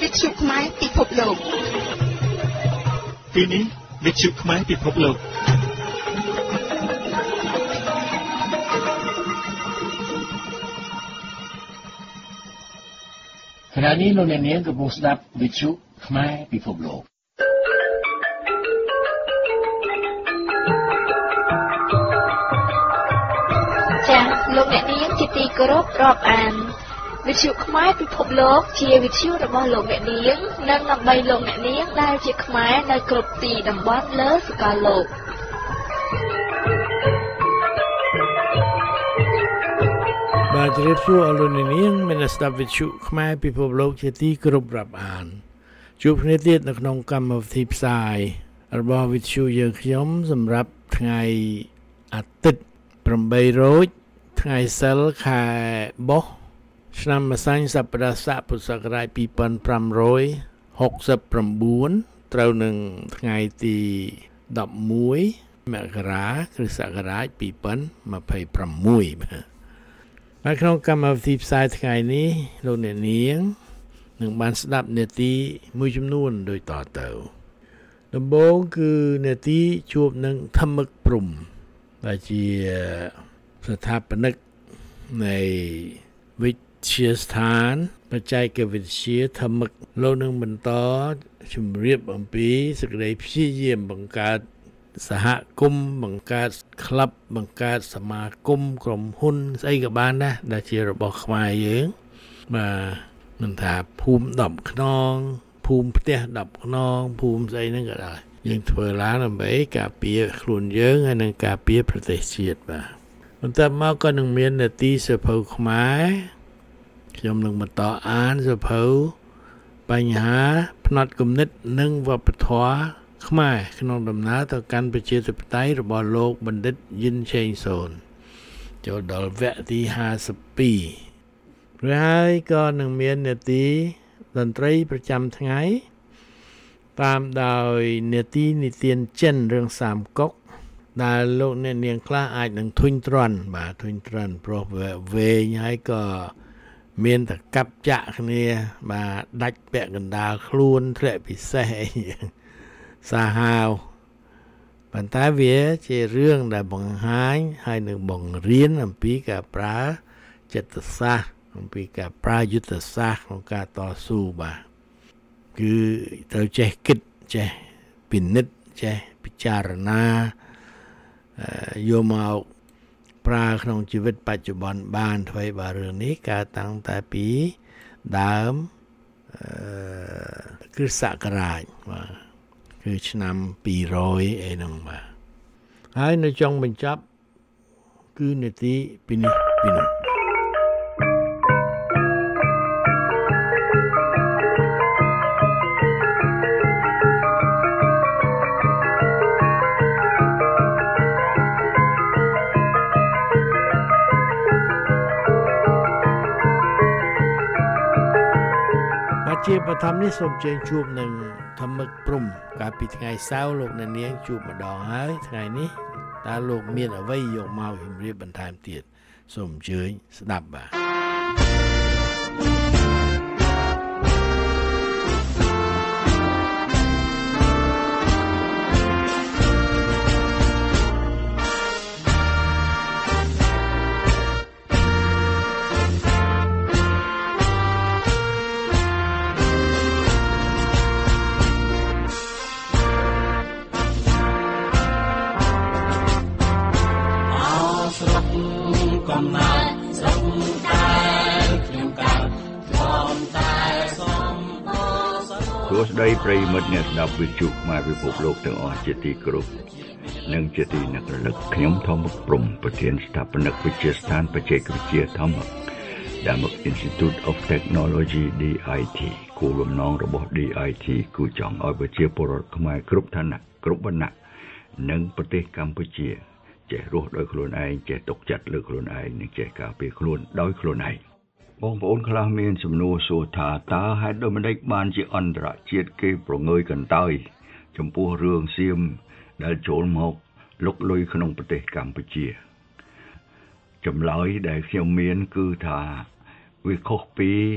វិទ្យុខ្មែរពិភពលោកទីនេះវិទ្យុខ្មែរពិភពលោកខណៈនេះលោកអ្នកនាងកំពុងស្ដាប់វិទ្យុខ្មែរពិភពលោកចា៎លោកអ្នកនាងជាទីគោរពរាប់អានវិទ្យុខ្មែរពិភពលោកជាវិទ្យុរបស់លោកអ្នកនាងនិងដើម្បីលោកអ្នកនាងដែលជាខ្មែរនៅគ្រប់ទីតំបន់លើសកលលោកបាទជម្រាបសួរអស់លោកអ្នកនាងមានស្ដាប់វិទ្យុខ្មែរពិភពលោកជាទីគោរពរាប់អានជួបគ្នាទៀតនៅក្នុងកម្មវិធីផ្សាយរបស់វិទ្យុយើងខ្ញុំសម្រាប់ថ្ងៃអាទិត្យ8រោចថ្ងៃសិលខែបុស្សឆ្នាំម្សាញ់សប្តាហ៍ស័កពុទ្ធសករាជ2569ត្រូវនឹងថ្ងៃទី11មករាគ្រិស្តសករាជ2026បាទក្នុងកម្មវិធីផ្សាយថ្ងៃនេះលោកអ្នកនាងនឹងបានស្ដាប់នាទីមួយចំនួនដូចតទៅដំបូងគឺនាទីជួបនឹងធម្មឹកព្រំដែលជាស្ថាបនិកនៃវិទ្យាស្ថានបច្ចេកវិទ្យាធម្មឹកលោកនឹងបន្តជម្រាបអំពីសេចក្តីព្យាយាមបង្កើតសហគមន៍បង្កើតក្លឹបបង្កើតសមាគមក្រុមហ៊ុនស្អីក៏បានដែរដែលជារបស់ខ្មែរយើងបាទមិនថាភូមិ10ខ្នងភូមិផ្ទះ10ខ្នងភូមិស្អីហ្នឹងក៏ដែរយើងធ្វើឡើងដើម្បីការពារខ្លួនយើងហើយនិងការពារប្រទេសជាតិបាទបន្ទាប់មកក៏នឹងមាននាទីសភៅខ្មែរខ្ញុំនឹងបន្តអានសភៅបញ្ហាផ្នត់គំនិតនិងវប្បធម៌ខ្មែរក្នុងដំណើរទៅកាន់ប្រជាធិបតេយ្យរបស់លោកបណ្ឌិតយិនឆេងសូនចូលដល់វគ្គទី52ហើយក៏នឹងមាននាទីតន្ត្រីប្រចាំថ្ងៃតាមដោយនាទីនិទានចិនរឿងសាមកុកដែលលោកអ្នកនាងខ្លះអាចនឹងធុញទ្រាន់បាទធុញទ្រាន់ព្រោះវែងហើយក៏មានតែកាប់ចាក់គ្នាបាទដាច់ពាក់កណ្ដាលខ្លួនធ្លាក់ពិសេសអីសាហាវប៉ុន្តែវាជារឿងដែលបង្ហាញហើយនឹងបង្រៀនអំពីការប្រើចិត្តសាស្ត្រអំពីការប្រើយុទ្ធសាស្ត្រក្នុងការតស៊ូបាទគឺត្រូវចេះគិតចេះពិនិត្យចេះពិចារណាយកមកប្រើក្នុងជីវិតបច្ចុប្បន្នបានធ្វើឲ្យបាទរឿងនេះកើតតាំងតែពីដើមគ្រិស្តសករាជបាទគឺឆ្នាំ200អីហ្នឹងបាទហើយនៅចុងបញ្ចប់គឺនាទីពីនេះពីនោះជាបឋមនេះសូមជើញជួបនឹងធម្មឹកព្រំកាលពីថ្ងៃសៅរ៍លោកអ្នកនាងជួបម្ដងហើយថ្ងៃនេះតើលោកមានអ្វីយកមកជម្រាបបន្ថែមទៀតសូមអញ្ជើញស្ដាប់បាទស្ដីប្រិយមិត្តអ្នកស្ដាប់វិទ្យុខ្មែរពិភពលោកទាំងអស់ជាទីគោរពនិងជាទីនឹករលឹកខ្ញុំធម្មព្រំប្រធានស្ថាបនិកវិទ្យាស្ថានបច្ចេកវិទ្យាធម្ម Damak Institute of Technology DIT គោលបំណងរបស់ DIT គឺចង់ឲ្យប្រជាពលរដ្ឋខ្មែរគ្រប់ឋានៈគ្រប់វណ្ណៈនិងប្រទេសកម្ពុជាចេះរស់ដោយខ្លួនឯងចេះទុកចិត្តលើខ្លួនឯងនិងចេះការពារខ្លួនដោយខ្លួនឯងបងប្អូនខ្លះមានសំណួរសួរថាតើហេតុដូចម្តេចបានជាអន្តរជាតិគេប្រងើយកន្តើយចំពោះរឿងសៀមដែលចូលមកលុកលុយក្នុងប្រទេសកម្ពុជាចម្លើយដែលខ្ញុំមានគឺថាវាខុសពី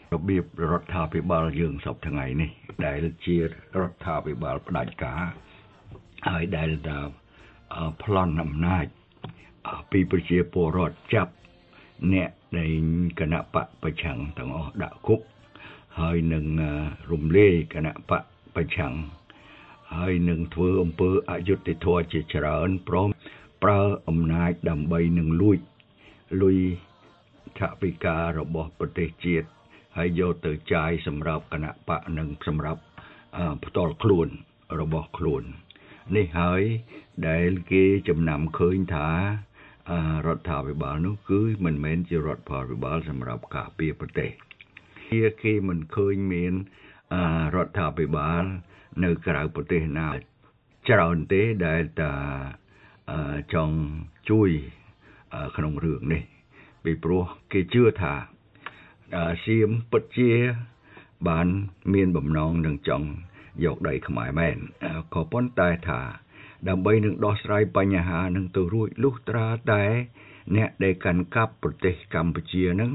របៀបរដ្ឋាភិបាលយើងសពថ្ងៃនេះដែលជារដ្ឋាភិបាលផ្ដាច់ការហើយដែលប្លន់អំណាចពីប្រជាពលរដ្ឋចាប់អ្នកដែលគណៈបកប្រឆាំងទាំងអស់ដាក់គុកហើយនឹងរំលាយគណៈបកប្រឆាំងហើយនឹងធ្វើអំពើអយុត្តិធម៌ជាច្រើនព្រមប្រើអំណាចដើម្បីនឹងលួចថវិការបស់ប្រទេសជាតិហើយយកទៅចាយសម្រាប់គណៈបកនិងសម្រាប់ផ្ទាល់ខ្លួនរបស់ខ្លួននេះហើយដែលគេចំណាំឃើញថារដ្ឋាភិបាលនោះគឺមិនមែនជារដ្ឋាភិបាលសម្រាប់ការពារប្រទេសគេមិនឃើញមានរដ្ឋាភិបាលនៅក្រៅប្រទេសណាច្រើនទេដែលចង់ជួយក្នុងរឿងនេះពីព្រោះគេជឿថាសៀមពិតជាបានមានបំណងនឹងចង់យកដីខ្មែរមែនក៏ប៉ុន្តែថាដើម្បីនឹងដោះស្រាយបញ្ហានឹងទៅរួចលុះត្រាតែអ្នកដែលកាន់កាប់ប្រទេសកម្ពុជានឹង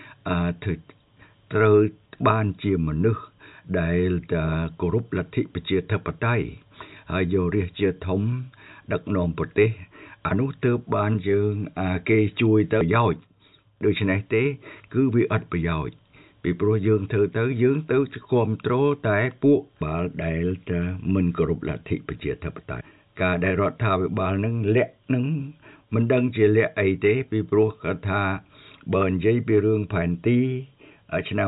ត្រូវបានជាមនុស្សដែលគោរពលទ្ធិប្រជាធិបតេយ្យហើយយករាជាធំដឹកនាំប្រទេសអានោះទើបបានយើងគេជួយទៅប្រយោជន៍ដូច្នេះទេគឺវាអត់ប្រយោជន៍ពីព្រោះយើងធ្វើទៅយើងទៅគ្រប់គ្រងតែពួកបាលដែលមិនគោរពលទ្ធិប្រជាធិបតេយ្យការដែលរដ្ឋាភិបាលនឹងលាក់នឹងមិនដឹងជាលាក់អីទេពីព្រោះគាត់ថាបើនិយាយពីរឿងផែនទីឆ្នាំ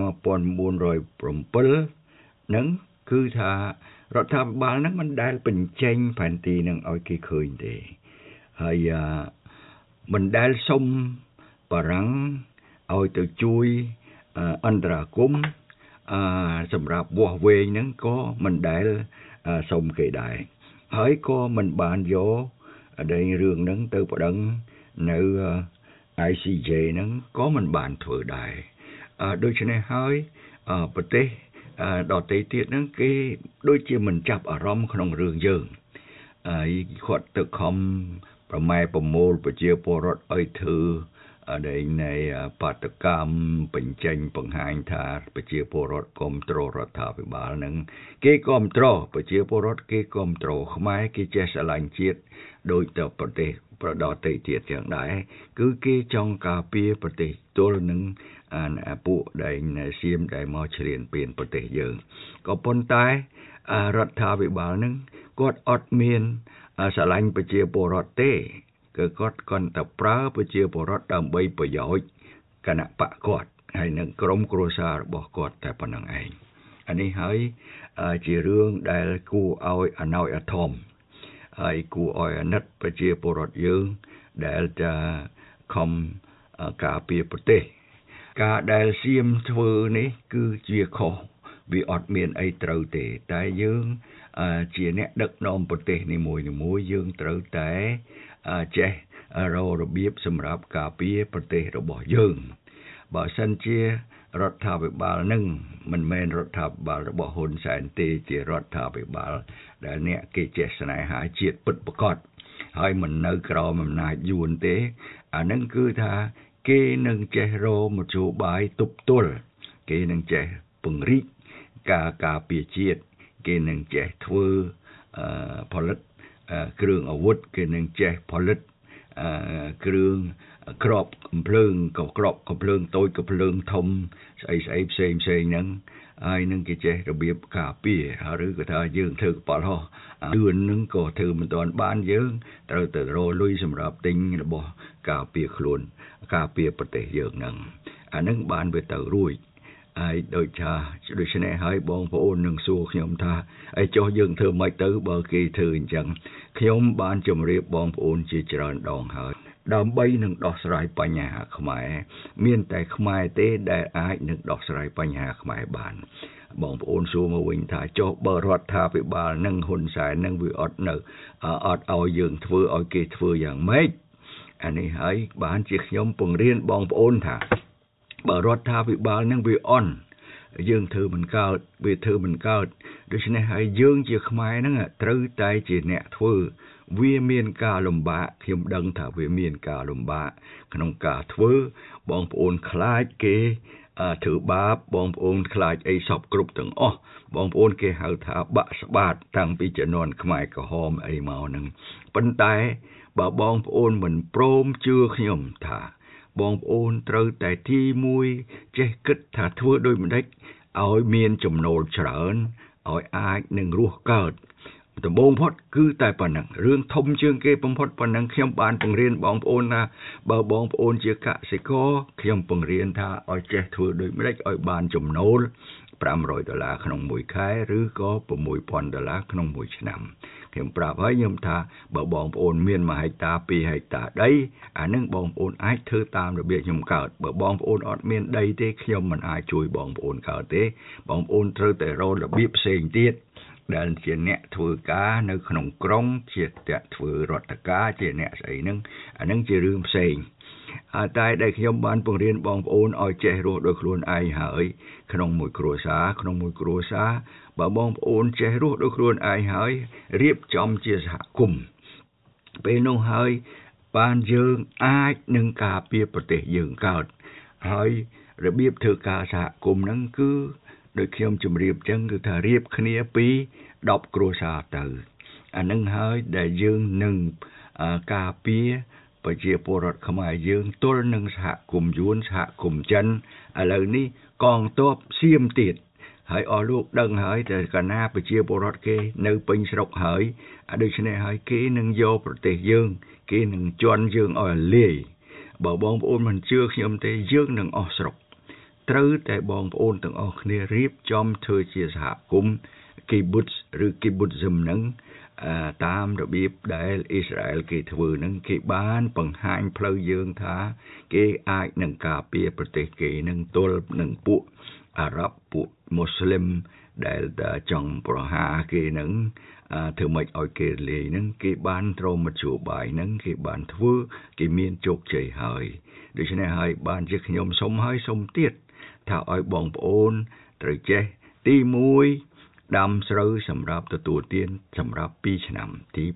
1907នឹងគឺថារដ្ឋាភិបាលនឹងមិនដែលបញ្ចេញផែនទីនឹងឲ្យគេឃើញទេហើយមិនដែលសុំបារាំងឲ្យទៅជួយអន្តរាគមន៍សម្រាប់វាស់វែងហ្នឹងក៏មិនដែលសុំគេដែរហើយក៏មិនបានយកដែលរឿងហ្នឹងទៅប្តឹងនៅ ICJ ហ្នឹងក៏មិនបានធ្វើដែរដូច្នេះហើយប្រទេសដទៃទៀតហ្នឹងគេដូចជាមិនចាប់អារម្មណ៍ក្នុងរឿងយើងគាត់ទៅខំប្រម៉ែប្រមូលប្រជាពលរដ្ឋឲ្យធ្វើដែលនៃបាតកម្មបញ្ចេញបង្ហាញថាប្រជាពលរដ្ឋគ្រប់គ្រងរដ្ឋាភិបាលនឹងគេគ្រប់គ្រងប្រជាពលរដ្ឋគេគ្រប់គ្រងខ្មែរគេចេះស្រឡាញ់ជាតិដោយទៅប្រទេសប្រដទៃទៀតយ៉ាងដែរគឺគេចង់ការពារប្រទេសទល់នឹងពួកដែលសៀមដែលមកឈ្លានពានប្រទេសយើងក៏ប៉ុន្តែរដ្ឋាភិបាលនឹងគាត់អត់មានស្រឡាញ់ប្រជាពលរដ្ឋទេគឺគាត់តែប្រើប្រជាពលរដ្ឋដើម្បីប្រយោជន៍គណៈបកគាត់ហើយនឹងក្រុមគ្រួសាររបស់គាត់តែប៉ុណ្្នឹងឯងអានេះហើយជារឿងដែលគួរឲ្យអាណោចអាធំហើយគួរឲ្យអាណិតប្រជាពលរដ្ឋយើងដែលจะខំការពារប្រទេសការដែលសៀមធ្វើនេះគឺជាខុសវាអត់មានអីត្រូវទេតែយើងជាអ្នកដឹកនាំប្រទេសនីមួយៗយើងត្រូវតែចេះរករបៀបសម្រាប់ការពារប្រទេសរបស់យើងបើសិនជារដ្ឋាភិបាលនឹងមិនមែនរដ្ឋាភិបាលរបស់ហ៊ុនសែនទេជារដ្ឋាភិបាលដែលអ្នកគេចេះស្នេហាជាតិពិតប្រាកដហើយមិននៅក្រោមអំណាចយួនទេអានឹងគឺថាគេនឹងចេះរកមធ្យោបាយទប់ទល់គេនឹងចេះពង្រីកការពារជាតិគេនឹងចេះធ្វើផលិតគ្រឿងអាវុធគេនឹងចេះផលិតគ្រឿងក្របកំភ្លើងក៏ក្របកំភ្លើងតូចកំភ្លើងធំស្អីផ្សេងហ្នឹងហើយនឹងគេចេះរបៀបការពារឬក៏ថាយើងធ្វើកប៉ាល់ហោះលឿននឹងក៏ធ្វើមិនទាន់បានយើងត្រូវទៅរកលុយសម្រាប់ទិញរបស់ការពារខ្លួនការពារប្រទេសយើងហ្នឹងអានឹងបានវាទៅរួចហើយដូច្នេះហើយបងប្អូននឹងសួរខ្ញុំថាចុះយើងធ្វើម៉េចទៅបើគេធ្វើអញ្ចឹងខ្ញុំបានជម្រាបបងប្អូនជាច្រើនដងហើយដើម្បីនឹងដោះស្រាយបញ្ហាខ្មែរមានតែខ្មែរទេដែលអាចនឹងដោះស្រាយបញ្ហាខ្មែរបានបងប្អូនសួរមកវិញថាចុះបើរដ្ឋាភិបាលនឹងហ៊ុនសែននឹងវាអត់ឲ្យយើងធ្វើឲ្យគេធ្វើយ៉ាងម៉េចអានេះហើយបានជាខ្ញុំពង្រៀនបងប្អូនថាបើរដ្ឋាភិបាលនឹងវាអន់យើងធ្វើមិនកើតវាធ្វើមិនកើតដូច្នេះហើយយើងជាខ្មែរហ្នឹងត្រូវតែជាអ្នកធ្វើវាមានការលំបាកខ្ញុំដឹងថាវាមានការលំបាកក្នុងការធ្វើបងប្អូនខ្លាចគេถือบาปបងប្អូនខ្លាចអីសពគ្រប់ទាំងអស់បងប្អូនគេហៅថាបាក់ស្បាតតាំងពីជំនាន់ខ្មែរក្រហមអីមកហ្នឹងប៉ុន្តែបើបងប្អូនមិនព្រមជឿខ្ញុំថាបងប្អូនត្រូវតែទី1ចេះគិតថាធ្វើដូចម្ដេចឲ្យមានចំណូលច្រើនឲ្យអាចនឹងរស់កើតដំបូងផុតគឺតែប៉ុណ្ណឹងរឿងធំជាងគេបំផុតប៉ុណ្ណឹងខ្ញុំបានបង្រៀនបងប្អូនថាបើបងប្អូនជាកសិករខ្ញុំបង្រៀនថាឲ្យចេះធ្វើដូចម្ដេចឲ្យបានចំណូល$500ក្នុងមួយខែឬក៏$6,000ក្នុងមួយឆ្នាំខ្ញុំប្រាប់ហើយខ្ញុំថាបើបងប្អូនមាន1ហិកតា2ហិកតាដីអានឹងបងប្អូនអាចធ្វើតាមរបៀបខ្ញុំកើតបើបងប្អូនអត់មានដីទេខ្ញុំមិនអាចជួយបងប្អូនកើតទេបងប្អូនត្រូវតែរករបៀបផ្សេងទៀតដែលជាអ្នកធ្វើការនៅក្នុងក្រុងជាអ្នកធ្វើរដ្ឋការជាអ្នកស្អីហ្នឹងអានឹងជារឿងផ្សេងតែដែលខ្ញុំបានបង្រៀនបងប្អូនឲ្យចេះរស់ដោយខ្លួនឯងហើយក្នុងមួយគ្រួសារបើបងប្អូនចេះរស់ដោយខ្លួនឯងហើយរៀបចំជាសហគមន៍ពេលនោះហើយបានយើងអាចនឹងការពារប្រទេសយើងកើតហើយរបៀបធ្វើការសហគមន៍ហ្នឹងគឺដោយខ្ញុំជម្រាបចឹងគឺថារៀបគ្នាពី10គ្រួសារទៅអានឹងហើយដែលយើងនឹងការពារប្រជាពលរដ្ឋខ្មែរយើងទល់នឹងសហគមន៍យួនសហគមន៍ចិនឥឡូវនេះកងទ័ពសៀមទៀតហើយអស់លោកដឹងហើយតែកាលណាប្រជាពលរដ្ឋគេនៅពេញស្រុកហើយដូច្នេះហើយគេនឹងយកប្រទេសយើងគេនឹងជន់យើងឲ្យលាយបើបងប្អូនមិនជឿខ្ញុំទេយើងនឹងអស់ស្រុកត្រូវតែបងប្អូនទាំងអស់គ្នារៀបចំធ្វើជាសហគមន៍គីប៊ុតឬគីប៊ុតហ្សឹមនឹងតាមរបៀបដែលអ៊ីស្រាអែលគេធ្វើនឹងគេបានបង្ហាញផ្លូវយើងថាគេអាចនឹងការពារប្រទេសគេនឹងទល់នឹងពួកអារ៉ាប់ពួកមូស្លីមដែលចង់ប្រហារគេនឹងធ្វើម៉េចឲ្យគេលាយនឹងគេបានត្រមមធ្យោបាយនឹងគេបានធ្វើគេមានជោគជ័យហើយដូច្នេះហើយបានជាខ្ញុំសុំហើយសុំទៀតថាឲ្យបងប្អូនត្រូវចេះទី1ដាំស្រូវសម្រាប់ទទួលទានសម្រាប់2ឆ្នាំទី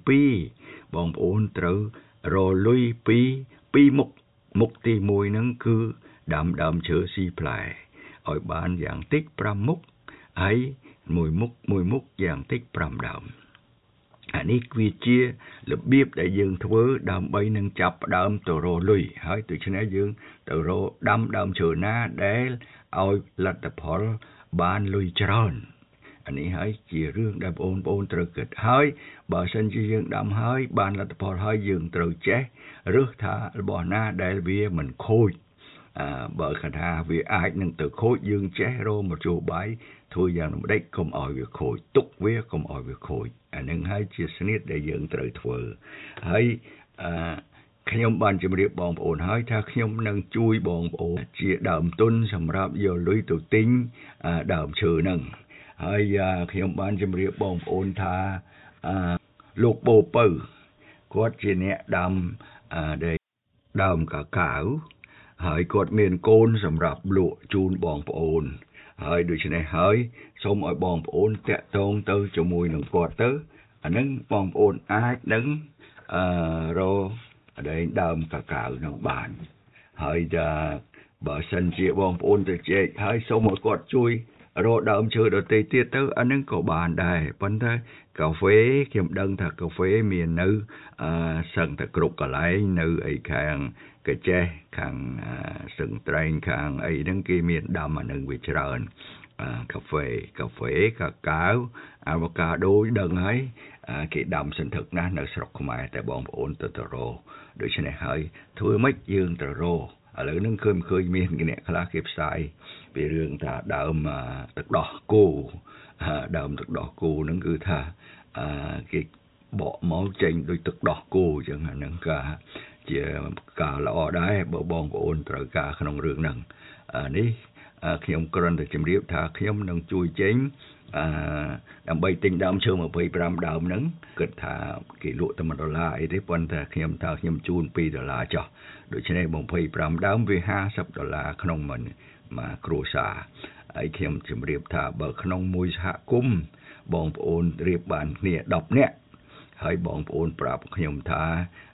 2បងប្អូនត្រូវរលុយពីមុខទី1ហ្នឹងគឺដាំដើមឈើស៊ីផ្លែឲ្យបានយ៉ាងតិច5មុខហើយមួយមុខយ៉ាងតិច5ដើមអានេះវាជារបៀបដែលយើងធ្វើដើម្បីនឹងចាប់ផ្ដើមទៅរលុយហើយដូច្នេះយើងទៅរដាំដើមឈើណាដែលឲ្យលទ្ធផលបានលុយច្រើនអានេះហើយជារឿងដែលបងប្អូនត្រូវគិតហើយបើសិនជាយើងដាំហើយបានលទ្ធផលហើយយើងត្រូវចេះរើសថារបស់ណាដែលវាមិនខូចបើថាវាអាចនឹងទៅខូចយើងចេះរកមធ្យោបាយធ្វើយ៉ាងណាម្ដេចកុំឲ្យវាខូចទុកវាកុំឲ្យវាខូចអានឹងហើយជាស្នៀតដែលយើងត្រូវធ្វើហើយខ្ញុំបានជម្រាបបងប្អូនហើយថាខ្ញុំនឹងជួយបងប្អូនជាដើមទុនសម្រាប់យកលុយទៅទិញដើមឈើហ្នឹងហើយខ្ញុំបានជម្រាបបងប្អូនថាលោកបូពៅគាត់ជាអ្នកដាំដើមកាកាវហើយគាត់មានកូនសម្រាប់លក់ជូនបងប្អូនហើយដូច្នេះហើយសូមឲ្យបងប្អូនតាក់ទងទៅជាមួយនឹងគាត់ទៅអានឹងបងប្អូនអាចនឹងរកដើមកាកាវនឹងបានហើយបើសិនជាបងប្អូនទៅជែកហើយសូមឲ្យគាត់ជួយរកដើមឈើដទៃទៀតទៅអានឹងក៏បានដែរប៉ុន្តែកាហ្វេខ្ញុំដឹងថាកាហ្វេមាននៅសឹងតែគ្រប់កន្លែងនៅអីខាងកាចេះខាងសឹងត្រែងខាងអីហ្នឹងគេមានដាំអានឹងវាច្រើនកាហ្វេកាកាវអាវ៉ាកាដូដឹងហើយគេដាំសន្ធឹកណាស់នៅស្រុកខ្មែរតែបងប្អូនទៅរកដូច្នេះហើយធ្វើម៉េចយើងទៅរកឥឡូវហ្នឹងឃើញមានអ្នកខ្លះគេផ្សាយពីរឿងថាដើមទឹកដោះគោដើមទឹកដោះគោហ្នឹងគឺថាគេបកមកចេញដោយទឹកដោះគោអញ្ចឹងអាហ្នឹងជាការល្អដែរបើបងប្អូនត្រូវការក្នុងរឿងហ្នឹងនេះខ្ញុំគ្រាន់តែជម្រាបថាខ្ញុំនឹងជួយចេញដើម្បីទិញដើមឈើ25ដើមហ្នឹងគិតថាគេលក់តែ$1អីទេប៉ុន្តែខ្ញុំជូន$2ចុះដូច្នេះ25ដើមវា$50ក្នុងមួយគ្រួសារហើយខ្ញុំជម្រាបថាបើក្នុងមួយសហគមន៍បងប្អូនរៀបបានគ្នា10នាក់ហើយបងប្អូនប្រាប់ខ្ញុំថា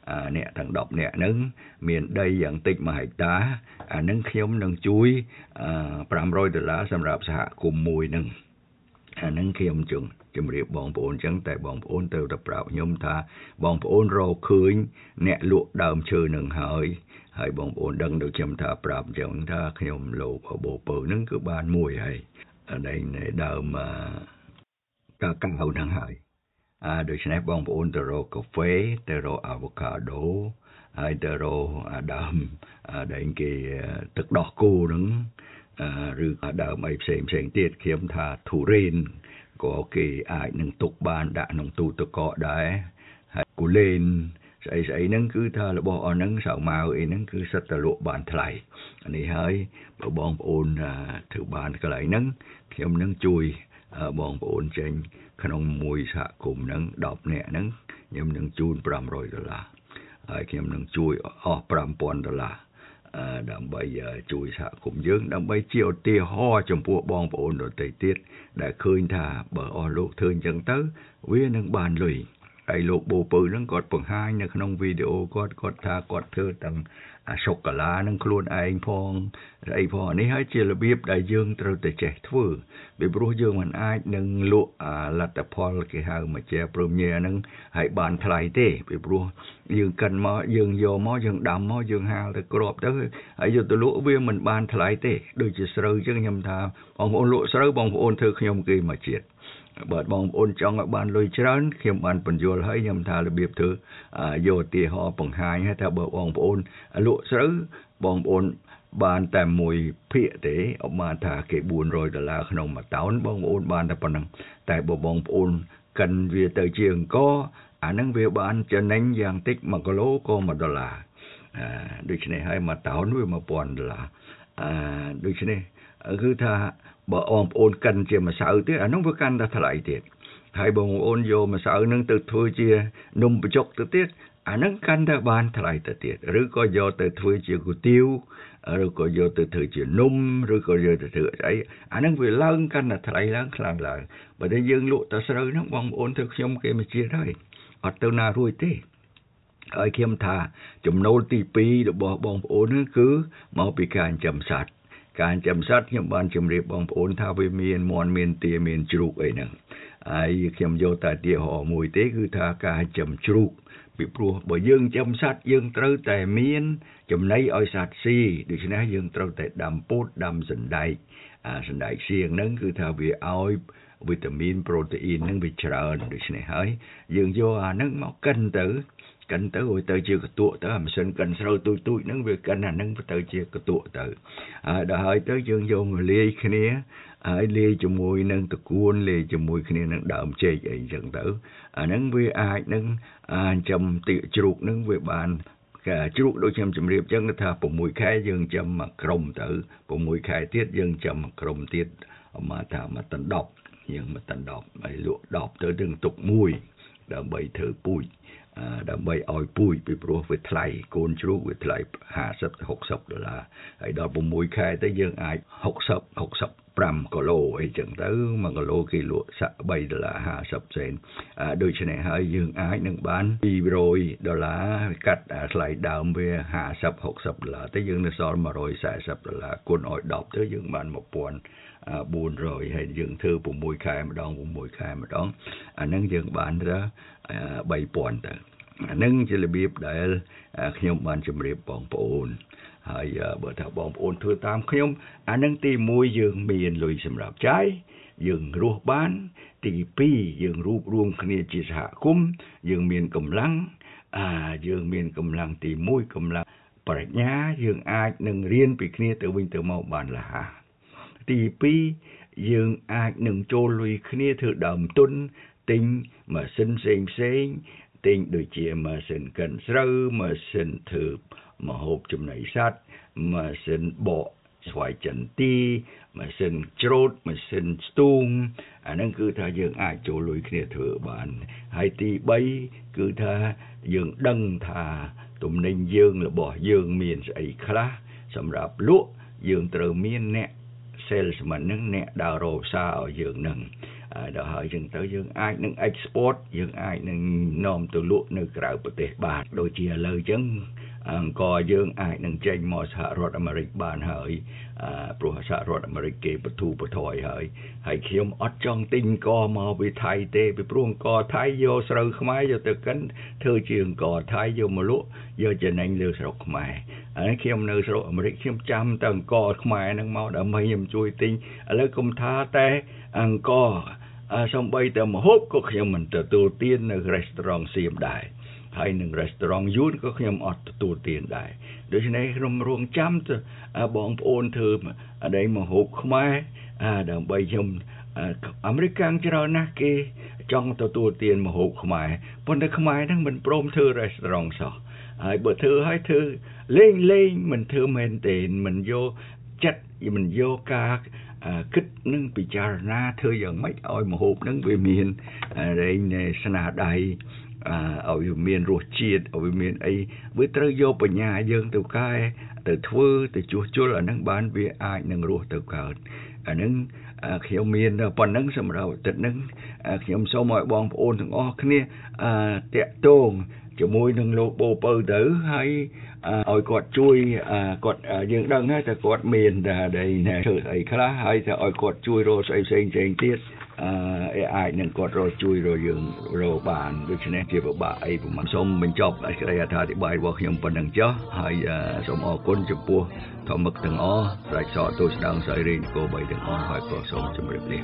អ្នកទាំង10នាក់ហ្នឹងមានដីយ៉ាងតិច1ហិកតាអាហ្នឹងខ្ញុំនឹងជួយ$500សម្រាប់សហគមន៍មួយហ្នឹងអាហ្នឹងខ្ញុំជំរាបបងប្អូនអញ្ចឹងតែបងប្អូនទៅតែប្រាប់ខ្ញុំថាបងប្អូនរកឃើញអ្នកលក់ដើមឈើនឹងហើយបងប្អូនដឹងដូចខ្ញុំថាប្រាប់អញ្ចឹងថាខ្ញុំលោកបូពៅហ្នឹងគឺបានមួយហើយដែលដើមកាកាវហ្នឹងហើយដូច្នេះបងប្អូនទៅរកកាហ្វេទៅរកអាវ៉ូកាដូហើយទៅរកដើមដែលគេទឹកដោះគោហ្នឹងឬដើមអីផ្សេងទៀតខ្ញុំថាធូរ៉េនក៏គេអាចនឹងទុកបានដាក់ក្នុងទូទឹកកកដែរហើយគូលែនស្អីហ្នឹងគឺថារបស់អស់ហ្នឹងសាវម៉ាវអីហ្នឹងគឺសិតតែលក់បានថ្លៃនេះហើយបើបងប្អូនធ្វើបានកន្លែងហ្នឹងខ្ញុំនឹងជួយបងប្អូនចេញក្នុងមួយសហគមន៍ហ្នឹង10នាក់ហ្នឹងខ្ញុំនឹងជូន$500ហើយខ្ញុំនឹងជួយអស់$5,000ដើម្បីជួយសហគមន៍យើងដើម្បីជាឧទាហរណ៍ចំពោះបងប្អូនដទៃទៀតដែលឃើញថាបើអស់លោកធ្វើអញ្ចឹងទៅវានឹងបានលុយហើយលោកបូពៅហ្នឹងគាត់បង្ហាញនៅក្នុងវីដេអូគាត់ថាគាត់ធ្វើទាំងសូកូឡានឹងខ្លួនឯងផងអីផងនេះហើយជារបៀបដែលយើងត្រូវតែចេះធ្វើពីព្រោះយើងមិនអាចនឹងលក់លទ្ធផលគេហៅមកជាព្រមញ៉ាហ្នឹងហើយបានថ្លៃទេពីព្រោះយើងកិនមកយើងយកមកយើងដាំមកយើងហាលទៅគ្រាប់ទៅហើយយកទៅលក់វាមិនបានថ្លៃទេដូចជាស្រូវអញ្ចឹងខ្ញុំថាបងប្អូនលក់ស្រូវបងប្អូនធ្វើខ្ញុំគេមកជាតិបើបងប្អូនចង់ឲ្យបានលុយច្រើនខ្ញុំបានបញ្យល់ឲ្យខ្ញុំថារបៀបធ្វើយកឧទាហរណ៍បង្ហាញឲ្យថាបើបងប្អូនលក់ស្រូវបងប្អូនបានតែមួយភាគទេអត់បានថាគេ$400ក្នុងមួយតោនបងប្អូនបានតែប៉ុណ្ណឹងតែបើបងប្អូនកិនវាទៅជាអង្គអាហ្នឹងវាបានចំណេញយ៉ាងតិច1គីឡូក៏$1ដូច្នេះហើយមួយតោនវា$1,000ដូច្នេះគឺថាបើបងប្អូនកិនជាម្សៅទៀតអានោះវាកាន់តែថ្លៃទៀតហើយបងប្អូនយកម្សៅនឹងទៅធ្វើជានំបញ្ចុកទៅទៀតអានឹងកាន់តែបានថ្លៃទៅទៀតឬក៏យកទៅធ្វើជាគុយទាវឬក៏យកទៅធ្វើជានំឬក៏យកទៅធ្វើអីអានឹងវាឡើងកាន់តែថ្លៃឡើងខ្លាំងឡើងបើតែយើងលក់តែស្រូវហ្នឹងបងប្អូនធ្វើខ្ញុំគេមកជាតិហើយអត់ទៅណារួចទេហើយខ្ញុំថាចំណូលទី2របស់បងប្អូនគឺមកពីការចិញ្ចឹមសត្វការចិញ្ចឹមសត្វខ្ញុំបានជម្រាបបងប្អូនថាវាមានមាន់មានទាមានជ្រូកអីហ្នឹងហើយខ្ញុំយកតែឧទាហរណ៍មួយទេគឺថាការចិញ្ចឹមជ្រូកពីព្រោះបើយើងចិញ្ចឹមសត្វយើងត្រូវតែមានចំណីឲ្យសត្វស៊ីដូច្នេះយើងត្រូវតែដាំពោតដាំសណ្ដែកសណ្ដែកសៀងហ្នឹងគឺថាវាឲ្យវីតាមីនប្រូតេអ៊ីនហ្នឹងវាច្រើនដូច្នេះហើយយើងយកអាហ្នឹងមកកិនទៅឲ្យទៅជាកតក់ទៅម៉ាស៊ីនកិនស្រូវទូចហ្នឹងវាកិនអាហ្នឹងទៅជាកតក់ទៅដល់ហើយទៅយើងយកមកលាយគ្នាហើយលាយជាមួយនឹងតកួនលាយជាមួយគ្នានឹងដើមចេកអីចឹងទៅអាហ្នឹងវាអាចនឹងចំទីជ្រូកហ្នឹងវាបានជ្រូកដូចខ្ញុំជម្រាបចឹងថា6ខែយើងចំមួយក្រុមទៅ6ខែទៀតយើងចំមួយក្រុមទៀតមកថាមកតណ្ដប់យើងមកតណ្ដប់ហើយលក់10ទៅនឹងទុកមួយដើម្បីធ្វើពូជដើម្បីឲ្យពូជពីព្រោះវាថ្លៃកូនជ្រូកវាថ្លៃ$50-60ហើយដល់6ខែទៅយើងអាច65គីឡូអីចឹងទៅ1គីឡូគេលក់$3.50ដូច្នេះហើយយើងអាចនឹងបាន$200កាត់ថ្លៃដើមវា$50-60ទៅយើងនៅសល់$140គុណឲ្យ10ទៅយើងបាន$1,400ហើយយើងធ្វើ6ខែម្ដងអាហ្នឹងយើងបានទៅ$3,000ទៅអាហ្នឹងជារបៀបដែលខ្ញុំបានជម្រាបបងប្អូនហើយបើថាបងប្អូនធ្វើតាមខ្ញុំអាហ្នឹងទី1យើងមានលុយសម្រាប់ចាយយើងរស់បានទី2យើងរួបរวมគ្នាជាសហគមន៍យើងមានកម្លាំងទី1កម្លាំងប្រាជ្ញាយើងអាចនឹងរៀនពីគ្នាទៅវិញទៅមកបានរហ័សទី2យើងអាចនឹងចូលលុយគ្នាធ្វើដើមទុនទិញម៉ាស៊ីនផ្សេងទិញដូចជាម៉ាស៊ីនកិនស្រូវម៉ាស៊ីនធ្វើម្ហូបចំណីសត្វម៉ាស៊ីនបកស្វាយចន្ទីម៉ាស៊ីនច្រូតម៉ាស៊ីនស្ទូងអាហ្នឹងគឺថាយើងអាចចូលលុយគ្នាធ្វើបានហើយទី3គឺថាយើងដឹងថាទំនិញយើងរបស់យើងមានស្អីខ្លះសម្រាប់លក់យើងត្រូវមានអ្នក salesman ហ្នឹងអ្នកដើររកផ្សារឲ្យយើងហ្នឹងដល់ហើយចឹងទៅយើងអាចនឹង export យើងអាចនឹងនាំទៅលក់នៅក្រៅប្រទេសបានដូចជាឥឡូវចឹងអង្គយើងអាចនឹងចេញមកសហរដ្ឋអាមេរិកបានហើយព្រោះសហរដ្ឋអាមេរិកគេបទូបថយហើយខ្ញុំអត់ចង់ទិញអង្គមកពីថៃទេពីព្រោះអង្គថៃយកស្រូវខ្មែរយកទៅកិនធ្វើជាអង្គថៃយកមកលក់យកចំណេញលើស្រុកខ្មែរហើយខ្ញុំនៅស្រុកអាមេរិកខ្ញុំចាំតែអង្គខ្មែរហ្នឹងមកដើម្បីខ្ញុំជួយទិញឥឡូវគុំថាតែអង្គសំបីតែម្ហូបក៏ខ្ញុំមិនទទួលទាននៅ restaurant សៀមដែរហើយនឹង restaurant យួនក៏ខ្ញុំអត់ទទួលទានដែរដូច្នេះខ្ញុំរងចាំទៅបងប្អូនធ្វើអីម្ហូបខ្មែរដើម្បីខ្ញុំអាមេរិកច្រើនណាស់គេចង់ទទួលទានម្ហូបខ្មែរប៉ុន្តែខ្មែរហ្នឹងមិនព្រមធ្វើ restaurant សោះហើយបើធ្វើឲ្យធ្វើលេងមិនធ្វើមែនទេមិនយកចិត្តមិនយកការគិតនឹងពិចារណាធ្វើយ៉ាងម៉េចឲ្យម្ហូបហ្នឹងវាមានស្នាដៃឲ្យវាមានរសជាតិឲ្យវាមានអីវាត្រូវយកបញ្ញាយើងទៅកែទៅធ្វើទៅជួសជុលអាហ្នឹងបានវាអាចនឹងរស់ទៅកើតអាហ្នឹងខ្ញុំមានប៉ុណ្ណឹងសម្រាប់ទឹកហ្នឹងខ្ញុំសូមឲ្យបងប្អូនទាំងអស់គ្នាតាក់ទងជាមួយនឹងលោកបូពៅទៅហើយឲ្យគាត់ជួយគាត់យើងដឹងហើយតែគាត់មានតែធ្វើអីខ្លះហើយតែឲ្យគាត់ជួយរកស្អីផ្សេងទៀតអាចនឹងគាត់រកជួយរកយើងរកបានដូច្នេះជាពិបាកអីប្រហែលសូមបញ្ចប់សេចក្តីអត្ថាធិប្បាយរបស់ខ្ញុំប៉ុណ្ណឹងចុះហើយសូមអរគុណចំពោះធម្មឹកទាំងអស់ស្រេចសក់ទូស្ដងស្អីរេងគោបីទាំងអស់ហើយក៏សូមជម្រាបលា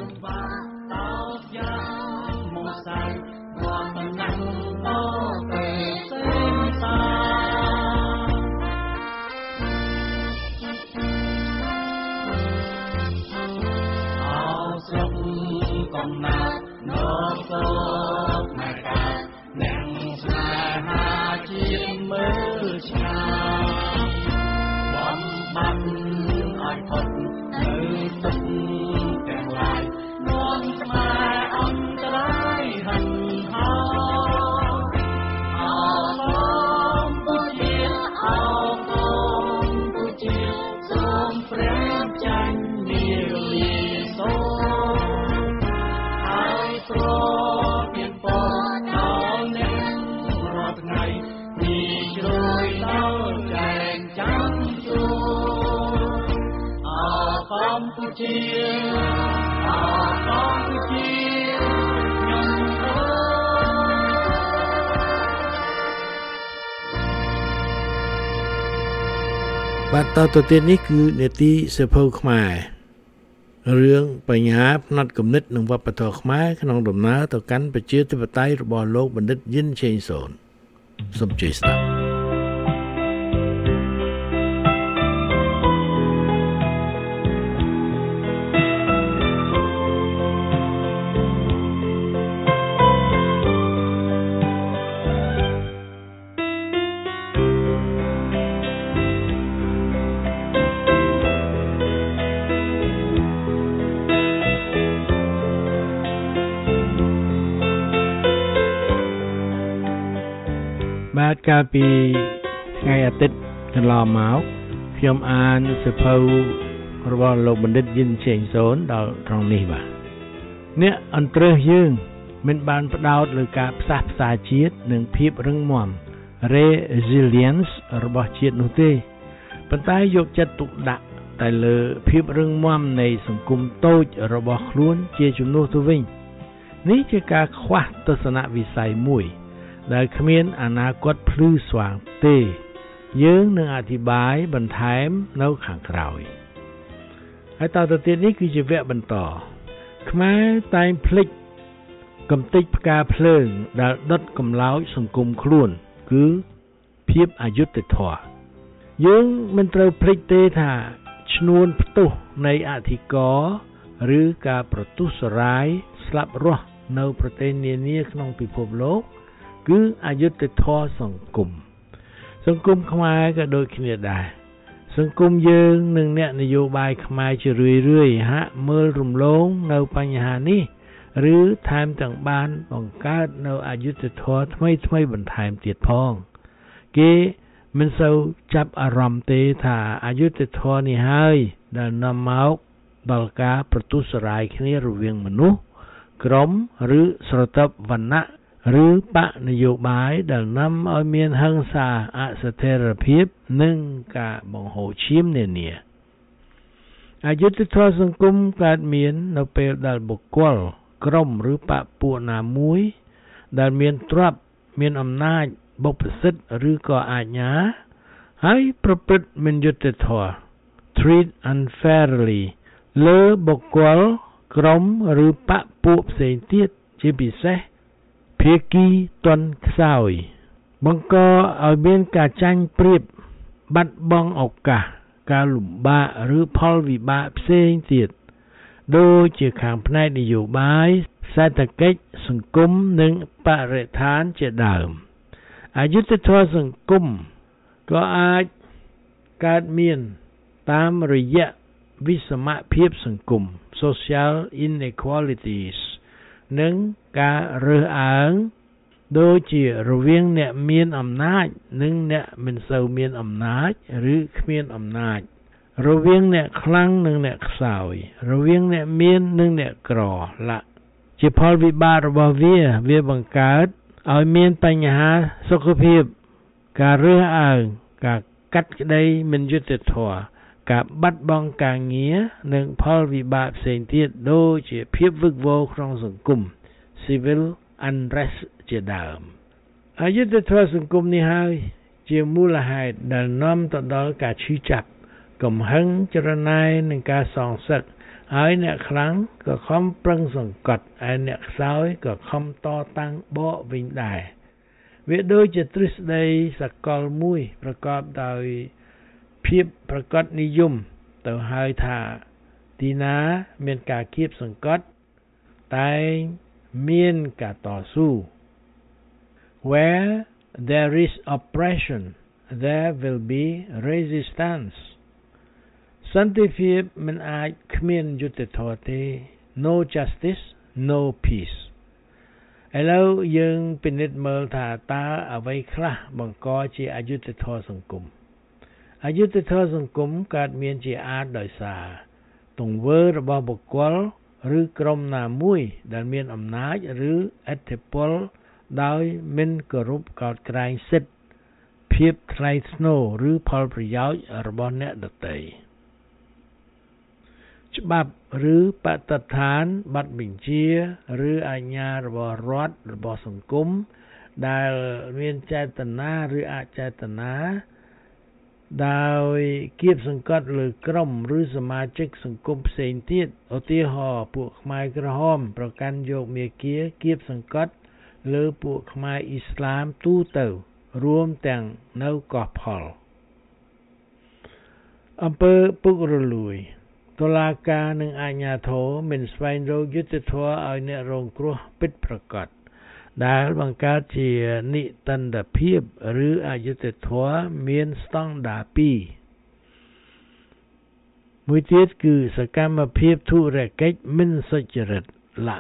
បាទតទៅទៀតនេះគឺនេតិសិភៅខ្មែររឿងបញ្ហាផ្នែកគំនិតនិងវប្បធម៌ខ្មែរក្នុងដំណើរទៅកាន់ប្រជាធិបតេយ្យរបស់លោកបណ្ឌិតយិនឆេងសូនសូមជួយស្ដាប់កាលពីថ្ងៃអាទិត្យកន្លងមកខ្ញុំអានសៀវភៅរបស់លោកបណ្ឌិតយិនឆេងសូនដល់ត្រង់នេះបាទអ្នកអន្តរយើងមិនបានផ្ដោតលើការផ្សះផ្សាជាតិនិងភាពរឹងមាំ resilience របស់ជាតិនោះទេប៉ុន្តែយកចិត្តទុកដាក់តែលើភាពរឹងមាំនៃសង្គមតូចរបស់ខ្លួនជាជំនួសទៅវិញនេះជាការខ្វះទស្សនវិស័យមួយដែលគ្មានអនាគតភ្លឺស្វាងទេយើងនឹងអធិប្បាយបន្ថែមនៅខាងក្រោយហើយតទៅទៀតនេះគឺជាវគ្គបន្តខ្មែរតែងភ្លេចកំទេចផ្កាភ្លើងដែលដុតកម្លោចសង្គមខ្លួនគឺភាពអយុត្តិធម៌យើងមិនត្រូវភ្លេចទេថាឈ្នួនផ្ទុះនៃអធិការឬការប្រទុសរាយស្លាប់រស់នៅប្រទេសនានាក្នុងពិភពលោកគឺអយុត្តិធម៌សង្គមខ្មែរក៏ដូចគ្នាដែរសង្គមយើងនិងអ្នកនយោបាយខ្មែរជារឿយហាក់មើលរំលងនៅបញ្ហានេះឬថែមទាំងបានបង្កើតនៅអយុត្តិធម៌ថ្មីបន្ថែមទៀតផងគេមិនសូវចាប់អារម្មណ៍ទេថាអយុត្តិធម៌នេះហើយដែលនាំមកដល់ការប្រទុសរាយគ្នារវាងមនុស្សក្រុមឬស្រទាប់វណ្ណៈឬបកនយោបាយដែលនាំឲ្យមានហិង្សាអស្ថិរភាពនិងការបង្ហូរឈាមនានាអយុត្តិធម៌សង្គមកើតមាននៅពេលដែលបុគ្គលក្រុមឬបកពួកណាមួយដែលមានទ្រព្យមានអំណាចបុព្វសិទ្ធិឬក៏អាជ្ញាហើយប្រព្រឹត្តមិនយុត្តិធម៌ treat unfairly លើបុគ្គលក្រុមឬបកពួកផ្សេងទៀតជាពិសេសភាគីទន់ខ្សោយបង្កឲ្យមានការចាញ់ប្រៀបបាត់បង់ឱកាសការលំបាកឬផលវិបាកផ្សេងទៀតដូចជាខាងផ្នែកនយោបាយសេដ្ឋកិច្ចសង្គមនិងបរិស្ថានជាដើមអយុត្តិធម៌សង្គមក៏អាចកើតមានតាមរយៈវិសមភាពសង្គម social inequalities និងការរើសអើងដូចជារវាងអ្នកមានអំណាចនិងអ្នកមិនសូវមានអំណាចឬគ្មានអំណាចរវាងអ្នកខ្លាំងនិងអ្នកខ្សោយរវាងអ្នកមាននិងអ្នកក្រជាផលវិបាករបស់វាបង្កើតឲ្យមានបញ្ហាសុខភាពការរើសអើងការកាត់ក្តីមិនយុត្តិធម៌ការបាត់បង់ការងារនិងផលវិបាកផ្សេងទៀតដូចជាភាពវឹកវរក្នុងសង្គម civil unrest ជាដើមអយុត្តិធម៌សង្គមនេះហើយជាមូលហេតុដែលនាំទៅដល់ការឈឺចាប់កំហឹងចរណែននិងការសងសឹកហើយអ្នកខ្លាំងក៏ខំប្រឹងសង្កត់ហើយអ្នកខ្សោយក៏ខំតតាំងបកវិញដែរវាដូចជាទ្រឹស្ដីសកលមួយប្រកបដោយភាពប្រកបនិយមទៅហើយថាទីណាមានការគៀបសង្កត់តែងមានការតស៊ូ Where there is oppression there will be resistance សន្តិភាពមិនអាចគ្មានយុត្តិធម៌ទេ No justice no peace ឥឡូវយើងពិនិត្យមើលថាតើអ្វីខ្លះបង្កជាអយុត្តិធម៌សង្គមអយុត្តិធម៌សង្គមកើតមានជាអាចដោយសារទង្វើរបស់បុគ្គលឬក្រុមណាមួយដែលមានអំណាចឬឥទ្ធិពលដោយមិនគោរពកោតក្រែងសិទ្ធិភាពថ្លៃថ្នូរឬផលប្រយោជន៍របស់អ្នកដទៃច្បាប់ឬបទដ្ឋានបទបញ្ជាឬអាជ្ញារបស់រដ្ឋរបស់សង្គមដែលមានចេតនាឬអចេតនាដោយគៀបសង្កត់លើក្រុមឬសមាជិកសង្គមផ្សេងទៀតឧទាហរណ៍ពួកខ្មែរក្រហមប្រកាន់យកមាគ៌ាគៀបសង្កត់លើពួកខ្មែរអ៊ីស្លាមទូទៅរួមទាំងនៅកោះផលអំពើពុករលួយតុលាការនិងអាជ្ញាធរមិនស្វែងរកយុត្តិធម៌ឲ្យអ្នករងគ្រោះពិតប្រាកដដែលបង្កើតជានិតន្តភាពឬអយុត្តិធម៌មានស្តង់ដារ2មួយទៀតគឺសកម្មភាពធុរកិច្ចមិនសុចរិត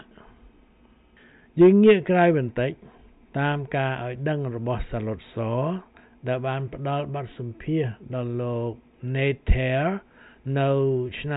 យើងងាកក្រោយបន្តិចតាមការឲ្យដឹងរបស់សាឡុតសដែលបានផ្ដល់បទសម្ភាសន៍ដល់លោក Nether នៅឆ្នាំ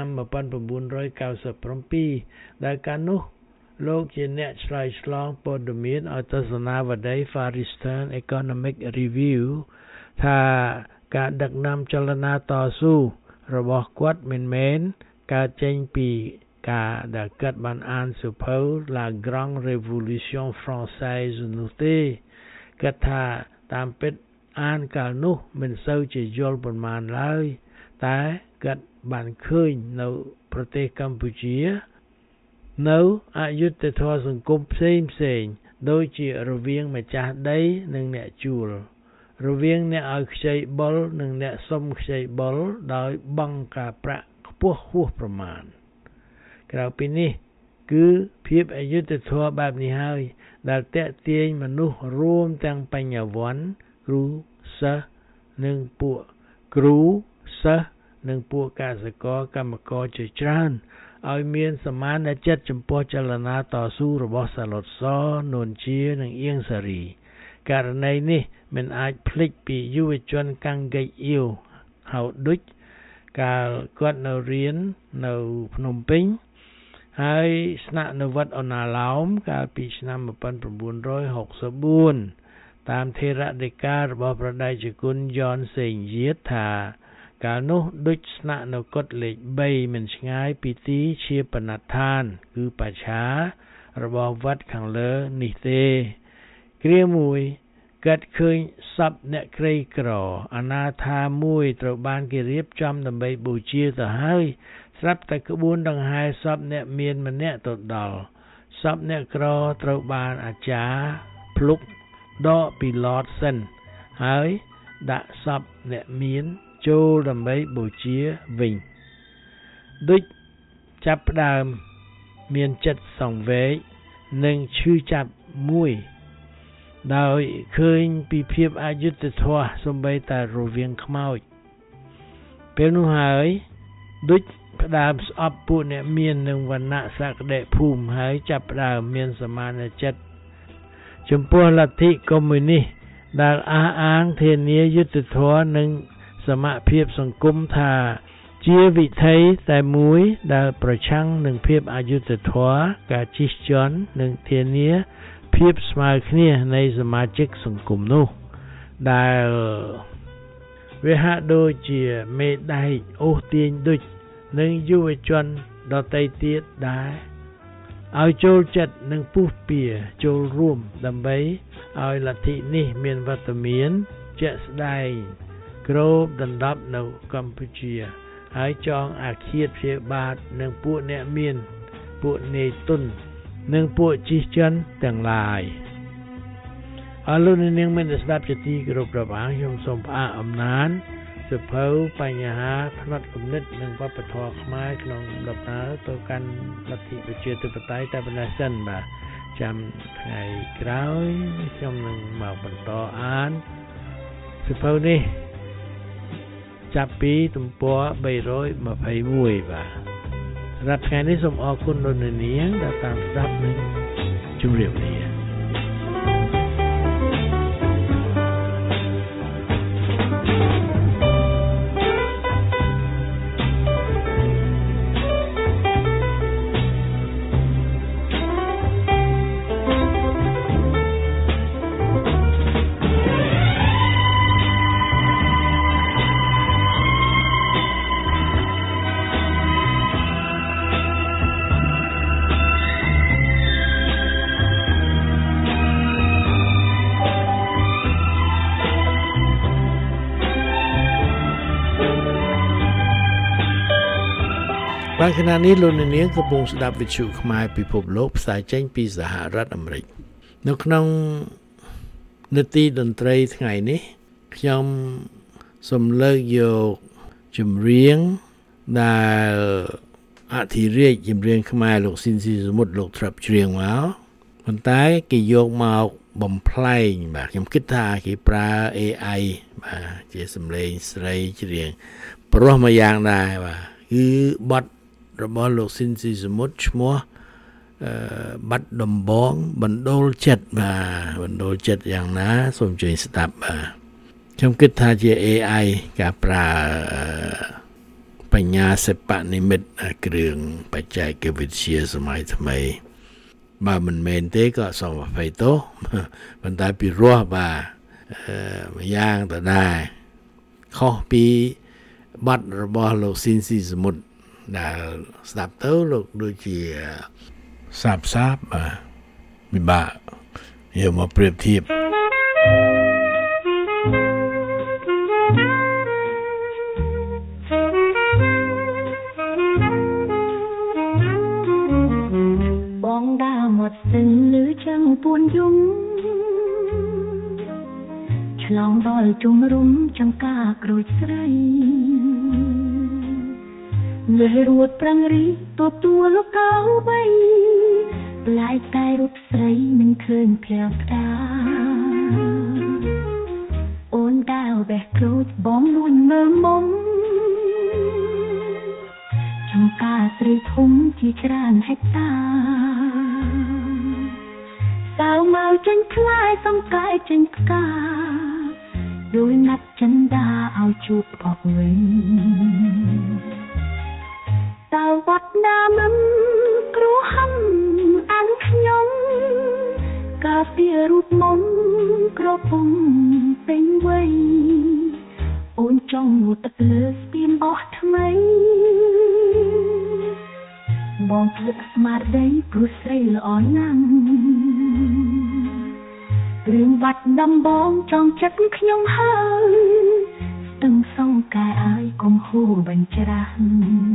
1997ដែលកាលនោះលោកជាអ្នកឆ្លើយឆ្លងព័ត៌មានឲ្យទស្សនាវដ្តី Far Eastern Economic Review ថាការដឹកនាំចលនាតស៊ូរបស់គាត់មិនមែនកើតចេញពីការដែលគាត់បានអានសៀវភៅ La Grande Révolution Française នោះទេគាត់ថាតាមពិតអានកាលនោះមិនសូវជាយល់ប៉ុន្មានឡើយតែគាត់បានឃើញនៅប្រទេសកម្ពុជានៅអយុត្តិធម៌សង្គមផ្សេងដូចជារវាងម្ចាស់ដីនិងអ្នកជួលរវាងអ្នកឲ្យខ្ចីបុលនិងអ្នកសុំខ្ចីបុលដោយបង់ការប្រាក់ខ្ពស់ហួសប្រមាណក្រៅពីនេះគឺភាពអយុត្តិធម៌បែបនេះហើយដែលទាក់ទាញមនុស្សរួមទាំងបញ្ញវន្តគ្រូសិស្សនិងពួកគ្រូសិស្សនិងពួកកសិករកម្មករជាច្រើនឲ្យមានសមានចិត្តចំពោះចលនាតស៊ូរបស់សាឡុតសនួនជានិងអៀងសារីករណីនេះមិនអាចភ្លេចពីយុវជនកាំងហ្កេកអ៊ីវហៅឌុចកាលគាត់នៅរៀននៅភ្នំពេញហើយស្នាក់នៅវត្តអូណាឡោមកាលពីឆ្នាំ1964តាមថេរដីការបស់ព្រះតេជគុណយ៉នសេងយាតថាកាលនោះដូចស្នាក់នៅកុដិលេខ3មិនឆ្ងាយពីទីជាបណដ្ឋានគឺបច្ឆារបស់វត្តខាងលើនេះទេគ្រាមួយកើតឃើញសពអ្នកក្រីក្រអនាថាមួយត្រូវបានគេរៀបចំដើម្បីបូជាទៅហើយស្រាប់តែក្បួនដង្ហែសពអ្នកមានម្នាក់ទៅដល់សពអ្នកក្រត្រូវបានអាចារ្យភ្លុកដកពីឡតសិនហើយដាក់សពអ្នកមានចូលដើម្បីបូជាវិញដូចចាប់ផ្ដើមមានចិត្តសង្វេគនិងឈឺចាប់មួយដោយឃើញពីភាពអយុត្តិធម៌សូម្បីតែរវាងខ្មោចពេលនោះហើយដូចផ្ដើមស្អប់ពួកអ្នកមាននឹងវណ្ណៈសក្តិភូមិហើយចាប់ផ្ដើមមានសមានចិត្តចំពោះលទ្ធិកុម្មុយនីសដែលអះអាងធានាយុត្តិធម៌និងសមភាពសង្គមថាជាវិថីតែមួយដែលប្រឆាំងនឹងភាពអយុត្តិធម៌ការជិះជាន់និងធានាភាពស្មើគ្នានៃសមាជិកសង្គមនោះដែលវាហាក់ដូចជាមេដែកអូសទាញដូចនិងយុវជនដទៃទៀតដែរឲ្យចូលចិត្តនិងពុះពៀចូលរួមដើម្បីឲ្យលទ្ធិនេះមានវត្តមានជាក់ស្ដែងគ្របដណ្ដប់នៅកម្ពុជាហើយចងអាឃាតព្យាបាទនឹងពួកអ្នកមានពួកនេទុននិងពួកជិះជាន់ទាំងឡាយអរលោកនាងមានស្ដាប់ជាទីគោរពរាប់អានខ្ញុំសូមផ្អាកអំណានសភៅបញ្ហាផ្នែកគំនិតនិងវប្បធម៌ខ្មែរក្នុងដំណើរទៅកាន់លទ្ធិប្រជាធិបតេយ្យតែប៉ុណ្ណេះសិនបាទចាំថ្ងៃក្រោយខ្ញុំនឹងមកបន្តអានសភៅនេះចាប់ពីទំព័រ321បាទសម្រាប់ថ្ងៃនេះសូមអរគុណលោកនាងដែលតាមស្ដាប់និងជម្រាបលាបានខណៈនេះលោកនាងកំពុងស្ដាប់វិទ្យុខ្មែរពិភពលោកផ្សាយចេញពីសហរដ្ឋអាមេរិកនៅក្នុងនាទីតន្ត្រីថ្ងៃនេះខ្ញុំសូមលើកយកចម្រៀងដែលអធិរាជចម្រៀងខ្មែរលោកស៊ីនស៊ីសមុទ្រលោកត្រាប់ច្រៀងមកប៉ុន្តែគេយកមកបំផ្លែងបាទខ្ញុំគិតថាគេប្រើ AI បាទជាសំឡេងស្រីច្រៀងព្រោះមួយយ៉ាងដែរបាទគឺបទរបស់លោកស៊ីនស៊ីសមុទ្រឈ្មោះបាត់ដំបងបណ្ដូលចិត្តបាទបណ្ដូលចិត្តយ៉ាងណាសូមជួយស្ដាប់បាទខ្ញុំគិតថាជា AI ការប្រើបញ្ញាសិប្បនិម្មិតគ្រឿងបច្ចេកវិទ្យាសម័យថ្មីបើមិនមែនទេក៏សូមអភ័យទោសប៉ុន្តែពីរោះបាទមួយយ៉ាងទៅដែរខុសពីបទរបស់លោកស៊ីនស៊ីសមុទ្រដែលស្ដាប់ទៅលោកដូចជាសាបបាទពិបាកយកមកប្រៀបធៀបបងដើរមកស្ទឹងលឺចឹងពួនយំឆ្លងដល់ជុំរុំចង្កាក្រូចស្រីលើរួតប្រឹងរីទទួលកៅបីប្លែកតែរូបស្រីមិនឃើញផ្លែផ្កាអូនដើរបេះក្រូចបងលួញមើលមុំចំការស្រីធំជាច្រើនហិកតាសៅមកចេញខ្លាយសំកាយចេញផ្កាដោយណាត់ចិនដាឲ្យជួបអបវិញតើវត្តណាមិនគ្រូរហ័ងអានខ្ញុំកាពីរូបមុំក្រពុំពេញវ័យអូនចង់ងូតទឹកលើស្ពានអស់ថ្មីបងភ្លឹកស្មារតីព្រោះស្រីល្អណាស់រឿងបាត់ដំបងចង់ចិត្តខ្ញុំហើយស្ទឹងសងកាយឲ្យកុំហួរបញ្ច្រាស់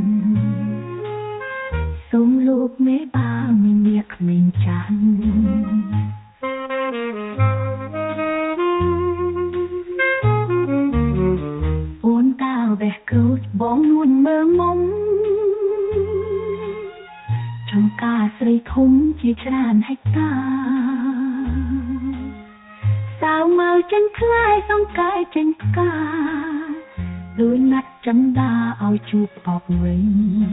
សូមលោកមេបាមានអ្នកក្មេងចាស់អូនតាបេះក្រូចបងនួនមើលមុំចង្ការស្រីធំជាច្រើនហិកតាសៅមើលចិនខ្លាយសង្កាយចេញផ្កាដូចណាត់ចន្ទាឲ្យជួបអបវិញ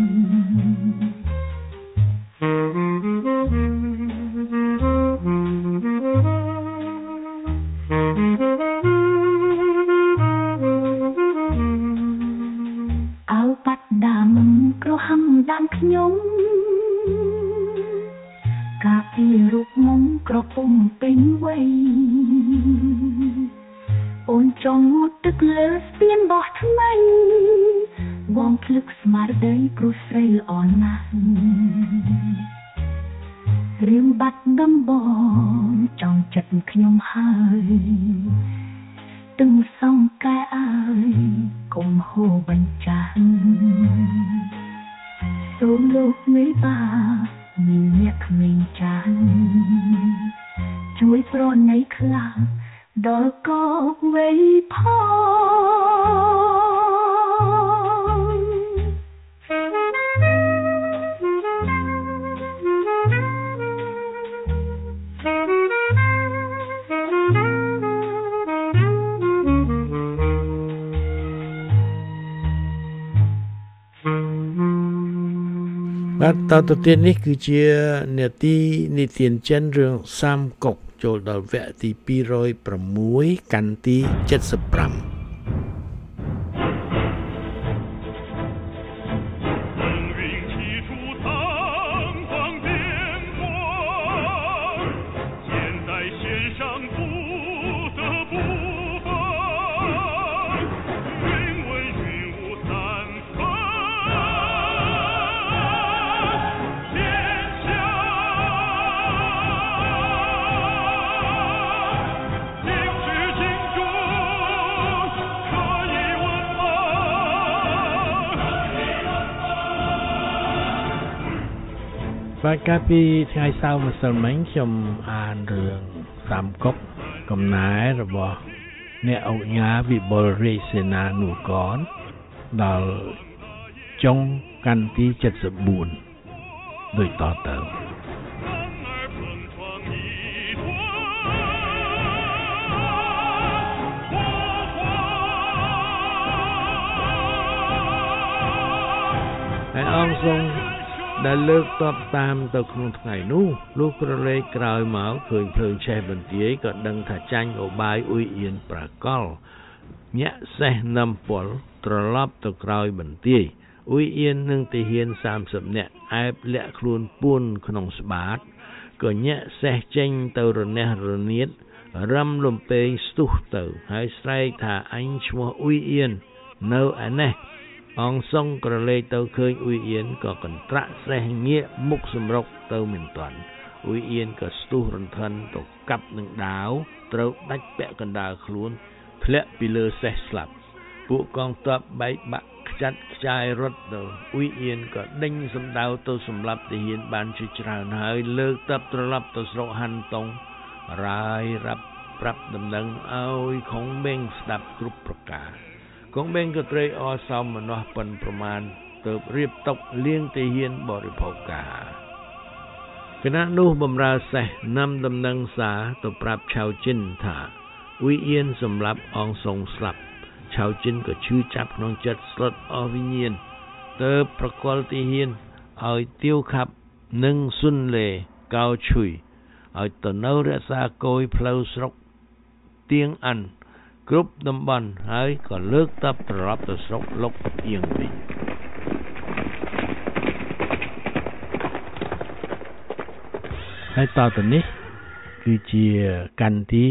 អោបាត់ដាមក្រហមដាំខ្ញុំកាពីរូបមុំក្រពុំពេញវ័យអូនចង់ងូតទឹកលើស្ពានបោះថ្មីបងភ្លឹកស្មារតីព្រោះស្រីល្អណាស់រឿងបាត់ដំបងចង់ចិត្តខ្ញុំហើយទឹកសងកាយឲ្យកុំហូរបញ្ចាស់សូមលោកមេបាមានអ្នកក្មេងចាស់ជួយប្រណីខ្លាំងដល់កោវ័យបាទតទៅទៀតនេះគឺជានេតិនិទានចិនរឿងសាមកុកចូលដល់វគ្គទី206កាន់ទី75បាទកាលពីថ្ងៃសៅរ៍ម្សិលមិញខ្ញុំអានរឿងសាមកុកកំណែរបស់អ្នកអង្គការវិបុលរាជសេនានុគរដល់ចុងកាន់ទី74ដូចតទៅហើយអង្គទ្រង់ដែលលើកតបតាមទៅក្នុងថ្ងៃនោះលោកក្រឡេកក្រោយមកឃើញភ្លើងឆេះបន្ទាយក៏ដឹងថាចាញ់ឧបាយអ៊ុយអៀនប្រកលញាក់សេះនឹមពលត្រឡប់ទៅក្រោយបន្ទាយអ៊ុយអៀននិងទាហាន30នាក់អែបលាក់ខ្លួនពួនក្នុងស្បាតក៏ញាក់សេះចេញទៅរនះរនៀតរំលំពេងស្ទុះទៅហើយស្រែកថាអញឈ្មោះអ៊ុយអៀននៅឯនេះអង្គសុងក្រឡេកទៅឃើញអ៊ុយអៀនក៏កន្ត្រាក់សេះងាកមុខសម្រុកទៅមិនទាន់អ៊ុយអៀនក៏ស្ទុះរន្ធិនទៅកាប់នឹងដាវត្រូវដាច់ពាក់កណ្ដាលខ្លួនធ្លាក់ពីលើសេះស្លាប់ពួកកងទ័ពបែកបាក់ខ្ចាត់ខ្ចាយរត់ទៅអ៊ុយអៀនក៏ដេញសម្ដៅទៅសម្លាប់ទាហានបានជាច្រើនហើយលើកទ័ពត្រឡប់ទៅស្រុកហាន់តុងរាយរាប់ប្រាប់ដំណឹងឲ្យខុងបេងស្ដាប់គ្រប់ប្រការកងបេងក៏ត្រេកអរសោមនស្សប៉ុនប្រមាណទៅរៀបតុលៀងទាហានបរិភោគការគណៈនោះបំរើសេះនាំដំណឹងសារទៅប្រាប់ឆៅជីនថាអ៊ុយអៀនសម្លាប់អងសុងស្លាប់ឆៅជីនក៏ឈឺចាប់ក្នុងចិត្តស្លុតអស់វិញ្ញាណទៅប្រកល់ទាហានឲ្យទៀវខាប់និងស៊ុនលេកៅឈុយឲ្យទៅនៅរក្សាគយផ្លូវស្រុកទៀងអាន់គ្រប់តំបន់ហើយក៏លើកទ័ពត្រឡប់ទៅស្រុកលុកអៀងវិញហើយតទៅនេះគឺជាកាន់ទី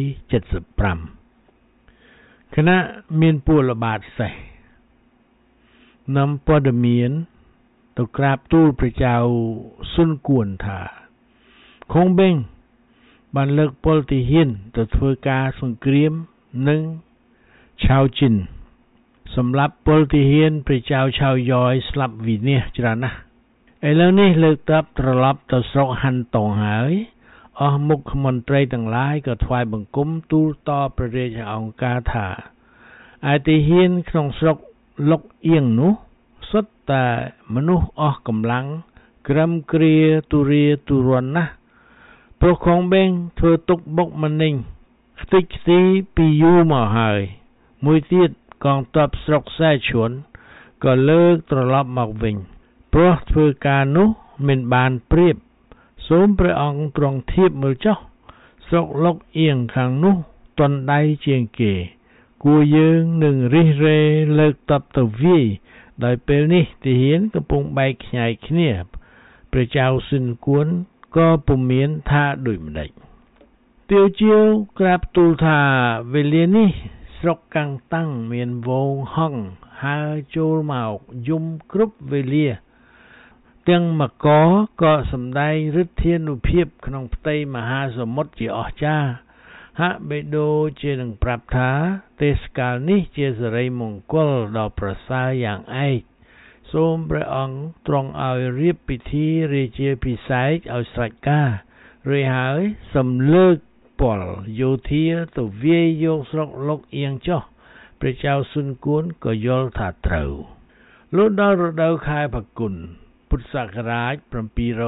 75ខណៈមានពលបាតសេះនាំព័ត៌មានទៅក្រាបទូលព្រះចៅស៊ុនគួនថាខុងបេងបានលើកពលទាហានទៅធ្វើការសង្គ្រាមនឹងឆៅជីនសម្រាប់ពលទាហានព្រះចៅឆៅយ៉យស្លាប់វិនាសច្រើនណាស់ឥឡូវនេះលើកទ័ពត្រឡប់ទៅស្រុកហាន់តងហើយអស់មុខមន្ត្រីទាំងឡាយក៏ថ្វាយបង្គំទូលតព្រះរាជអង្គការថាឯទាហានក្នុងស្រុកលុកអៀងនោះសុទ្ធតែមនុស្សអស់កម្លាំងក្រឹមគ្រាទូរាទូរន់ណាស់ព្រោះខុងបេងធ្វើទុកបុកម្នេញខ្ទេចខ្ទីពីយូរមកហើយមួយទៀតកងទ័ពស្រុកសែឈួនក៏លើកត្រឡប់មកវិញព្រោះធ្វើការនោះមិនបានប្រៀបសូមព្រះអង្គទ្រង់ធៀបមើលចុះស្រុកលុកអៀងខាងនោះទន់ដៃជាងគេគួរយើងនឹងរិះរេលើកទ័ពទៅវាយដោយពេលនេះទាហានកំពុងបែកខ្ញែកគ្នាព្រះចៅស៊ិនគួនក៏ពុំមានថាដូចម្ដេចទាវជាវក្រាបទូលថាវេលានេះស្រុកកាំងតាំងមានវងហងហើរចូលមកយំគ្រប់វេលាទាំងមកក៏សម្ដែងឫទ្ធានុភាពក្នុងផ្ទៃមហាសមុទ្រជាអស្ចារ្យហាក់បីដូចជានឹងប្រាប់ថាទេសកាលនេះជាសិរីមង្គលដ៏ប្រសើរយ៉ាងឯកសូមព្រះអង្គទ្រង់ឲ្យរៀបពិធីរាជាភិសេកឲ្យស្រេចការរួចហើយសំលើកពលយោធាទៅវាយយកស្រុកលុកអៀងចុះព្រះចៅស៊ុនគួនក៏យល់ថាត្រូវលុះដល់រដូវខែផល្គុនពុទ្ធសករាជ772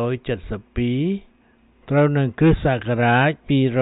ត្រូវនឹងគ្រិស្តសករាជ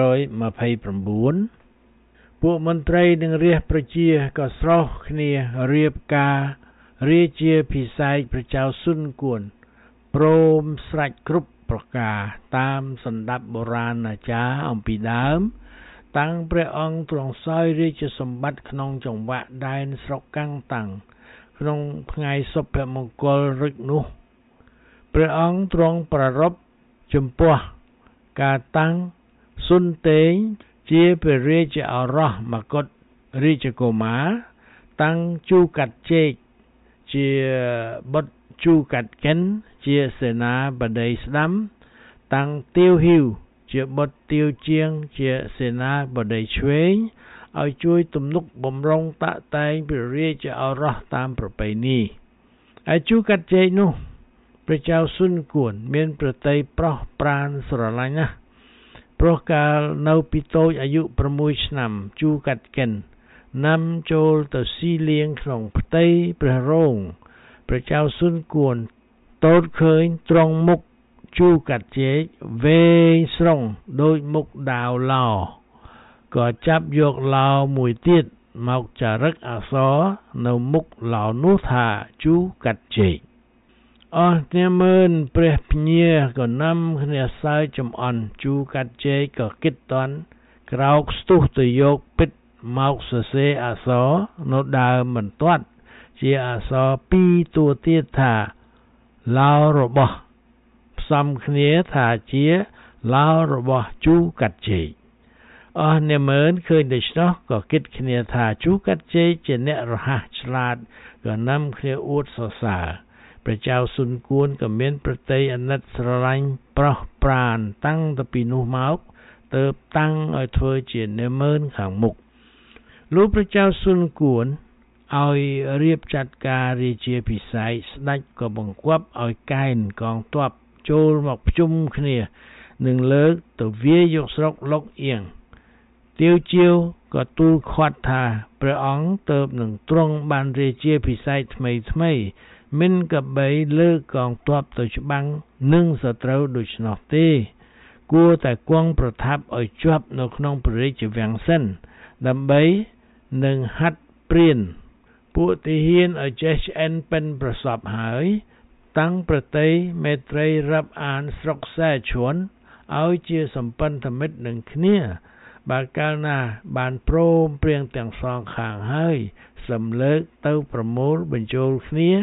229ពួកមន្ត្រីនិងរាជប្រជាក៏ស្រោះគ្នារៀបការរាជាភិសេកព្រះចៅស៊ុនគួនព្រមស្រេចគ្រប់ប្រការតាមសណ្ដាប់បុរាណអាចារ្យអំពីដើមតាំងព្រះអង្គទ្រង់សោយរាជសម្បត្តិក្នុងចង្វាក់ដែនស្រុកកាំងតាំងក្នុងថ្ងៃសុភមង្គលរឹកនោះព្រះអង្គទ្រង់ប្រារព្ធចំពោះការតាំងស៊ុនតេងជាព្រះរាជឱរសមកុដរាជកុមារតាំងជូកាត់ជែកជាបុត្រជូកាត់កិនជាសេនាបតីស្ដាំតាំងទាវហ៊ីវជាបុត្រទាវជាងជាសេនាបតីឆ្វេងឲ្យជួយទំនុកបំរុងតាក់តែងព្រះរាជឱរសតាមប្រពៃណីឯជូកាត់ជែកនោះព្រះចៅស៊ុនគួនមានប្រតិប្រុសប្រានស្រឡាញ់ណាស់ព្រោះកាលនៅពីតូចអាយុ6ឆ្នាំជូកាត់កិននាំចូលទៅស៊ីលៀងក្នុងផ្ទៃព្រះរោងព្រះចៅស៊ុនគួនតូចឃើញត្រង់មុខជូកាត់ជែកវែងស្រង់ដូចមុខដាវឡោក៏ចាប់យកឡោមួយទៀតមកចារឹកអក្សរនៅមុខឡោនោះថាជូកាត់ជែកអស់គ្នាមើលព្រះភ្ញាក៏នាំគ្នាសើចចំអន់ជូកាត់ជែកក៏គិតតន់ក្រោកស្ទុះទៅយកពិតមកសរសេរអក្សរនៅដើមបន្ទាត់ជាអក្សរ2តួទៀតថាឡោរបស់ផ្សំគ្នាថាជាឡោរបស់ជូកាត់ជែកអស់អ្នកមើលឃើញដូច្នោះក៏គិតគ្នាថាជូកាត់ជែកជាអ្នករហ័សឆ្លាតក៏នាំគ្នាអួតសរសើរព្រះចៅស៊ុនគួនក៏មានប្រតិអាណិតស្រឡាញ់ប្រោះប្រានតាំងពីពីនោះមកទើបតាំងឲ្យធ្វើជាអ្នកមើលខាងមុខលោកព្រះចៅស៊ុនគួនឲ្យរៀបចាត់ការរាជាភិសេកស្ដេចក៏បង្គាប់ឲ្យកែនកងទ័ពចូលមកប្រជុំគ្នានឹងលើកទៅវាយយកស្រុកលុកអៀងទាវជាវក៏ទូលខាត់ថាព្រះអង្គទើបនឹងទ្រង់បានរាជាភិសេកថ្មីមិនក៏បីលើកកងទ័ពទៅច្បាំងនឹងសត្រូវដូច្នោះទេគួរតែគង់ប្រថាប់ឲ្យជាប់នៅក្នុងព្រះរាជវាំងសិនដើម្បីនឹងហាត់ព្រានពួកទាហានឲ្យចេះឆ្អិនប៉ិនប្រសពហើយតាំងប្រតិមេត្រីរាប់អានស្រុកសែឈួនឲ្យជាសម្ព័ន្ធមិត្តនឹងគ្នាបើកាលណាបានព្រមព្រៀងទាំងសងខាងហើយសំលើកទៅប្រមូលបញ្ចូលគ្នា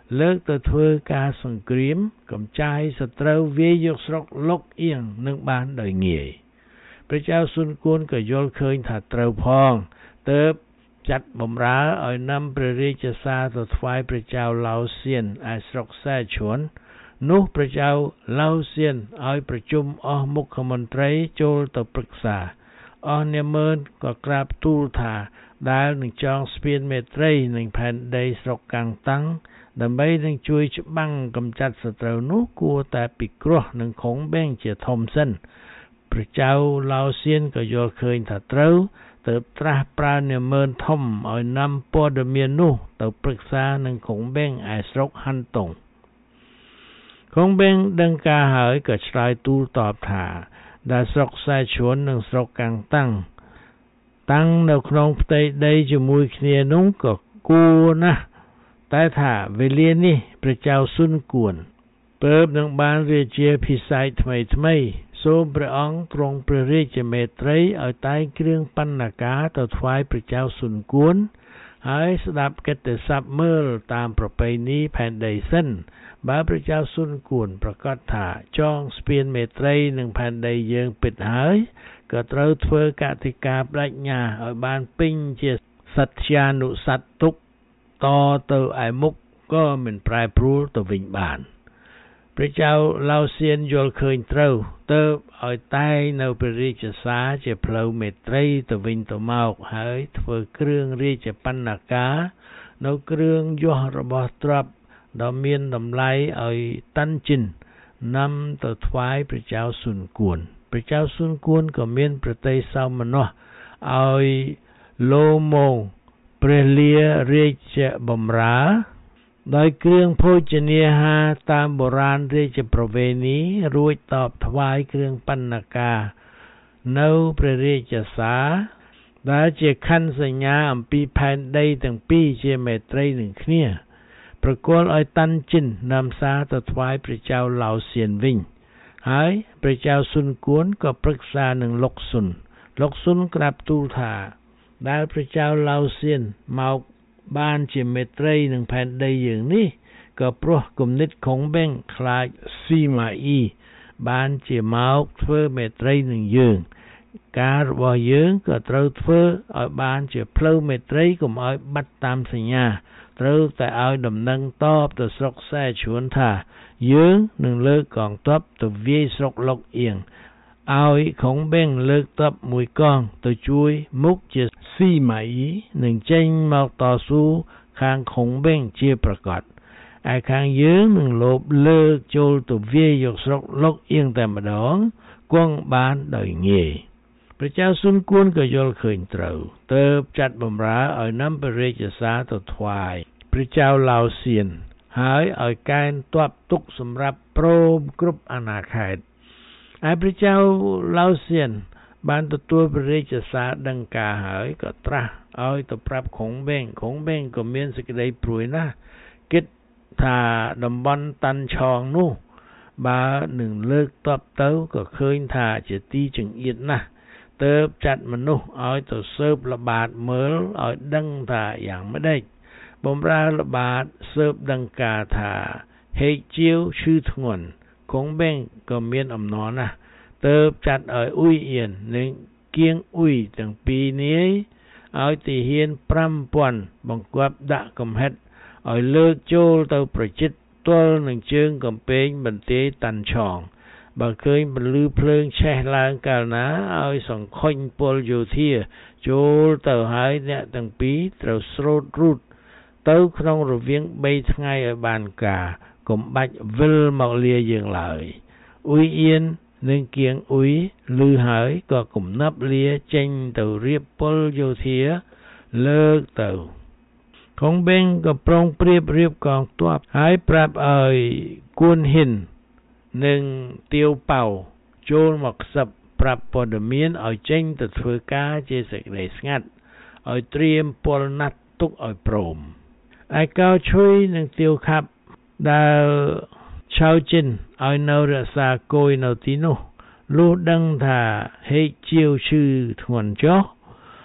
លើកទៅធ្វើការសង្គ្រាមកំចាយសត្រូវវាយយកស្រុកលុកអៀងនឹងបានដោយងាយព្រះចៅស៊ុនគួនក៏យល់ឃើញថាត្រូវផងទើបចាត់បំរើឲ្យនាំព្រះរាជសារទៅថ្វាយព្រះចៅឡៅសៀនឯស្រុកសែឈួននោះព្រះចៅឡៅសៀនឲ្យប្រជុំអស់មុខមន្ត្រីចូលទៅប្រឹក្សាអស់នាម៉ឺនក៏ក្រាបទូលថាដែលនឹងចងស្ពានមេត្រីនឹងផែនដីស្រុកកាំងតាំងដើម្បីនឹងជួយច្បាំងកម្ចាត់សត្រូវនោះគួរតែពិគ្រោះនឹងខុងបេងជាធំសិនព្រះចៅឡៅសៀនក៏យល់ឃើញថាត្រូវទើបត្រាស់ប្រើនាម៉ឺនធំឲ្យនាំព័ត៌មាននោះទៅប្រឹក្សានឹងខុងបេងឯស្រុកហាន់តុងខុងបេងដឹងការហើយក៏ឆ្លើយទូលតបថាដែលស្រុកសែឈួននិងស្រុកកាំងតាំងនៅក្នុងផ្ទៃដីជាមួយគ្នានោះក៏គួរណាស់តែថាវេលានេះព្រះចៅស៊ុនគួនពើបនឹងបានរាជាភិសេកថ្មីសូមព្រះអង្គទ្រង់ព្រះរាជមេត្រីឲ្យតែងគ្រឿងបណ្ណាការទៅថ្វាយព្រះចៅស៊ុនគួនហើយស្ដាប់កិត្តិស័ព្ទមើលតាមប្រពៃណីផែនដីសិនបើព្រះចៅស៊ុនគួនប្រកាសថាចងស្ពានមេត្រីនឹងផែនដីយើងពិតហើយក៏ត្រូវធ្វើកតិកាបដិញ្ញាឲ្យបានពេញជាសត្យានុសត្យទុកតទៅឯមុខក៏មិនប្រែប្រួលទៅវិញបានព្រះចៅឡៅសៀនយល់ឃើញត្រូវទើបឲ្យតែងនៅព្រះរាជសារជាផ្លូវមេត្រីទៅវិញទៅមកហើយធ្វើគ្រឿងរាជបណ្ណាការនៅគ្រឿងយោះរបស់ទ្រព្យដ៏មានតម្លៃឲ្យតាន់ជិននាំទៅថ្វាយព្រះចៅស៊ុនគួនព្រះចៅស៊ុនគួនក៏មានប្រតិសោមនស្សឲ្យលោម៉ងព្រះលារាជបម្រើដោយគ្រឿងភោជនាហារតាមបុរាណរាជប្រវេណីរួចតបថ្វាយគ្រឿងបណ្ណាការនៅព្រះរាជសារដែលជាខណ្ឌសញ្ញាអំពីផែនដីទាំងពីរជាមេត្រីនឹងគ្នាប្រគល់ឲ្យតាន់ជិននាំសារទៅថ្វាយព្រះចៅឡៅសៀនវិញហើយព្រះចៅស៊ុនគួនក៏ប្រឹក្សានឹងលោកស៊ុនក្រាបទូលថាដែលព្រះចៅឡៅសៀនមកបានជាមេត្រីនឹងផែនដីយើងនេះក៏ព្រោះគំនិតខុងបេងខ្លាចស៊ីម៉ាអ៊ីបានជាមកធ្វើមេត្រីនឹងយើងការរបស់យើងក៏ត្រូវធ្វើឲ្យបានជាផ្លូវមេត្រីកុំឲ្យបាត់តាមសញ្ញាត្រូវតែឲ្យដំណឹងតបទៅស្រុកសែឈួនថាយើងនឹងលើកកងទ័ពទៅវាយស្រុកលុកអៀងឲ្យខុងបេងលើកទ័ពមួយកងទៅជួយមុខជាស៊ីម៉ាអ៊ីនឹងចេញមកតស៊ូខាងខុងបេងជាប្រកាសឯខាងយើងនឹងលោបលើកចូលទៅវាយយកស្រុកលុកអៀងតែម្ដងគង់បានដោយងាយព្រះចៅស៊ុនគួនក៏យល់ឃើញត្រូវទើបចាត់បម្រើឲ្យនាំព្រះរាជសារទៅថ្វាយព្រះចៅឡៅសៀនហើយឲ្យកេណ្ឌទ័ពទុកសម្រាប់ព្រមគ្រប់អាណាខេត្តឯព្រះចៅឡៅសៀនបានទទួលព្រះរាជសារដឹងការហើយក៏ត្រាស់ឲ្យទៅប្រាប់ខុងបេងក៏មានសេចក្តីព្រួយណាស់គិតថាតំបន់តាន់ឆងនោះបើនឹងលើកទ័ពទៅក៏ឃើញថាជាទីចង្អៀតណាស់ទើបចាត់មនុស្សឲ្យទៅស៊ើបល្បាតមើលឲ្យដឹងថាយ៉ាងម៉េចបម្រើល្បាតស៊ើបដឹងការថាហេកជាវឈឺធ្ងន់ខុងបេងក៏មានអំណរណាស់ទើបចាត់ឲ្យអ៊ុយអៀននិងគៀងអ៊ុយទាំងពីរនាយឲ្យទាហាន 5000 បង្គាប់ដាក់កំហិតឲ្យលើកចូលទៅប្រជិតទល់នឹងជើងកំពែងបន្ទាយតាន់ឆងបើឃើញពលឺភ្លើងឆេះឡើងកាលណាឲ្យសង្ខុញពលយោធាចូលទៅហើយអ្នកទាំងពីរត្រូវស្រោតរូតទៅក្នុងរវាង3ថ្ងៃឲ្យបានការកុំបាច់វិលមកលាយើងឡើយអ៊ុយអៀននិងគៀងអ៊ុយឮហើយក៏គំនាប់លាចេញទៅរៀបពលយោធាលើកទៅខុងបេងក៏ប្រុងប្រៀបរៀបកងទ័ពហើយប្រាប់ឲ្យគួនហ៊ិននិងទាវប៉ៅចូលមកខ្សឹបប្រាប់ព័ត៌មានឲ្យចេញទៅធ្វើការជាសេចក្តីស្ងាត់ឲ្យត្រៀមពលណាត់ទុកឲ្យព្រមឯកៅឈុយនិងទាវខាប់ដែលឆៅជិនឲ្យនៅរក្សាគយនៅទីនោះលុះដឹងថាហេកជាវឈឺធ្ងន់ចុះ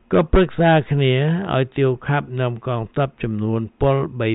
ก็ปรึกษาគ្នាឲ្យទាវខាប់នាំកងទ័ពចំនួនពល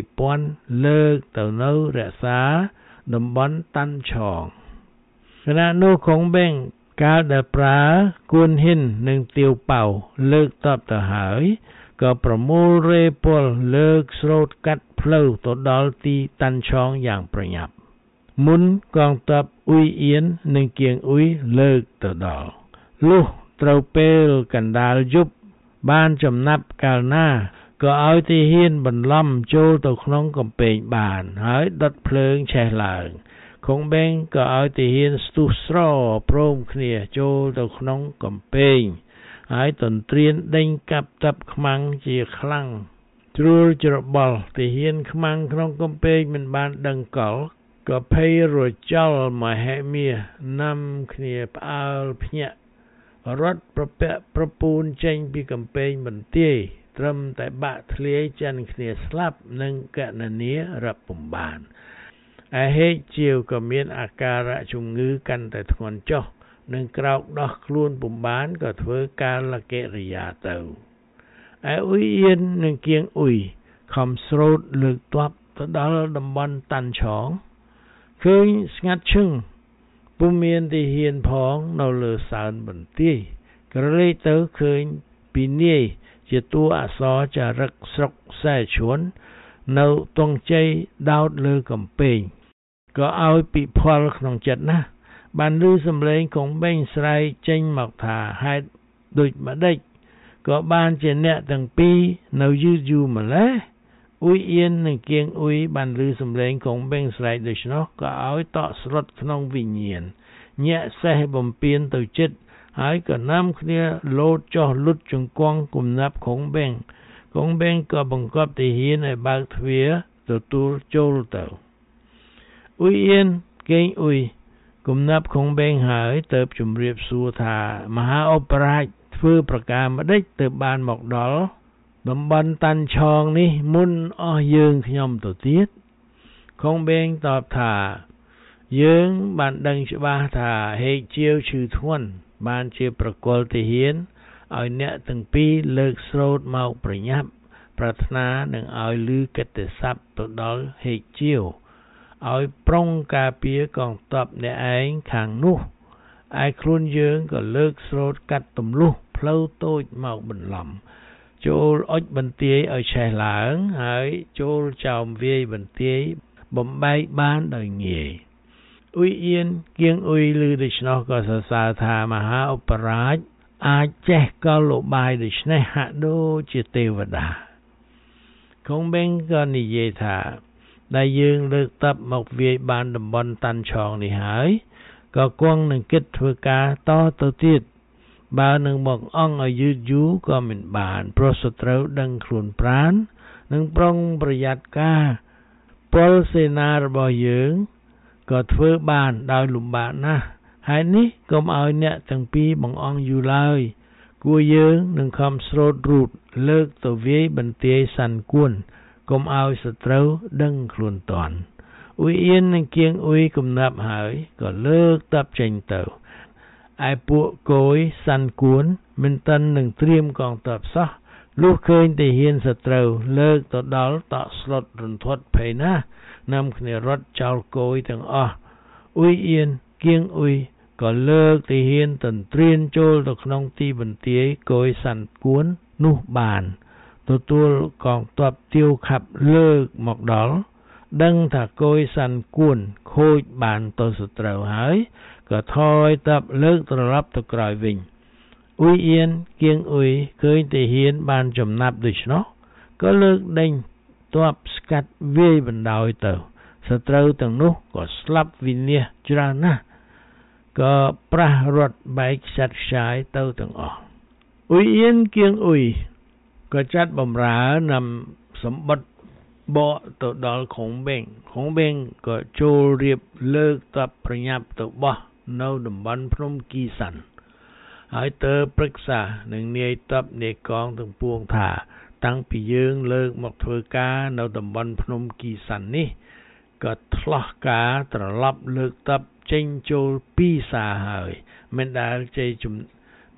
3,000 លើកទៅនៅរក្សាតំបន់តាន់ឆងខណៈនោះខុងបេងកាលដែលប្រើគួនហ៊ិននិងទាវប៉ៅលើកទ័ពទៅហើយក៏ប្រមូលរេពលលើកស្រោតកាត់ផ្លូវទៅដល់ទីតាន់ឆងយ៉ាងប្រញាប់មុនកងទ័ពអ៊ុយអៀននិងគៀងអ៊ុយលើកទៅដល់លុះត្រូវពេលកណ្ដាលយប់បានចំណាប់កាលណាក៏ឲ្យទាហានបន្លំចូលទៅក្នុងកំពែងបានហើយដុតភ្លើងឆេះឡើងខុងបេងក៏ឲ្យទាហានស្ទុះស្រព្រមគ្នាចូលទៅក្នុងកំពែងហើយទន្ទ្រានដេញកាប់តាប់ខ្មាំងជាខ្លាំងជ្រួលច្របល់ទាហានខ្មាំងក្នុងកំពែងមិនបានដឹងកលក៏ភ័យរចលមហិមានាំគ្នាផ្អើលភ្ញាក់រត់ប្រពាក់ប្រពូនចេញពីកំពែងបន្ទាយត្រឹមតែបាក់ធ្លាយចាន់គ្នាស្លាប់និងកណនារឹបពំបានឯហេកជាវក៏មានអាការៈជំងឺកាន់តែធ្ងន់ចុះនិងក្រោកដោះខ្លួនពំបានក៏ធ្វើកាលកិរិយាទៅឯអ៊ុយអៀននិងគៀងអ៊ុយខំស្រោតលើកទ័ពទៅដល់តំបន់តាន់ឆងឃើញស្ងាត់ឈឹងពុំមានទាហានផងនៅលើសើនបន្ទាយក្រឡេកទៅឃើញពីនាយជាតួអក្សរចារឹកស្រុកសែឈួននៅទងជ័យដោតលើកំពែងក៏ឲ្យពិផលក្នុងចិត្តណាស់បានឮសំឡេងកងបេងស្រែកចេញមកថាហេតុដូចម្ដេចក៏បានជាអ្នកទាំងពីរនៅយឺតយូរម្ល៉េះអ៊ុយអៀននិងគៀងអ៊ុយបានឮសំឡេងកងបេងស្រែកដូច្នោះក៏ឲ្យតក់ស្លុតក្នុងវិញ្ញាណញាក់សេះបំពេញទៅចិត្តហើយក៏នាំគ្នាលោតចុះលុតជង្គង់គំនាប់កងបេងក៏បង្គាប់ទាហានឲ្យបើកទ្វារទទួលចូលទៅអ៊ុយអៀនគៀងអ៊ុយគំនាប់កងបេងហើយទៅជម្រាបសួរថាមហាឧបរាជធ្វើប្រការម្ដេចទៅបានមកដល់តំបន់តាន់ឆងនេះមុនអស់យើងខ្ញុំទៅទៀតខុងបេងតបថាយើងបានដឹងច្បាស់ថាហេកជាវឈឺធ្ងន់បានជាប្រគល់ទាហានឲ្យអ្នកទាំងពីរលើកស្រោតមកប្រញាប់ប្រាថ្នានឹងឲ្យឮកិត្តិស័ព្ទទៅដល់ហេកជាវឲ្យប្រុងការពារកងទ័ពអ្នកឯងខាងនោះឯខ្លួនយើងក៏លើកស្រោតកាត់ទម្លុះផ្លូវតូចមកបន្លំចូលអុចបន្ទាយឲ្យឆេះឡើងហើយចូលចោមវាយបន្ទាយបំបែកបានដោយងាយអ៊ុយអៀនគៀងអ៊ុយឮដូច្នោះក៏សរសើរថាមហាឧបរាជអាចចេះកលឧបាយដូច្នេះហាក់ដូចជាទេវតាខុងបេងក៏និយាយថាដែលយើងលើកទ័ពមកវាយបានតំបន់តាន់ឆងនេះហើយក៏គង់នឹងគិតធ្វើការតទៅទៀតបើនឹងមកអង្គឲ្យយឺតយូរក៏មិនបានព្រោះសត្រូវដឹងខ្លួនប្រាណនិងប្រុងប្រយ័ត្នការពលសេនារបស់យើងក៏ធ្វើបានដោយលំបាកណាស់ហើយនេះកុំឲ្យអ្នកទាំងពីរបង្អង់យូរឡើយគួរយើងនឹងខំស្រោតរូតលើកទៅវាយបន្ទាយសាន់គួនកុំឲ្យសត្រូវដឹងខ្លួនតាន់អ៊ុយអៀននិងគៀងអ៊ុយគំនាប់ហើយក៏លើកទ័ពចេញទៅឯពួកគយសាន់គួនមិនទាន់នឹងត្រៀមកងទ័ពសោះលុះឃើញទាហានសត្រូវលើកទៅដល់តក់ស្លុតរន្ធត់ភ័យណាស់នាំគ្នារត់ចោលគយទាំងអស់អ៊ុយអៀនគៀងអ៊ុយក៏លើកទាហានទន្ទ្រានចូលទៅក្នុងទីបន្ទាយគយសាន់គួននោះបានទទួលកងទ័ពទាវខាប់លើកមកដល់ដឹងថាគយសាន់គួនខូចបានទៅសត្រូវហើយក៏ថយទ័ពលើកត្រឡប់ទៅក្រោយវិញអ៊ុយអៀនគៀងអ៊ុយឃើញទាហានបានចំណាប់ដូច្នោះក៏លើកដេញទ័ពស្កាត់វាយបណ្ដោយទៅសត្រូវទាំងនោះក៏ស្លាប់វិនាសច្រើនណាស់ក៏ប្រះរត់បែកខ្ចាត់ខ្ចាយទៅទាំងអស់អ៊ុយអៀនគៀងអ៊ុយក៏ចាត់បំរើនាំសម្បត្តិបកទៅដល់ខុងបេងក៏ចូលរៀបលើកទ័ពប្រញាប់ទៅបោះនៅតំបន់ភ្នំគីសាន់ហើយទៅប្រឹក្សានឹងនាយទ័ពនាយកងទាំងពួងថាតាំងពីយើងលើកមកធ្វើការនៅតំបន់ភ្នំគីសាន់នេះក៏ឆ្លោះការត្រឡប់លើកទ័ពចេញចូលពីសាហើយមិនដែល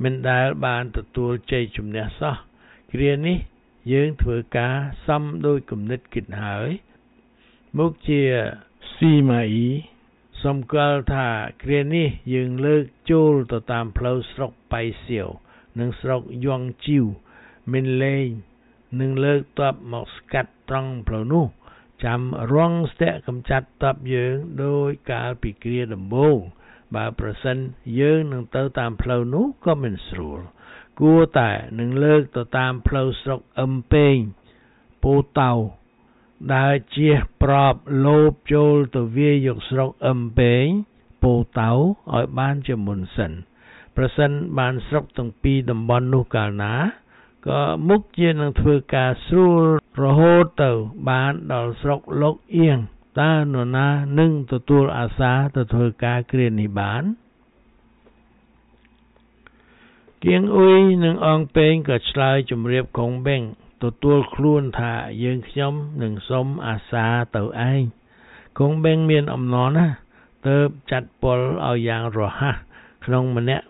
មិនដែលបានទទួលជ័យជំនះសោះគ្រានេះយើងធ្វើការសំដោយគំនិតគិតហើយមុខជាស៊ីម៉ាអ៊ីសំគាល់ថាគ្រានេះយើងលើកចូលទៅតាមផ្លូវស្រុកបៃសៀវនិងស្រុកយងជីវមិនលែងនឹងលើកតបមកស្កាត់ត្រង់ផ្លូវនោះចាំរងស្ទាក់កម្ចាត់តបយើងដោយកាលពីគ្រាដំបូងបើប្រសិនយើងនឹងទៅតាមផ្លូវនោះក៏មិនស្រួលគួរតែនឹងលើកទៅតាមផ្លូវស្រុកអឹមពេងពោតៅដើរជះប្របលោបចូលទៅវាយកស្រុកអឹមពេងពោតៅឲ្យបានជាមុនសិនប្រសិនបានស្រុកទាំងពីរតំបន់នោះកាលណាក៏មុខជានឹងធ្វើការស្រួលរហូតទៅបានដល់ស្រុកលោកអៀងតើនរណានឹងទទួលអាសាទៅធ្វើការគ្រានេះបានគៀងអ៊ុយនិងអងពេងក៏ឆ្លើយជំរាបកងបេងទទួលខ្លួនថាយើងខ្ញុំនឹងសុំអាសាទៅឯងកងបេងមានអំណរណាស់ទើបចាត់ពលឲ្យយ៉ាងរហ័សក្នុងម្នាក់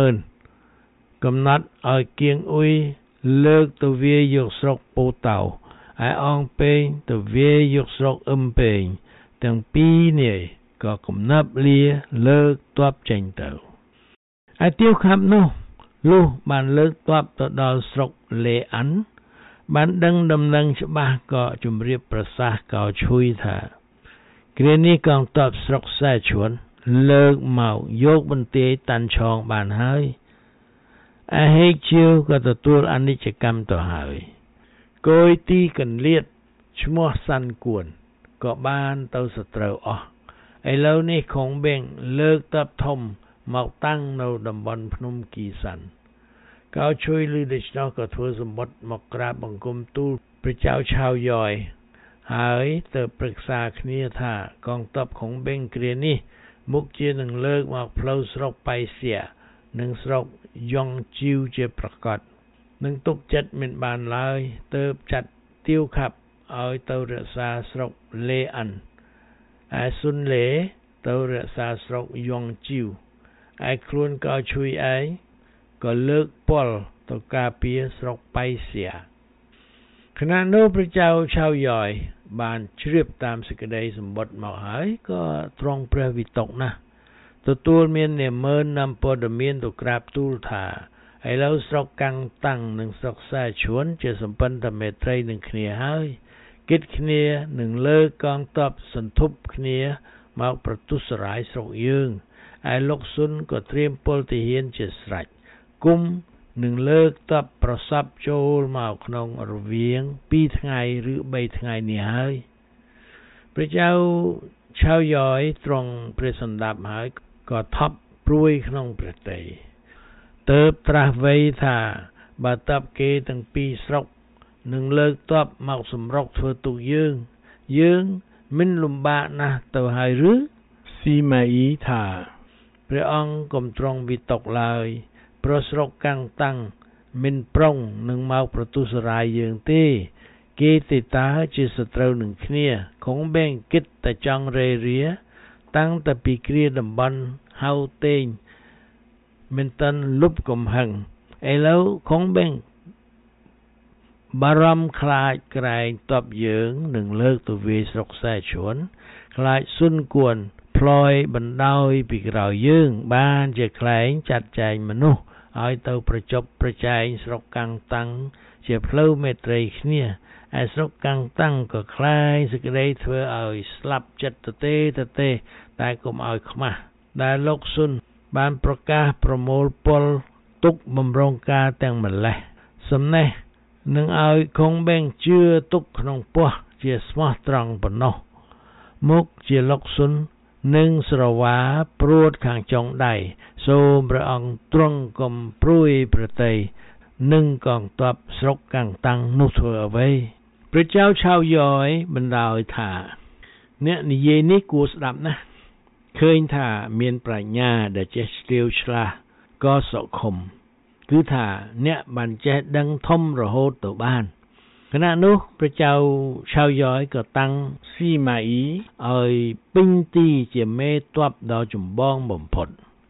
10000 កំណត់ឲ្យគៀងអ៊ុយលើកទៅវាយកស្រុកពោតៅហើយអងពេងទៅវាយកស្រុកអឹមពេងទាំងពីរនេះក៏កំណប់លាលើកទ័ពចេញទៅហើយទៀវខាប់នោះលុះបានលើកទ័ពទៅដល់ស្រុកលេអាន់បានដឹងដំណឹងច្បាស់ក៏ជំរាបប្រសាសន៍កោឈុយថាគ្រានេះកងទ័ពស្រុកសែឈួនលើកមកយកបន្ទាយតាន់ឆងបានហើយអហេកជាវក៏ទទួលអនិច្ចកម្មទៅហើយគយទីកន្លៀតឈ្មោះសាន់គួនក៏បានទៅសត្រូវអស់ឥឡូវនេះខងបេងលើកទ័ពធំមកតាំងនៅតំបន់ភ្នំគីសាន់កោជួយលឺដូច្នោះក៏ធ្វើសម្បត្តិមកក្រាបបង្គំទូលព្រះចៅឆាវយ៉យហើយទៅប្រឹក្សាគ្នាថាកងទ័ពខងបេងគ្រានេះមុខជានឹងលើកមកផ្លូវស្រុកបៃសៀនិងស្រុកយ៉ងជីវជាប្រកាសនឹងទុកចិត្តមិនបានឡើយទើបចាត់ទៀវខាប់ឲ្យទៅរក្សាស្រុកលេអាន់ហើយស៊ុនលេទៅរក្សាស្រុកយ៉ងជីវឯខ្លួនកោជួយឯងក៏លើកពលទៅការពារស្រុកបៃសៀខណៈនោះព្រះចៅឆាវយ៉យបានជ្រាបតាមសេចក្តីសម្បត្តិមកហើយក៏ទ្រង់ព្រះវិតកណាស់ទទួលមាននាម៉ឺននាំព័ត៌មានទៅក្រាបទូលថាឥឡូវស្រុកកាំងតាំងនិងស្រុកសែឈួនជាសម្ព័ន្ធមេត្រីនឹងគ្នាហើយគិតគ្នានឹងលើកកងទ័ពសន្ធប់គ្នាមកប្រទុសរាយស្រុកយើងឯលោកស៊ុនក៏ត្រៀមពលទាហានជាស្រេចគុំនឹងលើកទ័ពប្រសពចូលមកក្នុងរវាង2ថ្ងៃឬ3ថ្ងៃនេះហើយព្រះចៅឆាវយ៉យទ្រង់ព្រះសណ្ដាប់ហើយក៏ថប់ព្រួយក្នុងព្រះទ័យទើបត្រាស់វៃថាបើទ័ពគេទាំងពីរស្រុកនឹងលើកទ័ពមកសម្រុកធ្វើទុកយើងមិនលំបាកណាស់ទៅហើយឬស៊ីម៉ាអ៊ីថាព្រះអង្គកុំទ្រង់វិតកឡើយព្រោះស្រុកកាំងតាំងមិនប្រុងនឹងមកប្រទុសរាយយើងទេគេទេតាជាសត្រូវនឹងគ្នាគង់បែងគិតតែចង់រេរាតាំងតែពីគ្រាតំបន់ហៅតេងមិនតាន់លុបកំហឹងឥឡូវគង់បែងបារម្ភខ្លាចក្រែងតបយើងនឹងលើកទៅវាយស្រុកសែឈួនខ្លាចស៊ុនគួនផ្លយបណ្ដោយពីក្រោយយើងបានជាខ្លែងចាត់ចែងមនុស្សឲ្យទៅប្រជប់ប្រជែងស្រុកកាំងតាំងជាផ្លូវមេត្រីគ្នាឯស្រុកកាំងតាំងក៏ខ្លាយសេចក្តីធ្វើឲ្យស្លាប់ចិត្តទេតែកុំឲ្យខ្មាស់ដែលលោកស៊ុនបានប្រកាសប្រមូលពលទុកបំរុងការទាំងម្លេះសំណេះនឹងឲ្យខងបេងជឿទុកក្នុងពោះជាស្មោះត្រង់ប៉ុណ្ណោះមុខជាលោកស៊ុននិងស្រវាព្រួតខាងចុងដៃសូមព្រះអង្គទ្រង់កុំព្រួយប្រទ័យនឹងកងទ័ពស្រុកកាំងតាំងនោះធ្វើអ្វីព្រះចៅឆាវយ៉យបណ្ដោយថាអ្នកនិយាយនេះគួរស្ដាប់ណាស់ឃើញថាមានប្រាជ្ញាដែលចេះឆ្លៀវឆ្លាស់ក៏សុខុមគឺថាអ្នកបានចេះដឹងធំរហូតទៅបានខណៈនោះព្រះចៅឆាវយ៉យក៏តាំងស៊ីម៉ាអ៊ីឲ្យពេញទីជាមេទ័ពដ៏ចម្បងបំផុត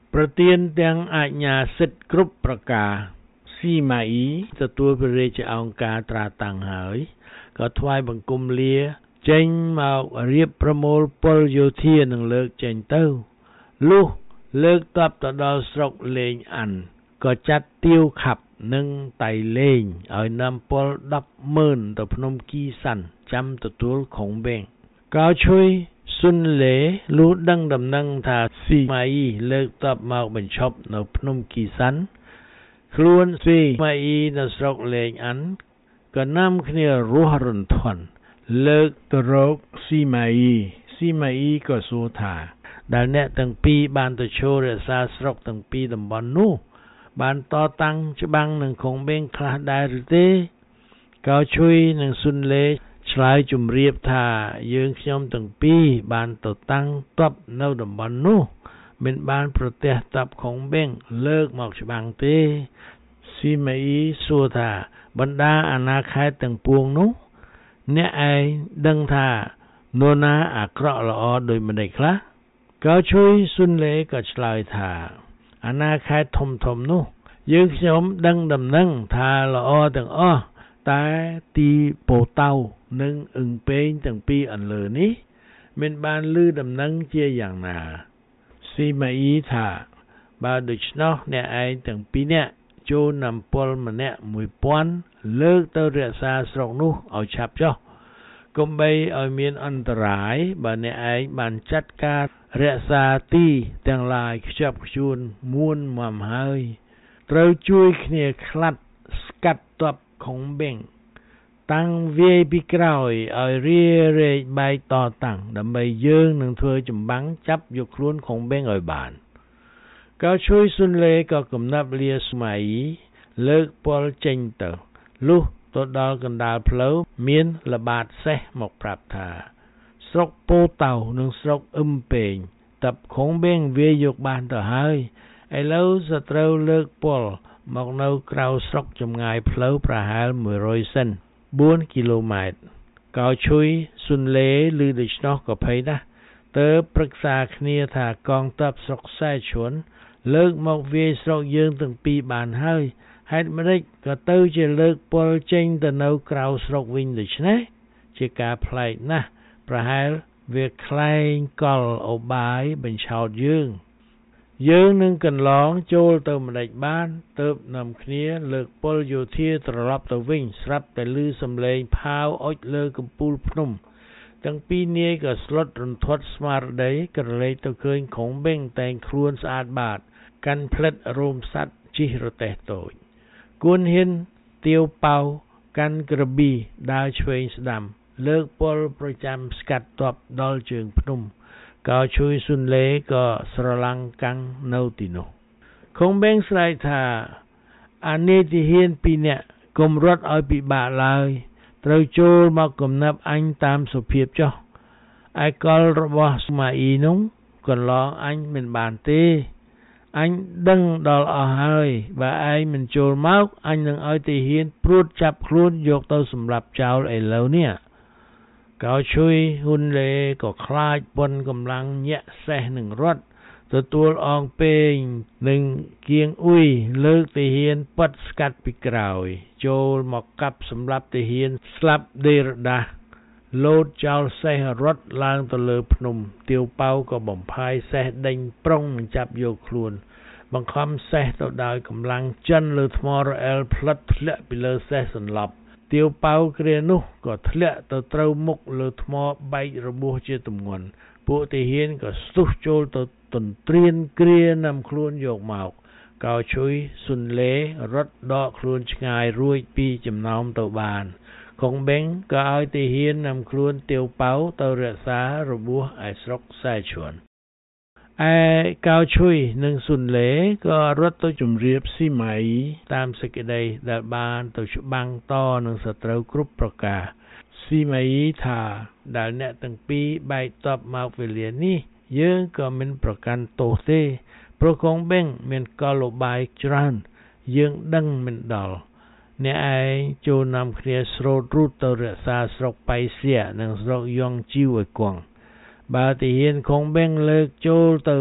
ប្រទានទាំងអាជ្ញាសិទ្ធិគ្រប់ប្រការស៊ីម៉ាអ៊ីទទួលព្រះរាជអង្គការត្រាតាំងហើយក៏ថ្វាយបង្គំលាចេញមករៀបប្រមូលពលយោធានឹងលើកចេញទៅលុះលើកទ័ពទៅដល់ស្រុកលេងអាន់ក៏ចាត់ទាវខាប់និងតៃលេងឲ្យនាំពល 10,000 ទៅភ្នំគីសាន់ចាំទទួលខុងបេងកោឈុយស៊ុនលេលុះដឹងដំណឹងថាស៊ីម៉ាអ៊ីលើកទ័ពមកបញ្ឈប់នៅភ្នំគីសាន់ខ្លួនស៊ីម៉ាអ៊ីនៅស្រុកលេងអាន់ក៏នាំគ្នារស់រន្ធត់លើកទៅរកស៊ីម៉ាអ៊ីក៏សួរថាដែលអ្នកទាំងពីរបានទៅចូលរក្សាស្រុកទាំងពីរតំបន់នោះបានតតាំងច្បាំងនឹងខុងបេងខ្លះដែរឬទេកោឈុយនិងស៊ុនលេឆ្លើយជម្រាបថាយើងខ្ញុំទាំងពីរបានទៅតាំងទ័ពនៅតំបន់នោះមិនបានប្រទះទ័ពខុងបេងលើកមកច្បាំងទេស៊ីម៉ាអ៊ីសួរថាបណ្ដាអាណាខេត្តទាំងពួងនោះអ្នកឯងដឹងថានរណាអាក្រក់ល្អដូចម្ដេចខ្លះកោឈុយស៊ុនលេក៏ឆ្លើយថាអាណាខេត្តធំនោះយើងខ្ញុំដឹងដំណឹងថាល្អទាំងអស់តែទីពោតៅនិងអឹងពេងទាំងពីរអន្លើនេះមិនបានឮដំណឹងជាយ៉ាងណាស៊ីម៉ាអ៊ីថាបើដូច្នោះអ្នកឯងទាំងពីរនាក់ចូលនាំពលម្នាក់ 1000 លើកទៅរក្សាស្រុកនោះឲ្យឆាប់ចុះកុំបីឲ្យមានអន្តរាយបើអ្នកឯងបានចាត់ការរក្សាទីទាំងឡាយខ្ជាប់ខ្ជួនមួនមាំហើយត្រូវជួយគ្នាខ្លាត់ស្កាត់ទ័ពខុងបេងតាំងវាយពីក្រោយឲ្យរារែកបែកតតាំងដើម្បីយើងនឹងធ្វើចម្បាំងចាប់យកខ្លួនខុងបេងឲ្យបានកោឈុយស៊ុនលេក៏កំណាប់លាស្មៃលើកពលចេញទៅលុះទៅដល់កណ្ដាលផ្លូវមានល្បាតសេះមកប្រាប់ថាស្រុកពោតៅនិងស្រុកអឹមពេងទ័ពខុងបេងវាយកបានទៅហើយឥឡូវសត្រូវលើកពលមកនៅក្រៅស្រុកចម្ងាយផ្លូវប្រហែល100សិន4 គីឡូម៉ែត្រកោឈុយស៊ុនលេឮដូច្នោះក៏ភ័យណាស់ទើបប្រឹក្សាគ្នាថាកងទ័ពស្រុកសែឈួនលើកមកវាយស្រុកយើងទាំងពីរបានហើយហេតុម្ដេចក៏ទៅជាលើកពលចេញទៅនៅក្រៅស្រុកវិញដូច្នេះជាការប្លែកណាស់ប្រហែលវាខ្លែងកលអបាយបញ្ឆោតយើងនឹងកន្លងចូលទៅម្ដេចបានទើបនាំគ្នាលើកពលយោធាត្រឡប់ទៅវិញស្រាប់តែឮសំឡេងផាវអុចលើកំពូលភ្នំទាំងពីរនាយក៏ស្លុតរន្ធត់ស្មារតីក្រឡេកទៅឃើញខុងបេងតែងខ្លួនស្អាតបាតកាន់ផ្លិតរោមសត្វជិះរទេះតូចគួនហ៊ានទាវប៉ៅកាន់ក្របីដើរឆ្វេងស្ដាំលើកពលប្រចាំស្កាត់ទ័ពដល់ជើងភ្នំកោឈុយស៊ុនលេក៏ស្រឡាំងកាំងនៅទីនោះខុងបេងស្រែកថាអានេតិហ៊ាន2នាក់កុំរត់ឲ្យពិបាកឡើយត្រូវចូលមកកំណាប់អញតាមសុភាពចុះឯកលរបស់ស្មាអ៊ីនោះកន្លងអញមិនបានទេអញដឹងដល់អស់ហើយបើឯងមិនចូលមកអញនឹងឲ្យទាហានព្រួតចាប់ខ្លួនយកទៅសម្លាប់ចោលឥឡូវនេះកោឈុយហ៊ុនលេក៏ខ្លាចប៉ុនកម្លាំងញាក់សេះនឹងរត់ទទួលអងពេងនិងគៀងអ៊ុយលើកទាហានប៉ាត់ស្កាត់ពីក្រោយចូលមកកាប់សម្លាប់ទាហានស្លាប់ដេរដាស់លោតចោលសេះរត់ឡើងទៅលើភ្នំទាវប៉ៅក៏បំផាយសេះដេញប្រុងមិនចាប់យកខ្លួនបង្ខំសេះទៅដោយកម្លាំងចិនលើថ្មរអិលផ្លិតធ្លាក់ពីលើសេះសន្លប់ទាវប៉ៅគ្រានោះក៏ធ្លាក់ទៅត្រូវមុខលើថ្មបែករបួសជាទម្ងន់ពួកទាហានក៏ស្ទុះចូលទៅទន្ទ្រានគ្រានាំខ្លួនយកមកកោឈុយស៊ុនលេរត់ដកខ្លួនឆ្ងាយរួចពីចំណោមទៅបានខុងបេងក៏ឲ្យទាហាននាំខ្លួនទាវប៉ៅទៅរក្សារបួសឯស្រុកសែឈួនឯកោឈុយនិងស៊ុនលេក៏រត់ទៅជម្រាបស៊ីម៉ៃតាមសេចក្តីដែលបានទៅច្បាំងតនឹងសត្រូវគ្រប់ប្រការស៊ីម៉ៃថាដែលអ្នកទាំងពីរបែកទ័ពមកវេលានេះយើងក៏មិនប្រកាន់ទោសទេព្រោះខុងបេងមានកលឧបាយច្រើនយើងដឹងមិនដល់អ្នកឯងចូលនាំគ្នាស្រោតរូតទៅរក្សាស្រុកបៃសៀនិងស្រុកយ៉ងជីវឲ្យគង់បើទាហានខុងបេងលើកចូលទៅ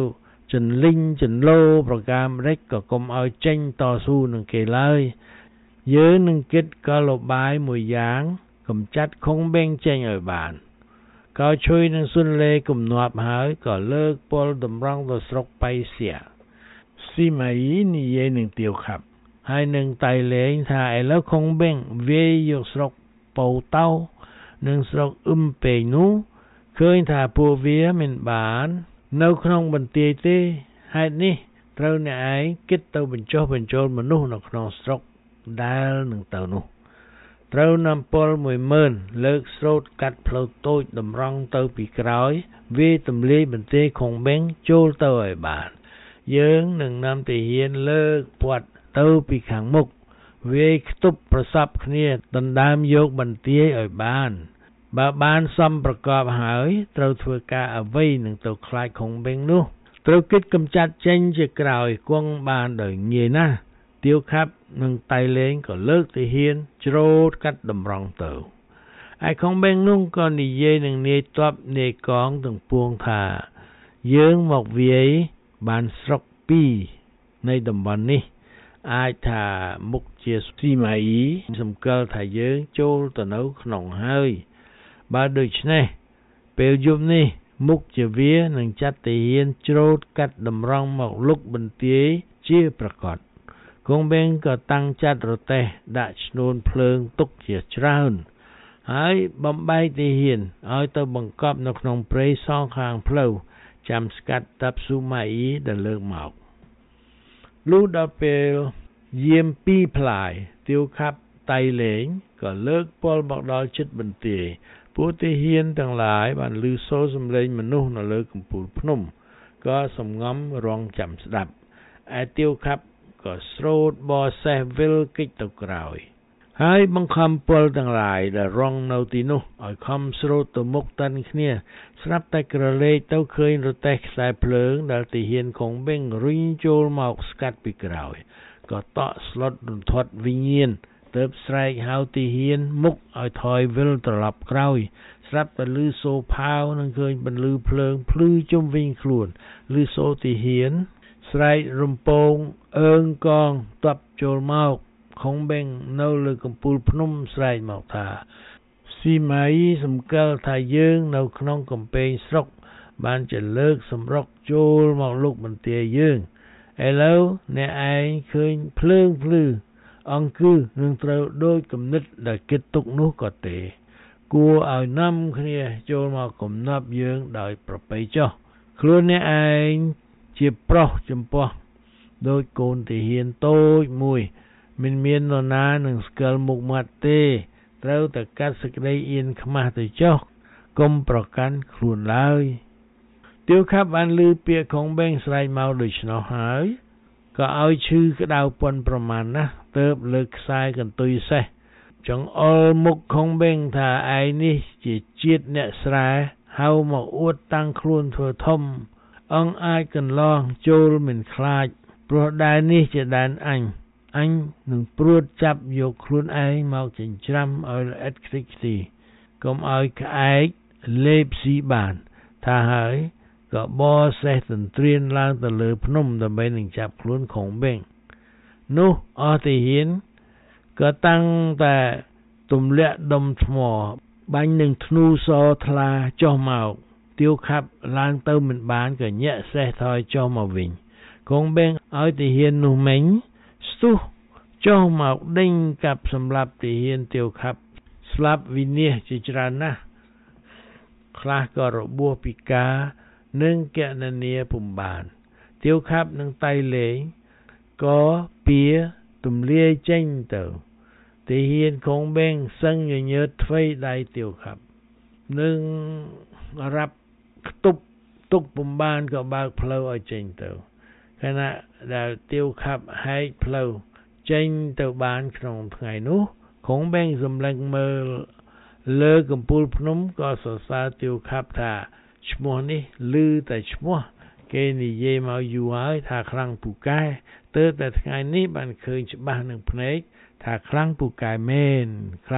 ចន្លិញចន្លោប្រការម្ដេចក៏កុំឲ្យចេញតស៊ូនឹងគេឡើយយើងនឹងគិតកលបាយមួយយ៉ាងកំចាត់ខុងបេងចេញឲ្យបានកោជួយនឹងសុនលេគំនាប់ហើយក៏លើកពលតម្រង់ទៅស្រុកបៃសៀស៊ីម៉ៃនិយាយនឹងទាវខាប់ហើយនឹងតៃលេងថាឥឡូវខុងបេងវាយយកស្រុកពៅតៅនិងស្រុកពេងនោះឃើញថាពួកវាមិនបាននៅក្នុងបន្ទាយទេហេតុនេះត្រូវអ្នកឯងគិតទៅបញ្ចុះបញ្ចូលមនុស្សនៅក្នុងស្រុកដែលនឹងទៅនោះត្រូវនាំពល10000លើកស្រោតកាត់ផ្លូវតូចតម្រង់ទៅពីក្រោយវាទម្លាយបន្ទាយខុងបេងចូលទៅឲ្យបានយើងនឹងនាំទាហានលើកពាត់ទៅពីខាងមុខវាខ្ទប់ប្រសពគ្នាដណ្ដើមយកបន្ទាយឲ្យបានបើបានសំប្រកបហើយត្រូវធ្វើការអ្វីនឹងទៅខ្លាចខុងបេងនោះត្រូវគិតកំចាត់ចេញជាក្រោយគង់បានដោយងាយណាស់ទាវខាប់និងតៃលេងក៏លើកទាហានច្រូតកាត់តម្រង់ទៅឯខុងបេងនោះក៏និយាយនឹងនាយទ័ពនាយកងទាំងពួងថាយើងមកវាយបានស្រុក2នៃតំបន់នេះអាចថាមុខជាស៊ីម៉ៃសំគាល់ថាយើងចូលទៅនៅក្នុងហើយបើដូច្នេះពេលយប់នេះមុខជាវានឹងចាត់ទាហានច្រូតកាត់តម្រង់មកលុកបន្ទាយជាប្រកបគង់បេងក៏តាំងចាត់រទេះដាក់ឈ្នួនភ្លើងទុកជាច្រើនហើយបំបែកទាហានឲ្យទៅបង្កប់នៅក្នុងព្រៃសងខាងផ្លូវចាំស្កាត់តាប់ស៊ូម៉ៃដែលលើកមកលុះដល់ពេលយាម2ផ្លាយទាវខាប់តៃលេងក៏លើកពលមកដល់ជិតបន្ទាយពួកទាហានទាំងឡាយបានឮសូរសំឡេងមនុស្សនៅលើកំពូលភ្នំក៏សំងំរងចាំស្ដាប់ឯទាវខាប់ក៏ស្រោតបរសេះវិលគេចទៅក្រោយហើយបង្ខំពលទាំងឡាយដែលរងនៅទីនោះឲ្យខំស្រោតទៅមុខតាន់គ្នាស្រាប់តែក្រឡេកទៅឃើញរទេះខ្សែភ្លើងដែលទាហានខុងបេងរុញចូលមកស្កាត់ពីក្រោយក៏តក់ស្លុតរន្ធត់វិញ្ញាណទើបស្រែកហៅទាហានមុខឲ្យថយវិលត្រឡប់ក្រោយស្រាប់តែឮសូរផាវនឹងឃើញបន្លឺភ្លើងភ្លឺជុំវិញខ្លួនឮសូរទាហានស្រែករំពងអើងកងតបចូលមកខុងបេងនៅលើកំពូលភ្នំស្រែកមកថាស៊ីម៉ៃសម្គាល់ថាយើងនៅក្នុងកំពែងស្រុកបានជាលើកសម្រុកចូលមកលុកបន្ទាយយើងឥឡូវអ្នកឯងឃើញភ្លើងភ្លឺអង្គគឺនឹងត្រូវដូចគំនិតដែលគិតទុកនោះក៏ទេគួរឲ្យនាំគ្នាចូលមកគំនាប់យើងដោយប្រពៃចុះខ្លួនអ្នកឯងជាប្រុសចំពោះដូចកូនទាហានតូចមួយមិនមាននរណានឹងស្គាល់មុខមាត់ទេត្រូវតែកាត់សេចក្តីអៀនខ្មាស់ទៅចុះកុំប្រកាន់ខ្លួនឡើយទាវខាប់បានឮពាក្យខុងបេងស្រែកមកដូច្នោះហើយក៏ឲ្យឈឺក្តៅប៉ុនប្រមាណណាស់ទើបលើកខ្សែកន្ទុយសេះចង្អុលមុខខុងបេងថាឯនេះជាជាតិអ្នកស្រែហៅមកអួតតាំងខ្លួនធ្វើធំអង្គអាចកន្លងចូលមិនខ្លាចព្រោះដែននេះជាដែនអញនឹងព្រួតចាប់យកខ្លួនឯងមកចិញ្ច្រាំឲ្យល្អិតខ្ទេចខ្ទីកុំឲ្យក្អែកលេបស៊ីបានថាហើយក៏បរសេះទន្ទ្រានឡើងទៅលើភ្នំដើម្បីនឹងចាប់ខ្លួនខុងបេងនោះអស់ទាហានក៏តាំងតែទម្លាក់ដុំថ្មបាញ់នឹងធ្នូសថ្លាចុះមកទាវខាប់ឡើងទៅមិនបានក៏ញាក់សេះថយចុះមកវិញខុងបេងឲ្យទាហាននោះមិញស្ទុះចុះមកដេញកាប់សម្លាប់ទាហានទាវខាប់ស្លាប់វិនាសជាច្រើនណាស់ខ្លះក៏របួសពិការនិងគណនាពុំបានទាវខាប់និងតៃលេងក៏ពៀទម្លាយចេញទៅទាហានខុងបេងសឹងញញើតថ្វីដៃទាវខាប់នឹងរាប់ខ្ទប់ទុកពុំបានក៏បើកផ្លូវឲ្យចេញទៅខណៈដែលទាវខាប់ហែកផ្លូវចេញទៅបានក្នុងថ្ងៃនោះខុងបេងសម្លឹងមើលលើកំពូលភ្នំក៏សរសើរទាវខាប់ថាឈ្មោះនេះឮតែឈ្មោះគេនិយាយមកយូរហើយថាខ្លាំងពូកែទើបតែថ្ងៃនេះបានឃើញច្បាស់នឹងភ្នែកថាខ្លាំងពូកែមែន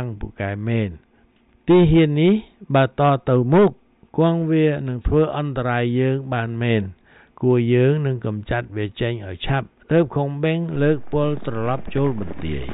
ទាហាននេះបើតទៅមុខគង់វានឹងធ្វើអន្តរាយយើងបានមែនគួរយើងនឹងកម្ចាត់វាចេញឲ្យឆាប់ទើបខុងបេងលើកពលត្រឡប់ចូលបន្ទាយ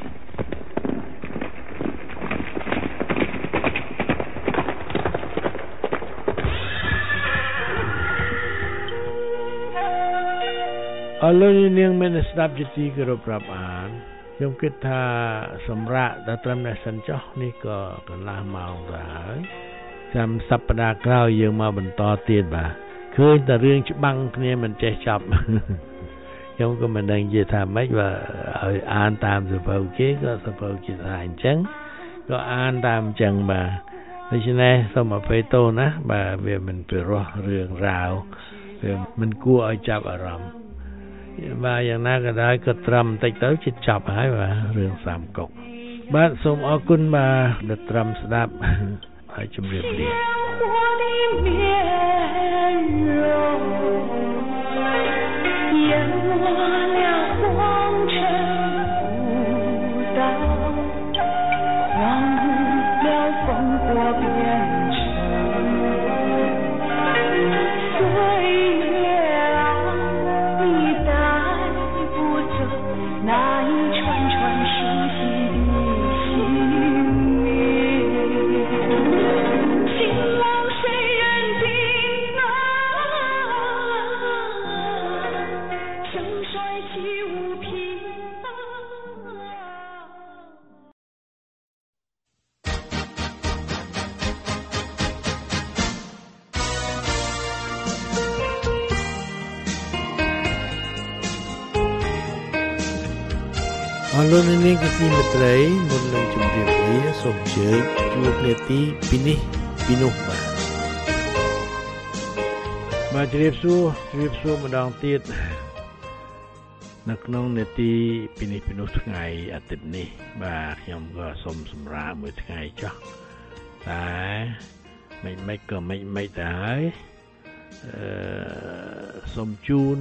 អរលោកនាងមានស្ដាប់ជាទីគោរពរាប់អានខ្ញុំគិតថាសម្រាប់ដល់ត្រឹមនេះសិនចុះនេះក៏កន្លះម៉ោងទៅហើយចាំសប្តាហ៍ក្រោយយើងមកបន្តទៀតបាទឃើញតែរឿងច្បាំងគ្នាមិនចេះចប់ខ្ញុំក៏មិនដឹងនិយាយថាម៉េចបើឲ្យអានតាមសភៅគេក៏សភៅគេថាអញ្ចឹងក៏អានតាមអញ្ចឹងបាទដូច្នេះសូមអភ័យទោសណាបាទវាមិនពិរោះរឿងរ៉ាវវាមិនគួរឲ្យចាប់អារម្មណ៍បាទយ៉ាងណាក៏ដោយក៏ត្រឹមបន្តិចទៅជិតចប់ហើយបាទរឿងសាមកុកបាទសូមអរគុណបាទដែលត្រឹមស្ដាប់ហើយជម្រាបលាអរលោកនាងជាទីមេត្រីមុននឹងជម្រាបលាសូមអញ្ជើញជួបនាទីពីនេះពីនោះបាទជម្រាបសួរម្ដងទៀតនៅក្នុងនាទីពីនេះពីនោះថ្ងៃអាទិត្យនេះបាទខ្ញុំក៏សូមសម្រាកមួយថ្ងៃចុះតែមិនក៏មិនទៅហើយសូមជូន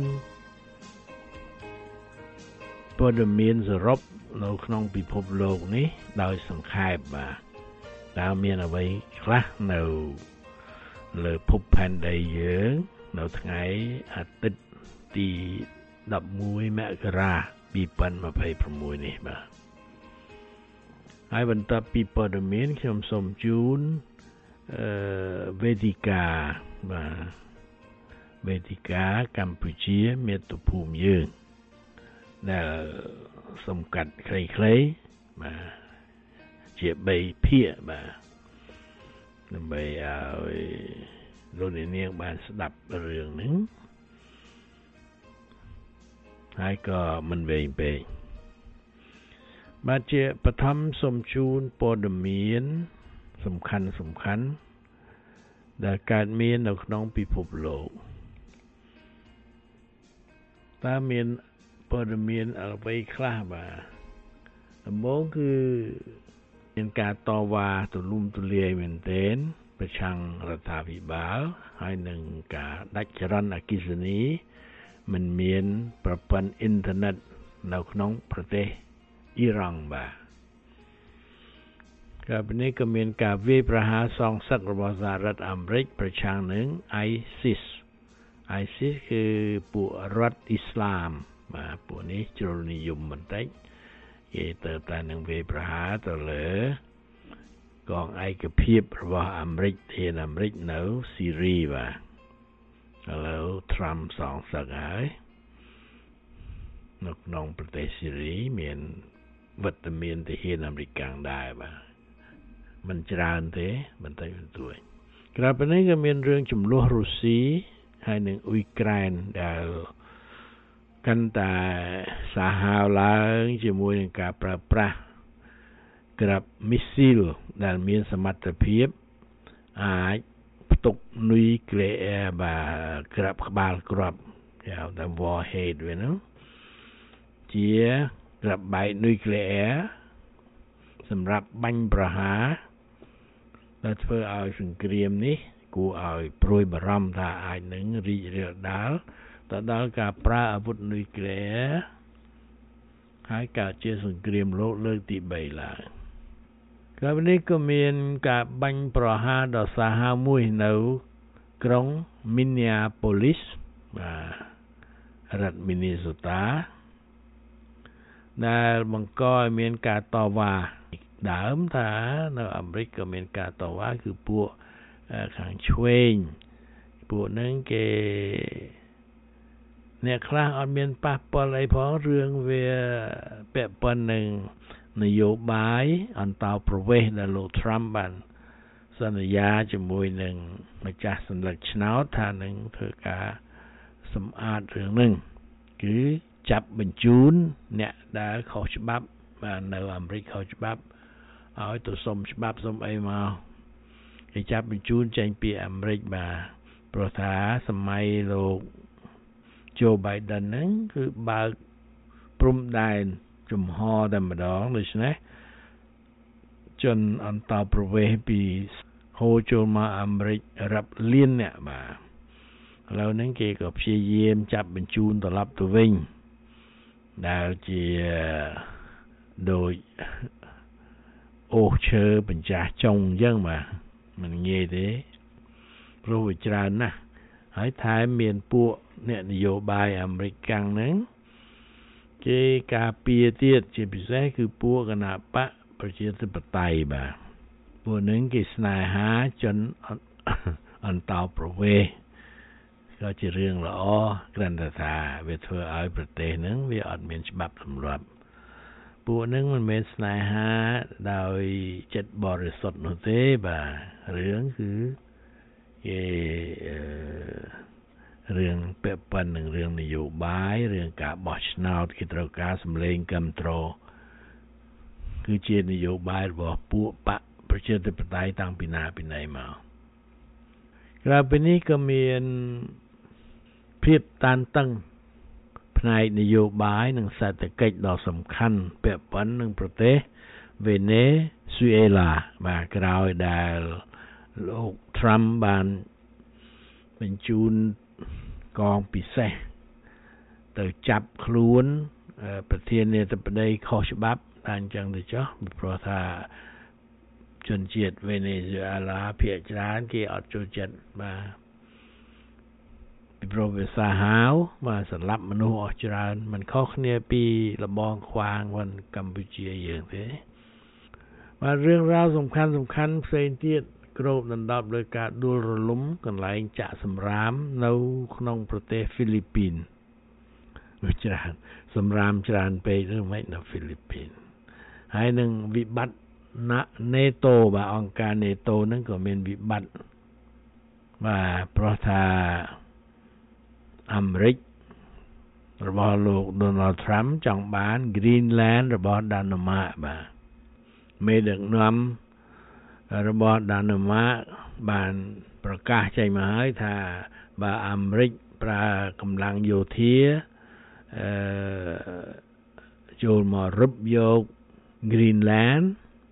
ព័ត៌មានសរុបនៅក្នុងពិភពលោកនេះដោយសង្ខេបបាទតើមានអ្វីខ្លះនៅលើភពផែនដីយើងនៅថ្ងៃអាទិត្យទី11មករា2026នេះបាទហើយបន្ទាប់ពីព័ត៌មានខ្ញុំសូមជូនវេទិកាបាទវេទិកាកម្ពុជាមាតុភូមិយើងដែលសំកាត់ខ្លីៗបាទជា3ភាគបាទដើម្បីឲ្យលោកនាងបានស្ដាប់រឿងហ្នឹងហើយក៏មិនវែងពេកបាទជាបឋមសូមជូនព័ត៌មានសំខាន់ដែលកើតមាននៅក្នុងពិភពលោកតើមានព័ត៌មានអ្វីខ្លះបាទដំបូងគឺមានការតវ៉ាទូលំទូលាយមែនទែនប្រឆាំងរដ្ឋាភិបាលហើយនឹងការដាច់ចរន្តអគ្គិសនីមិនមានប្រព័ន្ធអ៊ីនធឺណិតនៅក្នុងប្រទេសអ៊ីរ៉ង់បាទកាលពីនេះក៏មានការវាយប្រហារសងសឹករបស់សហរដ្ឋអាមេរិកប្រឆាំងនឹង ISIS គឺពួករដ្ឋអ៊ីស្លាមបាទពួកនេះជ្រុលនិយមបន្តិចគេទៅតែនឹងវាយប្រហារទៅលើកងឯកភាពរបស់អាមេរិកនៅស៊ីរីបាទឥឡូវត្រាំសងសឹកហើយនៅក្នុងប្រទេសស៊ីរីមានវត្តមានទាហានអាមេរិកដែរបាទមិនច្រើនទេបន្តិចបន្តួចក្រៅពីនេះក៏មានរឿងចំនួនរុស្ស៊ីហើយនិងអ៊ុយក្រែនដែលកាន់តែសាហាវឡើងជាមួយនឹងការប្រើប្រាស់ក្របមីស៊ីលដែលមានសមត្ថភាពអាចផ្ទុកនុយក្លេអ៊ែរបាទក្របក្បាលគ្រាប់ហៅថា warhead វានោះជាក្របបែកនុយក្លេអ៊ែរសម្រាប់បាញ់ប្រហារដែលធ្វើឲ្យសង្គ្រាមនេះគួរឲ្យព្រួយបារម្ភថាអាចនឹងរីករាលដាលទៅដល់ការប្រើអាវុធនុយក្លេអ៊ែរហើយកើតជាសង្គ្រាមលោកលើកទី3ឡើងក្រៅពីនេះក៏មានការបាញ់ប្រហារដ៏សាហាវមួយនៅក្រុង Minneapolis បាទរដ្ឋ Minnesota ដែលបង្កឲ្យមានការតវ៉ាដើមថានៅអាមេរិកក៏មានការតវ៉ាគឺពួកខាងឆ្វេងពួកហ្នឹងគេអ្នកខ្លះអត់មានប៉ះពាល់អីផងរឿងវាពាក់ព័ន្ធនឹងនយោបាយអន្តោប្រវេសន៍ដែលលោក Trump បានសន្យាជាមួយនឹងម្ចាស់សញ្ញាឆ្នោតថានឹងធ្វើការសម្អាតរឿងហ្នឹងគឺចាប់បញ្ជូនអ្នកដែលខុសច្បាប់បាទនៅអាមេរិកខុសច្បាប់ឲ្យទៅសុំច្បាប់សុំអីមកគេចាប់បញ្ជូនចេញពីអាមេរិកបាទព្រោះថាសម័យលោក Joe Biden ហ្នឹងគឺបើកព្រំដែនចំហតែម្ដងដូច្នេះជនអន្តោប្រវេសន៍ពីហូរចូលមកអាមេរិករាប់លានអ្នកបាទឥឡូវហ្នឹងគេក៏ព្យាយាមចាប់បញ្ជូនត្រឡប់ទៅវិញដែលជាដូចអូសឈើបញ្ចាស់ចុងអញ្ចឹងបាទមិនងាយទេព្រោះវាច្រើនណាស់ហើយថែមមានពួកអ្នកនយោបាយអាមេរិកកាំងហ្នឹងគេការពារទៀតជាពិសេសគឺពួកគណបកប្រជាធិបតេយ្យបាទពួកហ្នឹងគេស្នេហាជនអន្តោប្រវេសន៍ក៏ជារឿងល្អគ្រាន់តែថាវាធ្វើឲ្យប្រទេសហ្នឹងវាអត់មានច្បាប់សម្រាប់ពួកហ្នឹងមិនមែនស្នេហាដោយចិត្តបរិសុទ្ធនោះទេបាទរឿងគឺគេរឿងពាក់ព័ន្ធនឹងរឿងនយោបាយរឿងការបោះឆ្នោតគេត្រូវការសម្លេងគាំទ្រគឺជានយោបាយរបស់ពួកបកប្រជាធិបតេយ្យតាំងពីណាពីណីមកក្រៅពីនេះក៏មានភាពតានតឹងផ្នែកនយោបាយនិងសេដ្ឋកិច្ចដ៏សំខាន់ពាក់ព័ន្ធនឹងប្រទេសវេណេស៊ុយអេឡាបាទក្រោយដែលលោក Trump បានបញ្ជូនកងពិសេសទៅចាប់ខ្លួនប្រធានាធិបតីខុសច្បាប់តែអញ្ចឹងទៅចុះព្រោះថាជនជាតិវេណេស៊ុយអេឡាភាគច្រើនគេអត់ចូលចិត្តបាទពីព្រោះវាសាហាវបាទសម្លាប់មនុស្សអស់ច្រើនមិនខុសគ្នាពីលបងខ្វាងវិញកម្ពុជាយើងទេបាទរឿងរ៉ាវសំខាន់ផ្សេងទៀតគ្របដណ្ដប់ដោយការដួលរលំកន្លែងចាក់សម្រាមនៅក្នុងប្រទេសហ្វីលីពីនវាច្រើនសម្រាមច្រើនពេកឬមិននៅហ្វីលីពីនហើយនឹងវិបត្តិណេតូបាទអង្គការណេតូហ្នឹងក៏មានវិបត្តិបាទព្រោះថាអាមេរិករបស់លោក Donald Trump ចង់បាន Greenland របស់ Denmark បាទមេដឹកនាំរបស់ Denmark បានប្រកាសចេញមកហើយថាបើអាមេរិកប្រើកម្លាំងយោធាចូលមករឹបយក Greenland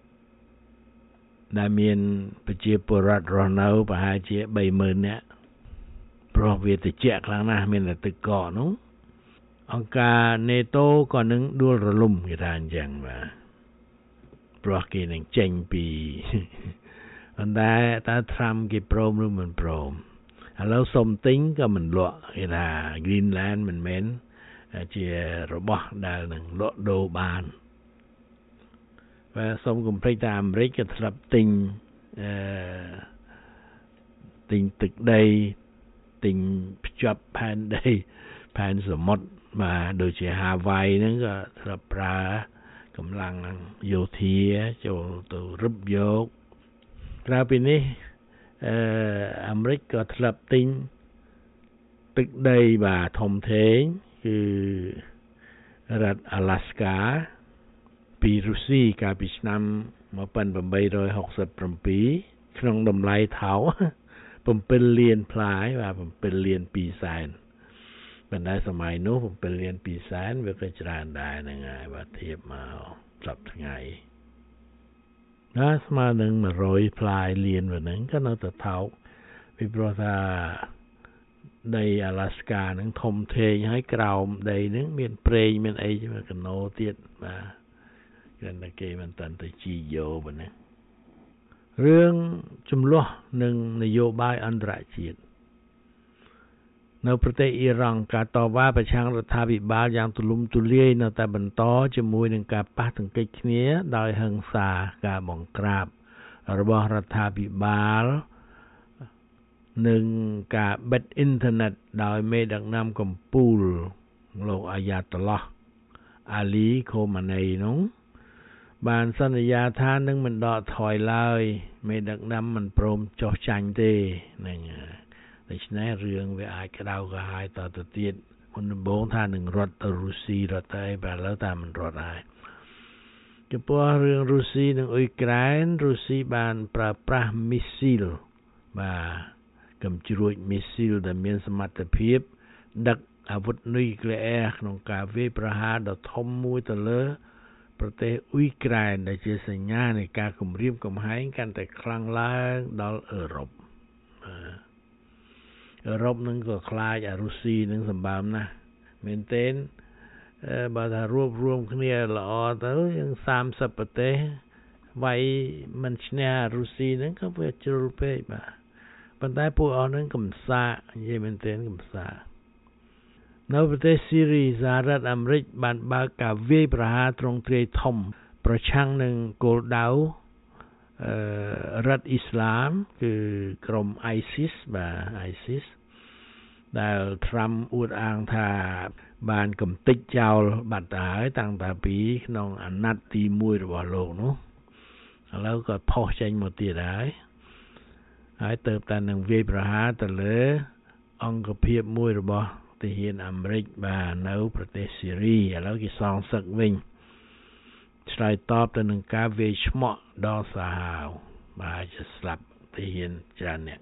ដែលមានប្រជាពលរដ្ឋរស់នៅប្រហែលជា 30,000 នាក់ព្រោះវាត្រជាក់ខ្លាំងណាស់មានតែទឹកកកនោះអង្គការ NATO ក៏នឹងដួលរលំគេថាអញ្ចឹងបាទព្រោះគេនឹងចេញពីអន្តរតែ Trump គេព្រមឬមិនព្រមឥឡូវសុំទិញក៏មិនលក់គេថា Greenland មិនមែនជារបស់ដែលនឹងលក់ដូរបានបាទសូមកុំភ្លេចថាអាមេរិកក៏ធ្លាប់ទិញទឹកដីទិញភ្ជាប់ផែនដីផែនសមុទ្របាទដូចជាហាវ៉ៃហ្នឹងក៏ធ្លាប់ប្រើកម្លាំងយោធាចូលទៅរឹបយកក្រៅពីនេះអាមេរិកក៏ធ្លាប់ទិញទឹកដីបាទធំធេងគឺរដ្ឋ Alaska ពីរុស្ស៊ីកាលពីឆ្នាំ1867ក្នុងតម្លៃថោ7 លានផ្លាយបាទ7 លាន 2 សែនប៉ុន្តែសម័យនោះ7 លាន 2 សែនវាក៏ច្រើនដែរហ្នឹងហើយបាទធៀបមកសប្តាហ៍ថ្ងៃស្មើនឹង100ផ្លាយលានហ្នឹងក៏នៅតែថោកពីព្រោះថាដី Alaska ហ្នឹងធំធេងហើយក្រោមដីហ្នឹងមានព្រៃមានអីកណូទៀតបាទគ្រាន់តែគេមិនតាន់ទៅជីយកប៉ុណ្ណឹងរឿងចំនួននឹងនយោបាយអន្តរជាតិនៅប្រទេសអ៊ីរ៉ង់ការតវ៉ាប្រឆាំងរដ្ឋាភិបាលយ៉ាងទូលំទូលាយនៅតែបន្តជាមួយនឹងការប៉ះទង្គិចគ្នាដោយហិង្សាការបង្ក្រាបរបស់រដ្ឋាភិបាលនិងការបិទអ៊ីនធឺណិតដោយមេដឹកនាំកំពូលលោកអាយ៉ាតុលឡោះអាលីខូម៉ាណេនោះបានសន្យាថានឹងមិនដកថយឡើយមេដឹកនាំមិនព្រមចុះចាញ់ទេនឹងដូច្នេះរឿងវាអាចក្តៅក្រហាយតទៅទៀតមុនដំបូងថានឹងរត់ទៅរុស្ស៊ីរត់ទៅបែរលើតែមិនរត់ហើយចំពោះរឿងរុស្ស៊ីនិងអ៊ុយក្រែនរុស្ស៊ីបានប្រើប្រាស់មីស៊ីលបាទកំជ្រួចមីស៊ីលដែលមានសមត្ថភាពដឹកអាវុធនុយក្លេអ៊ែរក្នុងការវាយប្រហារដ៏ធំមួយទៅលើប្រទេសអ៊ុយក្រែនដែលជាសញ្ញានៃការគំរាមកំហែងកាន់តែខ្លាំងឡើងដល់អឺរ៉ុបអឺរ៉ុបនឹងក៏ខ្លាចរុស្ស៊ីនឹងសម្បើមណាស់មែនទែនបើថារួបរวมគ្នាល្អទៅយ៉ាង30ប្រទេសវាយមិនឈ្នះរុស្ស៊ីនឹងក៏វាជ្រុលពេកបាទប៉ុន្តែពួកអស់នឹងកំសាកនិយាយមែនទែនកំសាកនៅប្រទេសស៊ីរីសហរដ្ឋអាមេរិកបានបើកការវាយប្រហារទ្រង់ទ្រាយធំប្រឆាំងនឹងគោលដៅរដ្ឋអ៊ីស្លាមគឺក្រុម ISIS បាទ ISIS ដែល Trump អួតអាងថាបានកំទេចចោលបាត់ទៅហើយតាំងតែពីក្នុងអាណត្តិទី1របស់លោកនោះឥឡូវក៏ផុសចេញមកទៀតហើយទៅតែនឹងវាយប្រហារទៅលើអង្គភាពមួយរបស់ទាហានអាមេរិកបាទនៅប្រទេសស៊ីរីឥឡូវគេសងសឹកវិញឆ្លើយតបទៅនឹងការវាយឆ្មក់ដល់សាហាវបាទจะស្លាប់ទាហានច្រើនអ្នក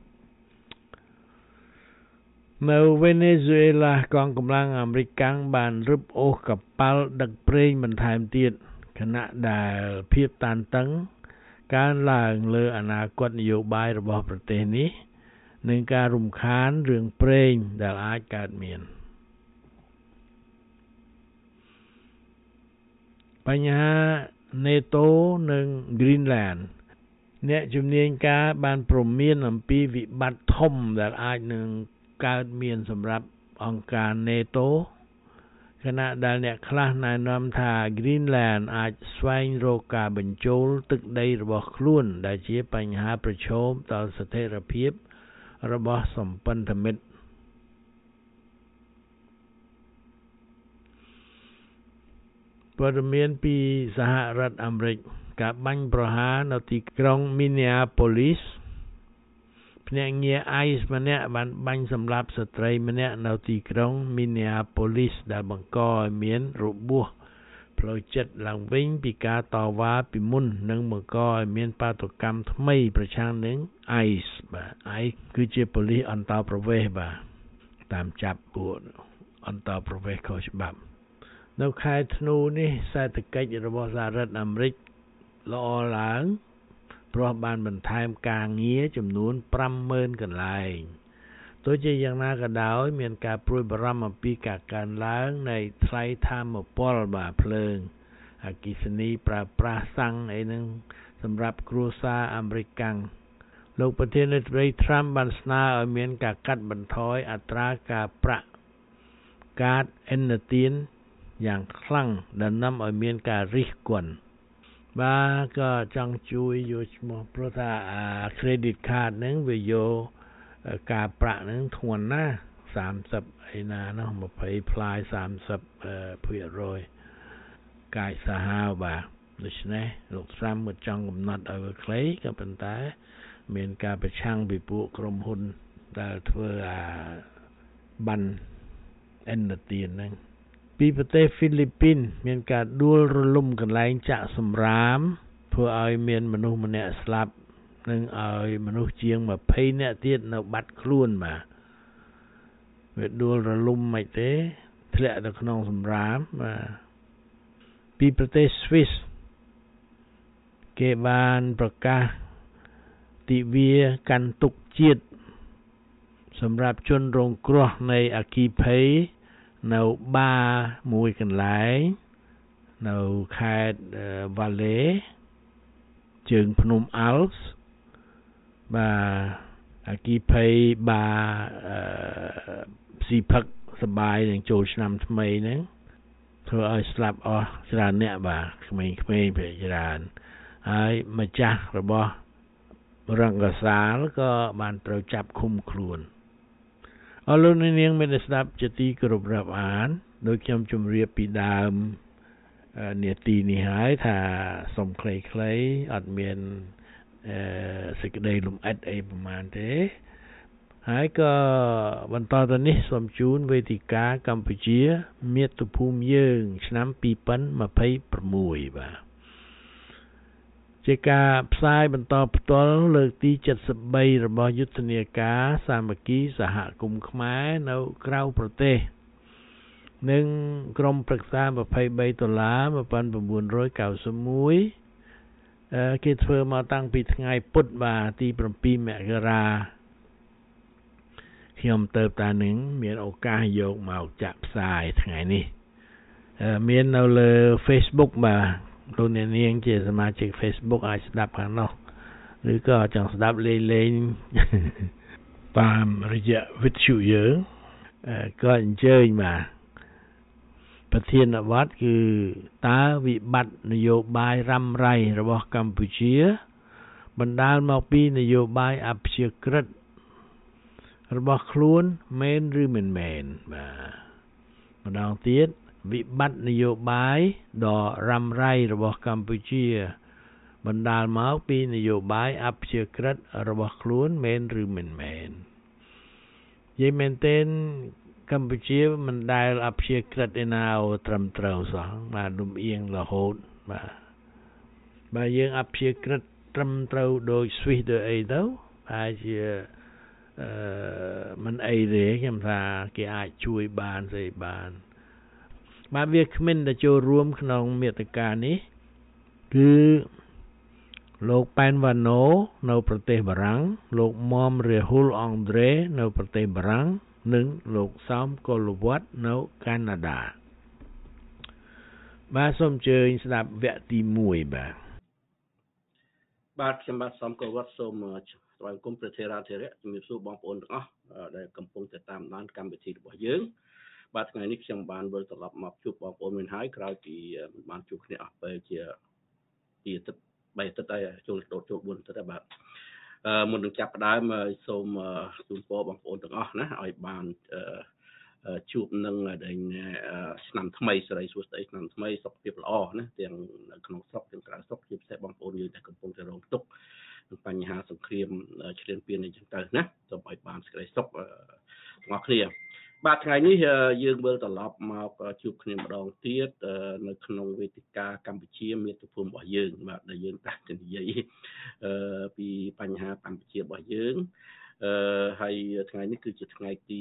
នៅវេណេស៊ុយអេឡាកងកម្លាំងអាមេរិកកាំងបានរឹបអូសកប៉ាល់ដឹកប្រេងបន្ថែមទៀតខណៈដែលភាពតានតឹងកើនឡើងលើអនាគតនយោបាយរបស់ប្រទេសនេះនិងការរំខានរឿងប្រេងដែលអាចកើតមានបញ្ហា NATO និង Greenland អ្នកជំនាញការបានព្រមានអំពីវិបត្តិធំដែលអាចនឹងកើតមានសម្រាប់អង្គការ NATO ខណៈដែលអ្នកខ្លះណែនាំថា Greenland អាចស្វែងរកការបញ្ចូលទឹកដីរបស់ខ្លួនដែលជាបញ្ហាប្រឈមដល់ស្ថិរភាពរបស់សម្ព័ន្ធមិត្តព័ត៌មានពីសហរដ្ឋអាមេរិកការបាញ់ប្រហារនៅទីក្រុង Minneapolis ភ្នាក់ងារ ICE ម្នាក់បានបាញ់សម្លាប់ស្ត្រីម្នាក់នៅទីក្រុង Minneapolis ដែលបង្កឲ្យមានរបួសផ្លូវចិត្តឡើងវិញពីការតវ៉ាពីមុននិងបង្កឲ្យមានបាតុកម្មថ្មីប្រឆាំងនឹង ICE បាទ ICE គឺជាប៉ូលីសអន្តោប្រវេសន៍បាទតាមចាប់ពួកអន្តោប្រវេសន៍ខុសច្បាប់នៅខែធ្នូនេះសេដ្ឋកិច្ចរបស់សហរដ្ឋអាមេរិកល្អឡើងព្រោះបានបន្ថែមការងារចំនួន 50,000 កន្លែងទោះជាយ៉ាងណាក៏ដោយមានការព្រួយបារម្ភអំពីការកើនឡើងនៃថ្លៃថាមពលបាទភ្លើងអគ្គិសនីប្រើប្រាស់សាំងអីហ្នឹងសម្រាប់គ្រួសារអាមេរិកកាំងលោកប្រធានាធិបតី Trump បានស្នើឲ្យមានការកាត់បន្ថយអត្រាការប្រាក់កាតឥណទានយ៉ាងខ្លាំងដែលនាំឲ្យមានការរិះគន់បាទក៏ចង់ជួយយកឈ្មោះព្រោះថាcredit card ហ្នឹងវាយកការប្រាក់ហ្នឹងធ្ងន់ណាស់30ឯណានោះ20ផ្លាយ30% កាយសាហាវបាទដូច្នេះលោក Trump មិនចង់កំណត់ឲ្យវាខ្លីក៏ប៉ុន្តែមានការប្រឆាំងពីពួកក្រុមហ៊ុនដែលធ្វើបានឥណទានហ្នឹងពីប្រទេសហ្វីលីពីនមានការដួលរលំកន្លែងចាក់សំរាមធ្វើឲ្យមានមនុស្សម្នាក់ស្លាប់និងឲ្យមនុស្សជាង20នាក់ទៀតនៅបាត់ខ្លួនបាទវាដួលរលំមិនទេធ្លាក់ទៅក្នុងសំរាមបាទពីប្រទេសស្វីសគេបានប្រកាសទិវាកាន់ទុក្ខជាតិសម្រាប់ជនរងគ្រោះនៃអគ្គិភ័យនៅបារមួយកន្លែងនៅខេត្តវ៉ាឡេជើងភ្នំអាល់សបាទអាគីភ័យបាស៊ីផឹកសបាយនឹងចូលឆ្នាំថ្មីហ្នឹងធ្វើឲ្យស្លាប់អស់ច្រើនអ្នកបាទក្មេងៗភាគច្រើនហើយម្ចាស់របស់រង្កសាលក៏បានត្រូវចាប់ឃុំខ្លួនអរលោកនាងមានស្ដាប់ជាទីគោរពរាប់អានដោយខ្ញុំជម្រាបពីដើមនាទីនេះហើយថាសុំខ្លីៗអត់មានសេចក្តីលំអិតអីប្រហែលទេហើយក៏បន្តទៅនេះសូមជូនវេទិកាកម្ពុជាមាតុភូមិយើងឆ្នាំ2026បាទជាការផ្សាយបន្តផ្ទាល់លើកទី73របស់យុទ្ធនាការសាមគ្គីសហគមន៍ខ្មែរនៅក្រៅប្រទេសនិងក្រុមប្រឹក្សា$23 1991គេធ្វើមកតាំងពីថ្ងៃពុធបាទទី7មករាខ្ញុំទៅតានឹងមានឱកាសយកមកចាក់ផ្សាយថ្ងៃនេះមាននៅលើ Facebook បាទលោកអ្នកនាងជាសមាជិក Facebook អាចស្ដាប់ខាងនោះឬក៏ចង់ស្ដាប់លេងតាមរយៈវិទ្យុយើងក៏អញ្ជើញបាទប្រធានបទគឺតើវិបត្តិនយោបាយរ៉ាំរ៉ៃរបស់កម្ពុជាបណ្ដាលមកពីនយោបាយអព្យាក្រឹតរបស់ខ្លួនមែនឬមិនមែនបាទម្ដងទៀតវិបត្តិនយោបាយដ៏រ៉ាំរ៉ៃរបស់កម្ពុជាបណ្ដាលមកពីនយោបាយអព្យាក្រឹតរបស់ខ្លួនមែនឬមិនមែននិយាយមែនទេកម្ពុជាមិនដែលអព្យាក្រឹតឯណាត្រឹមត្រូវសោះបាទលំអៀងរហូតបាទយើងអព្យាក្រឹតត្រឹមត្រូវដោយស្វីសដោយអីទៅហើយជាមិនអីទេខ្ញុំថាគេអាចជួយបានស្អីបានបាទវាគ្មិនដែលចូលរួមក្នុងមាតិកានេះគឺលោកប៉ែនវ៉ាណូនៅប្រទេសបារាំងលោកមុំរាហុលអង់ដ្រេនៅប្រទេសបារាំងនិងលោកសោមកុលវត្តនៅកាណាដាបាទសូមអញ្ជើញស្ដាប់វគ្គទី1 បាទខ្ញុំបាទសោមកុលវត្តសូមស្វាគមន៍ប្រធានាធិរៈជំរាបសួរបងប្អូនទាំងអស់ដែលកំពុងតែតាមដានកម្មវិធីរបស់យើងបាទថ្ងៃនេះខ្ញុំបានវិលត្រឡប់មកជួបបងប្អូនវិញហើយក្រោយពីបានជួបគ្នាអស់ពេលជា3អាទិត្យហើយចូល4អាទិត្យហើយបាទមុននឹងចាប់ផ្ដើមសូមជូនពរបងប្អូនទាំងអស់ណាឲ្យបានជួបនឹងឆ្នាំថ្មីសិរីសួស្តីឆ្នាំថ្មីសុខភាពល្អណាទាំងនៅក្នុងស្រុកទាំងក្រៅស្រុកជាពិសេសបងប្អូនយើងដែលកំពុងតែរងទុក្ខនឹងបញ្ហាសង្គ្រាមឈ្លានពានអីចឹងទៅណាសូមឲ្យបានសេចក្តីសុខទាំងអស់គ្នាបាទថ្ងៃនេះយើងវិលត្រឡប់មកជួបគ្នាម្ដងទៀតនៅក្នុងវេទិកាកម្ពុជាមាតុភូមិរបស់យើងបាទដែលយើងតែនិយាយពីបញ្ហាកម្ពុជារបស់យើងហើយថ្ងៃនេះគឺជាថ្ងៃទី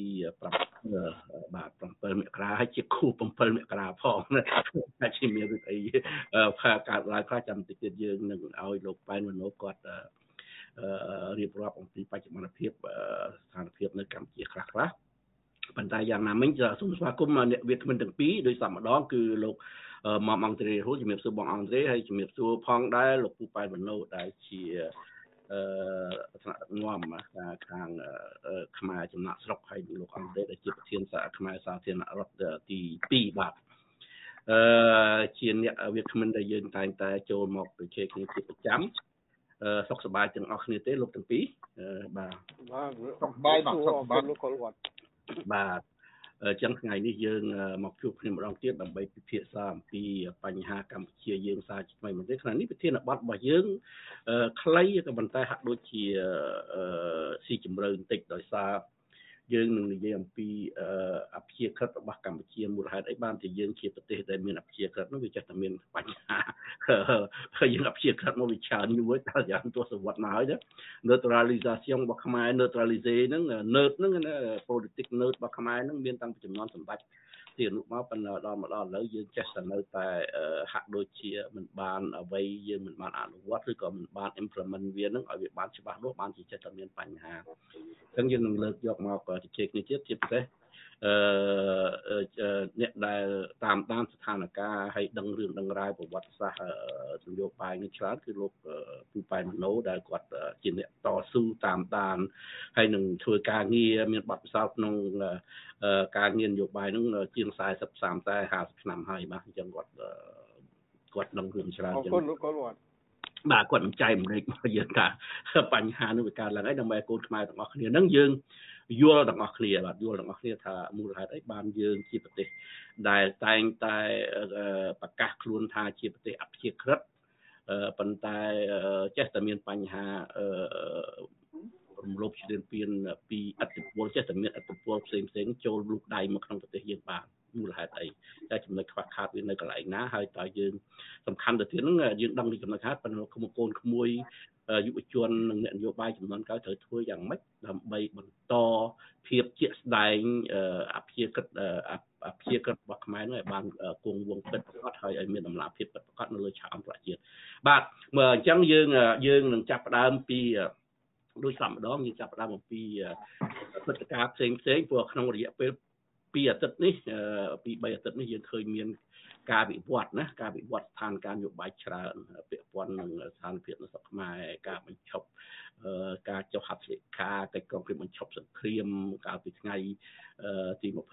7បាទ7មករាហើយជាខួប7មករាផងណាតែជាមានរឿងអីកើតឡើងខ្លះចាំតិចទៀតយើងនឹងឲ្យលោកប៉ែនវណ្ណូគាត់រៀបរាប់អំពីបច្ចុប្បន្នភាពស្ថានភាពនៅកម្ពុជាខ្លះប៉ុន្តែយ៉ាងណាមិញសូមស្វាគមន៍អ្នកវាគ្មិនទាំងពីរដោយសម្ដងគឺលោកមុំអង់ដ្រេហូជំរាបសួរបងអង់ដ្រេហើយជំរាបសួរផងដែរលោកពូប៉ែនវណ្ណូដែលជាថ្នាក់ដឹកនាំខាងខ្មែរចំណាក់ស្រុកហើយលោកអង់ដ្រេដែលជាប្រធានសហខ្មែរសាធារណរដ្ឋទី2បាទជាអ្នកវាគ្មិនដែលយើងតែងតែចូលមកជជែកគ្នាជាប្រចាំសុខសប្បាយទាំងអស់គ្នាទេលោកទាំងពីរបាទសុខសប្បាយបាទសុខសប្បាយលោកគាត់បាទអញ្ចឹងថ្ងៃនេះយើងមកជួបគ្នាម្ដងទៀតដើម្បីពិភាក្សាអំពីបញ្ហាកម្ពុជាយើងសារជាថ្មីមកទេថ្ងៃនេះប្រធានបទរបស់យើងខ្លីក៏ប៉ុន្តែហាក់ដូចជាស៊ីជម្រៅបន្តិចដោយសារយើងនឹងនិយាយអំពីអព្យាក្រឹតរបស់កម្ពុជាមូលហេតុអីបានជាយើងជាប្រទេសដែលមានអព្យាក្រឹតនោះវាចេះតែមានបញ្ហាយើងអព្យាក្រឹតមកវាច្រើនយូរតែយ៉ាងទសវត្សរ៍មកហើយណា neutralization របស់ខ្មែរ neutralize ហ្នឹង nerd ហ្នឹងណា politics nerd របស់ខ្មែរហ្នឹងមានតាំងពីចំនួនសម្ដេចទីអនុមកប៉ុន្តែដល់ឥឡូវយើងចេះតែនៅតែហាក់ដូចជាមិនបានអ្វីយើងមិនបានអនុវត្តឬក៏មិនបាន implement វាហ្នឹងឲ្យវាបានច្បាស់លាស់បានជាចេះតែមានបញ្ហាអញ្ចឹងយើងនឹងលើកយកមកជជែកគ្នាទៀតជាពិសេសអ្នកដែលតាមស្ថានភាពហើយដឹងរឿងដឹងរ៉ាវប្រវត្តិសាស្ត្រនយោបាយនេះច្រើនគឺលោកពូប៉ែនមនោដែលគាត់ជាអ្នកតស៊ូតាមដានហើយនឹងធ្វើការងារមានបទពិសោធន៍ក្នុងការងារនយោបាយហ្នឹងជាង40 30 50ឆ្នាំហើយបាទអញ្ចឹងគាត់ដឹងរឿងច្រើនចឹងបាទគាត់នឹងចែកម្លេចមកយើងថាបញ្ហានេះវាកើតឡើងហើយដើម្បីឲ្យកូនខ្មែរទាំងអស់គ្នាហ្នឹងយើងយល់ទាំងអស់គ្នាបាទយល់ទាំងអស់គ្នាថាមូលហេតុអីបានយើងជាប្រទេសដែលតែងតែប្រកាសខ្លួនថាជាប្រទេសអព្យាក្រឹតប៉ុន្តែចេះតែមានបញ្ហារំលោភឈ្លានពានពីឥទ្ធិពលចេះតែមានឥទ្ធិពលផ្សេងចូលលូកដៃមកក្នុងប្រទេសយើងបានមូលហេតុអីតែចំណុចខ្វះខាតវានៅកន្លែងណាហើយតើយើងសំខាន់ទៅទៀតហ្នឹងយើងដឹងពីចំណុចខាតប៉ុន្តែកូនក្មួយយុវជននិងអ្នកនយោបាយចំនួនក្រោយត្រូវធ្វើយ៉ាងម៉េចដើម្បីបន្តភាពជាក់ស្ដែងអព្យាក្រឹតរបស់ខ្មែរនោះឲ្យបានគង់វង្សពិតប្រាកដហើយឲ្យមានតម្លាភាពពិតប្រាកដនៅលើឆាកអន្តរជាតិបាទមើលអញ្ចឹងយើងនឹងចាប់ផ្ដើមពីដោយសាម្ដងយើងចាប់ផ្ដើមអំពីព្រឹត្តិការណ៍ផ្សេងព្រោះក្នុងរយៈពេល2 អាទិត្យនេះពី3 អាទិត្យនេះយើងឃើញមានការវិវត្តណាការវិវត្តស្ថានភាពនយោបាយច្រើនពាក់ព័ន្ធនឹងស្ថានភាពនៅស្រុកខ្មែរការបញ្ឈប់ការចុះហត្ថលេខាកិច្ចព្រមព្រៀងបញ្ឈប់សង្គ្រាមកាលពីថ្ងៃទី28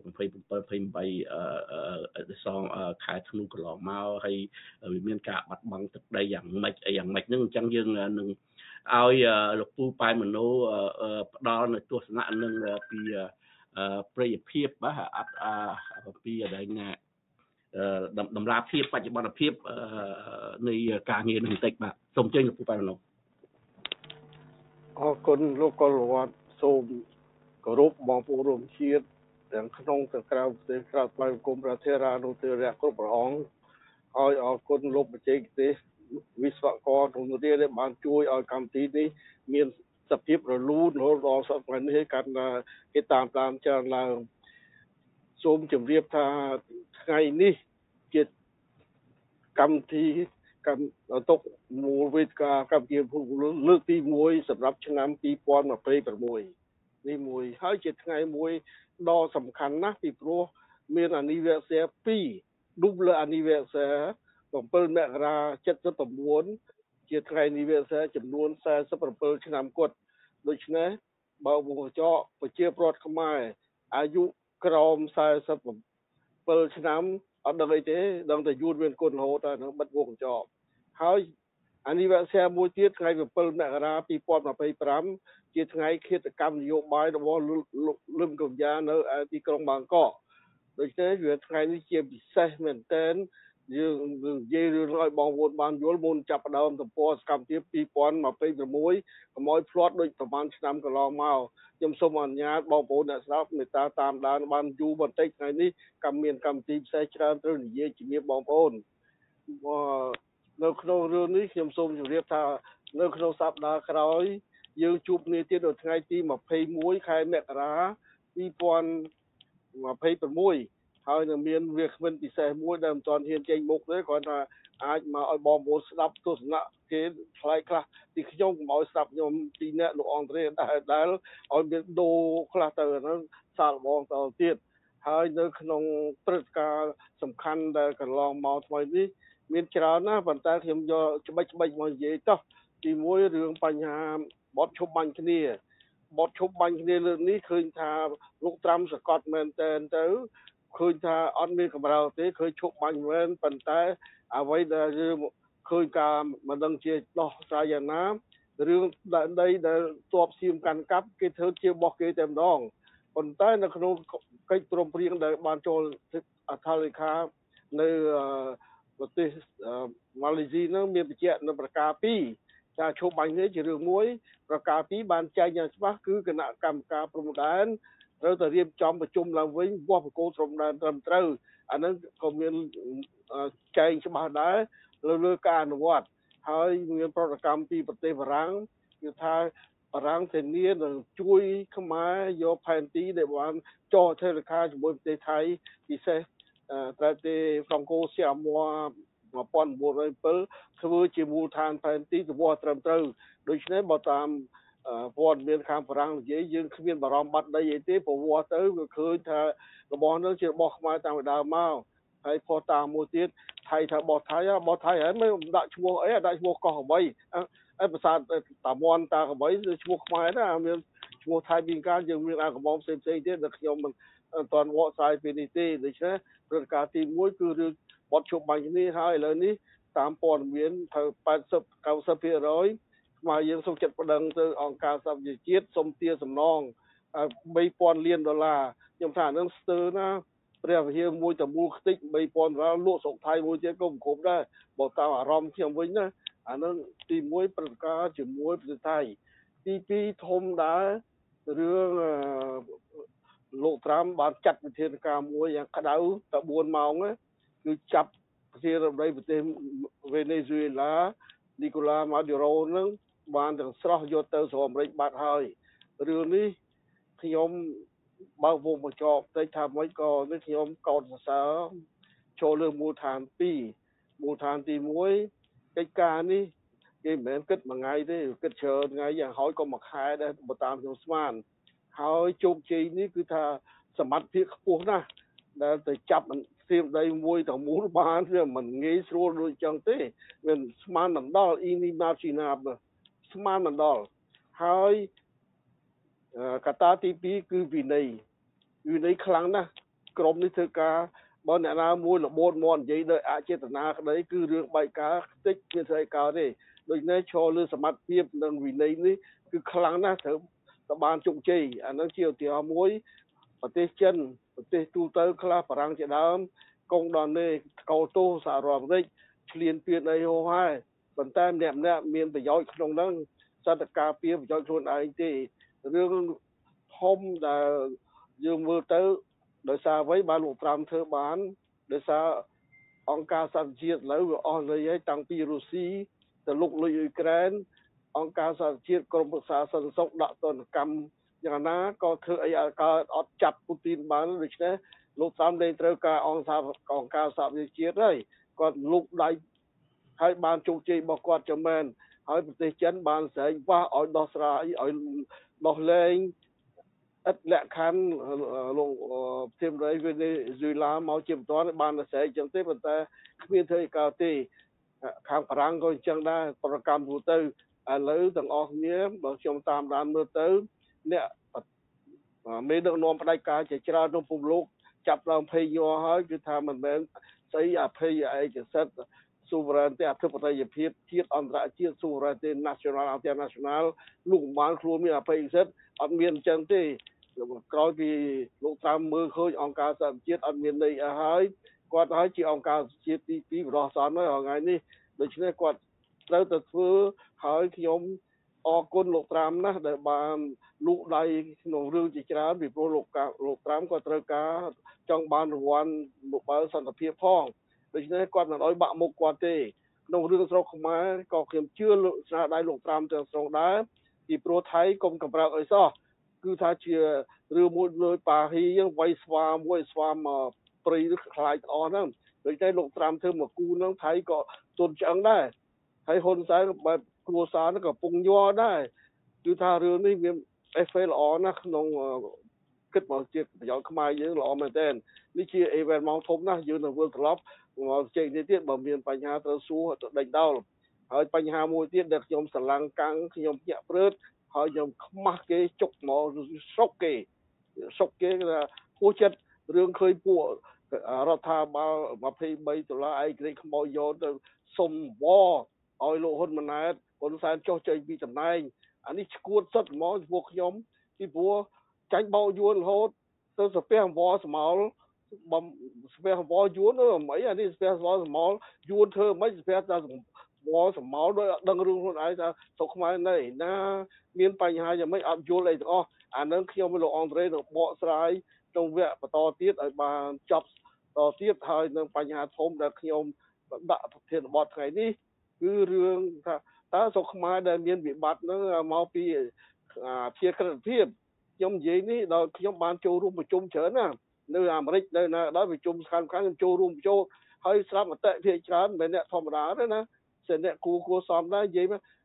ខែធ្នូកន្លងមកហើយវាមានការបាត់បង់ទឹកដីយ៉ាងម៉េចហ្នឹងអញ្ចឹងយើងនឹងឲ្យលោកពូប៉ែនមនោផ្ដល់នៅទស្សនៈនឹងពីប្រយោជន៍ភាពបាទពីដែលណាតម្លាភាពបច្ចុប្បន្នភាពនៃការងារនឹងបន្តិចបាទសូមអញ្ជើញលោកពូប៉ែនមនោអរគុណលោកកុលវត្តសូមគោរពបងប្អូនរួមជាតិទាំងក្នុងទាំងក្រៅប្រទេសក្រៅផ្លូវគុំប្រធារានុទារៈគ្រប់ព្រះអង្គហើយអរគុណលោកបច្ចេកទេសវិស្វករក្នុងរាជដែលបានជួយឲ្យកម្មវិធីនេះមានសភាពរលូនរហូតដល់សប្តាហ៍នេះកាន់គេតាមច្រើនឡើងសូមជម្រាបថាថ្ងៃនេះជាកម្មវិធីទុកមូលវេទិកាកម្មវិធីលើកទី1សម្រាប់ឆ្នាំ2026នេះមួយហើយជាថ្ងៃមួយដ៏សំខាន់ណាស់ពីព្រោះមានអានិវេស័យ2 double anniversary 7 មករា 79ជាថ្ងៃនិវេស័យចំនួន47ឆ្នាំគត់ដូច្នេះបើមកចកប្រជាពលរដ្ឋខ្មែរអាយុក្រោម47ឆ្នាំអត់ដឹងអីទេដឹងតែយួនមានគុណរហូតដល់នឹងបិទវងចកហើយអានិវេស័យមួយទៀតថ្ងៃ7 មករា 2025ជាថ្ងៃឃាតកម្មនយោបាយរបស់លោកលឹមកុម្យ៉ានៅទីក្រុងបាងកកដូច្នេះវាថ្ងៃនេះជាពិសេសមែនទែនយើងនិយាយរឿងឲ្យបងប្អូនបានយល់មុនចាប់ផ្ដើមទំព័រសកម្មភាព2026កុំឲ្យផ្លាត់ដូចប្រហែលឆ្នាំកន្លងមកខ្ញុំសូមអនុញ្ញាតបងប្អូនអ្នកស្ដាប់មេត្តាតាមដានបានយូរបន្តិចថ្ងៃនេះមានកម្មវិធីផ្សេងច្រើនត្រូវនិយាយជំរាបបងប្អូននៅក្នុងរឿងនេះខ្ញុំសូមជម្រាបថានៅក្នុងសប្តាហ៍ក្រោយយើងជួបគ្នាទៀតនៅថ្ងៃទី21 ខែមករា 2026ហើយនឹងមានវាគ្មិនពិសេសមួយដែលមិនទាន់ហ៊ានចេញមុខទេគ្រាន់តែអាចមកឲ្យបងប្អូនស្ដាប់ទស្សនៈគេឆ្លៃខ្លះពីខ្ញុំកុំឲ្យស្ដាប់ខ្ញុំពីអ្នកលោកអង្គត្រេដែលឲ្យមានដូរខ្លះទៅហ្នឹងសាកល្បងតទៅទៀតហើយនៅក្នុងព្រឹត្តិការណ៍សំខាន់ដែលកន្លងមកថ្មីនេះមានច្រើនណាស់ប៉ុន្តែខ្ញុំយកច្បិចមកនិយាយតោះទី1រឿងបញ្ហាបទឈប់បាញ់គ្នាលើកនេះឃើញថាលោកត្រាំសកត់មែនតែនទៅឃើញថាអត់មានកម្រើទេឃើញឈប់បាញ់មែនប៉ុន្តែអ្វីដែលយើងឃើញការមិនដឹងជាដោះស្រាយយ៉ាងណារឿងដីដែលទ័ពសៀមកាន់កាប់គេធ្វើជារបស់គេតែម្ដងប៉ុន្តែនៅក្នុងកិច្ចព្រមព្រៀងដែលបានចូលអត្ថលេខានៅប្រទេសម៉ាឡេស៊ីនោះមានបញ្ជាក់នៅប្រការ2ថាឈប់បាញ់នេះជារឿងមួយប្រការ2បានចែងយ៉ាងច្បាស់គឺគណៈកម្មការព្រំដែនត្រូវតែរៀបចំប្រជុំឡើងវិញវាស់បកគោព្រំដែនត្រឹមត្រូវអានឹងក៏មានចែងច្បាស់ដែរលើការអនុវត្តហើយមានប្រតិកម្មពីប្រទេសបារាំងគឺថាបារាំងធានានឹងជួយខ្មែរយកផែនទីដែលបានចុះអត្ថលេខាជាមួយប្រទេសថៃពិសេសតែទេហ្វ្រង់កូសៀមួ1907ធ្វើជាមូលដ្ឋានផែនទីទៅវាស់ត្រឹមត្រូវដូច្នេះបើតាមព័ត៌មានខាងបារាំងនិយាយយើងគ្មានបារម្ភបាត់ដីអីទេព្រោះវាទៅវាឃើញថារបស់នោះជារបស់ខ្មែរតាំងពីដើមមកហើយផុសតាមមួយទៀតថៃថាបោះថៃហើយមិនដាក់ឈ្មោះអីដាក់ឈ្មោះកោះអ្វីអីប្រាសាទតាមន់តាអ្វីគឺឈ្មោះខ្មែរណាមានឈ្មោះថៃពីកាលយើងមានអាកំងផ្សេងៗទៀតដែលខ្ញុំមិនតាន់វកស្រាយពីនេះទេដូច្នេះព្រឹត្តិការណ៍ទី1គឺរឿងបត់ជប់បាញ់គ្នាហើយឥឡូវនេះតាមព័ត៌មានទៅ80-90%ខ្មែរយើងសូមចិត្តប្តឹងទៅអង្គការសហប្រជាជាតិសូមទារសំណង$3,000 លានខ្ញុំថាហ្នឹងស្ទើរណាព្រះវិហារមួយតមូលខ្ទេច$3,000លក់ស្រុកថៃមួយទៀតក៏មិនគ្រប់ដែរបើតាមអារម្មណ៍ខ្ញុំវិញណាអាហ្នឹងទី1ព្រឹត្តិការណ៍ជាមួយប្រទេសថៃទី2ធំដែររឿងលោកត្រាំបានចាត់វិធានការមួយយ៉ាងក្តៅតែ4ម៉ោងគឺចាប់ប្រធានាធិបតីប្រទេសវេណេស៊ុយអេឡានីកូឡាម៉ាឌូរ៉ូនឹងបានទាំងស្រោះយកទៅសហរដ្ឋអាមេរិកបាត់ហើយរឿងនេះខ្ញុំបើកវងបញ្ចប់តិចថាម៉េចក៏នេះខ្ញុំកោតសរសើរចូលលើមូលដ្ឋាន2មូលដ្ឋានទី1កិច្ចការនេះគេមិនមែនគិតមួយថ្ងៃទេគិតច្រើនថ្ងៃយ៉ាងហោចក៏មួយខែដែរបើតាមខ្ញុំស្មានហើយជោគជ័យនេះគឺថាសមត្ថភាពខ្ពស់ណាស់ដែលទៅចាប់ស្ទាមដីមួយទៅមូលបានវាមិនងាយស្រួលដូចចឹងទេវាស្មានមិនដល់អ៊ីនីម៉ាជីណាបស្មានមិនដល់ហើយកត្តាទី2គឺវិន័យខ្លាំងណាស់ក្រុមនេះធ្វើការបើអ្នកណាមួយរបូតមកនិយាយដោយអចេតនាក្តីគឺរឿងបែកការខ្ទេចជាស្អីកើតទេដូច្នេះឈរលើសមត្ថភាពនិងវិន័យនេះគឺខ្លាំងណាស់ត្រូវទៅបានជោគជ័យអានឹងជាឧទាហរណ៍មួយប្រទេសចិនប្រទេសទូទៅខ្លះបារាំងជាដើមកុងដននេកោតូសហរដ្ឋអាមេរិកឆ្លៀនពៀនអីហោហើយប៉ុន្តែម្នាក់មានប្រយោជន៍ក្នុងហ្នឹងសន្តិការពារប្រយោជន៍ខ្លួនឯងទេរឿងធំដែលយើងមើលទៅដោយសារអ្វីបានលោកត្រាំធ្វើបានដោយសារអង្គការសហប្រជាជាតិឥឡូវវាអស់លុយហើយតាំងពីរុស្ស៊ីទៅលុកលុយអ៊ុយក្រែនអង្គការសហប្រជាជាតិក្រុមប្រឹក្សាសន្តិសុខដាក់ទណ្ឌកម្មយ៉ាងណាក៏ធ្វើអីកើតអត់ចាប់ពូទីនបានដូច្នេះលោកត្រាំលែងត្រូវការអង្គការសហប្រជាជាតិហើយគាត់លុកដៃហើយបានជោគជ័យរបស់គាត់ចាំមែនហើយប្រទេសចិនបានស្រែកវាស់ឲ្យដោះស្រាយឲ្យដោះលែងឥតលក្ខខណ្ឌលោកប្រធានាធិបតីវេណេស៊ុយឡាមកជាបន្តបានស្រែកចឹងទេប៉ុន្តែគ្មានធ្វើអីកើតទេខាងបារាំងក៏អញ្ចឹងដែរប្រកម្មទូទៅឥឡូវទាំងអស់គ្នាបើខ្ញុំតាមដានមើលទៅអ្នកមេដឹកនាំផ្ដាច់ការជាច្រើនក្នុងពិភពលោកចាប់ដើមភ័យញ័រហើយគឺថាមិនមែនស្អីអភ័យឯកសិទ្ធិ sovereignty អធិបតេយ្យភាពជាតិអន្តរជាតិ sovereignty national international លោកបានខ្លួនមានអភ័យសិទ្ធិអត់មានអញ្ចឹងទេក្រោយពីលោកត្រាំមើលឃើញអង្គការសហប្រជាជាតិអត់មានន័យអីហើយគាត់ហើយជាអង្គការជាតិទី2បដោះសន្នហើយថ្ងៃនេះដូច្នេះគាត់ត្រូវតែធ្វើហើយខ្ញុំអរគុណលោកត្រាំណាស់ដែលបានលូកដៃក្នុងរឿងជាច្រើនពីព្រោះលោកត្រាំក៏ត្រូវការចង់បានរង្វាន់លោកបើសន្តិភាពផងដូច្នេះគាត់មិនអោយបាក់មុខគាត់ទេក្នុងរឿងស្រុកខ្មែរក៏ខ្ញុំជឿលោកស្នាដៃលោកត្រាំទាំងស្រុងដែរពីព្រោះថៃកុំកំរើកអីសោះគឺថាជារឿងមួយលើប៉ាហ៊ីហ្នឹងវាយស្វាមួយស្វាមកព្រៃខ្លាចអស់ហ្នឹងដូច្នេះលោកត្រាំធ្វើមកគូហ្នឹងថៃក៏ទន់ឆ្អឹងដែរហើយហ៊ុនសែនបែបគ្រួសារហ្នឹងក៏ពងញ័រដែរគឺថារឿងនេះវាអេហ្វេល្អណាស់ក្នុងគិតមកជាប្រយោជន៍ខ្មែរយើងល្អមែនទែននេះជាអេវ៉ែនម៉ង់ធំណាស់យើងនឹងវិលត្រឡប់មកជែកនេះទៀតបើមានបញ្ហាត្រូវសួរទៅដេញដោលហើយបញ្ហាមួយទៀតដែលខ្ញុំស្រឡាំងកាំងខ្ញុំញាក់ព្រឺតហើយខ្ញុំខ្មាស់គេជុកមកស្រុកគេថាហួសចិត្តរឿងឃើញពួករដ្ឋាភិបាល$23ឯករាជ្យខ្មោចយកទៅសុំវឲ្យលោកហ៊ុនម៉ាណែតហ៊ុនសែនចុះចេញពីតំណែងអានេះឈួតសិតហ្មងពួកខ្ញុំពីព្រោះចាញ់បោកយួនរហូតទៅស្ពះអង្វរស្មោលបំស្ពះអង្វរយួនអីអានេះស្ពះស្មោលយួនធ្វើមិនស្ពះតែវល់ស្មោលដោយអត់ដឹងរឿងខ្លួនឯងថាស្រុកខ្មែរណែណាមានបញ្ហាយ៉ាងម៉េចអត់យល់អីទាំងអស់អានឹងខ្ញុំលោកអង់ត្រេនឹងបកស្រាយក្នុងវគ្គបន្តទៀតឲ្យបានចប់តទៀតហើយនឹងបញ្ហាធំដែលខ្ញុំដាក់ប្រធានបទថ្ងៃនេះគឺរឿងថាតើស្រុកខ្មែរដែលមានវិបត្តិហ្នឹងមកពីជាក្រិតភាពខ្ញុំនិយាយនេះដល់ខ្ញុំបានចូលរួមប្រជុំច្រើនណានៅអាមេរិកនៅណាដល់ប្រជុំសំខាន់ខ្ញុំចូលរួមហើយស្រាប់មតិភាគច្រើនមិនមែនអ្នកធម្មតាទេណាសិនអ្នកគួរសមដែរនិយាយ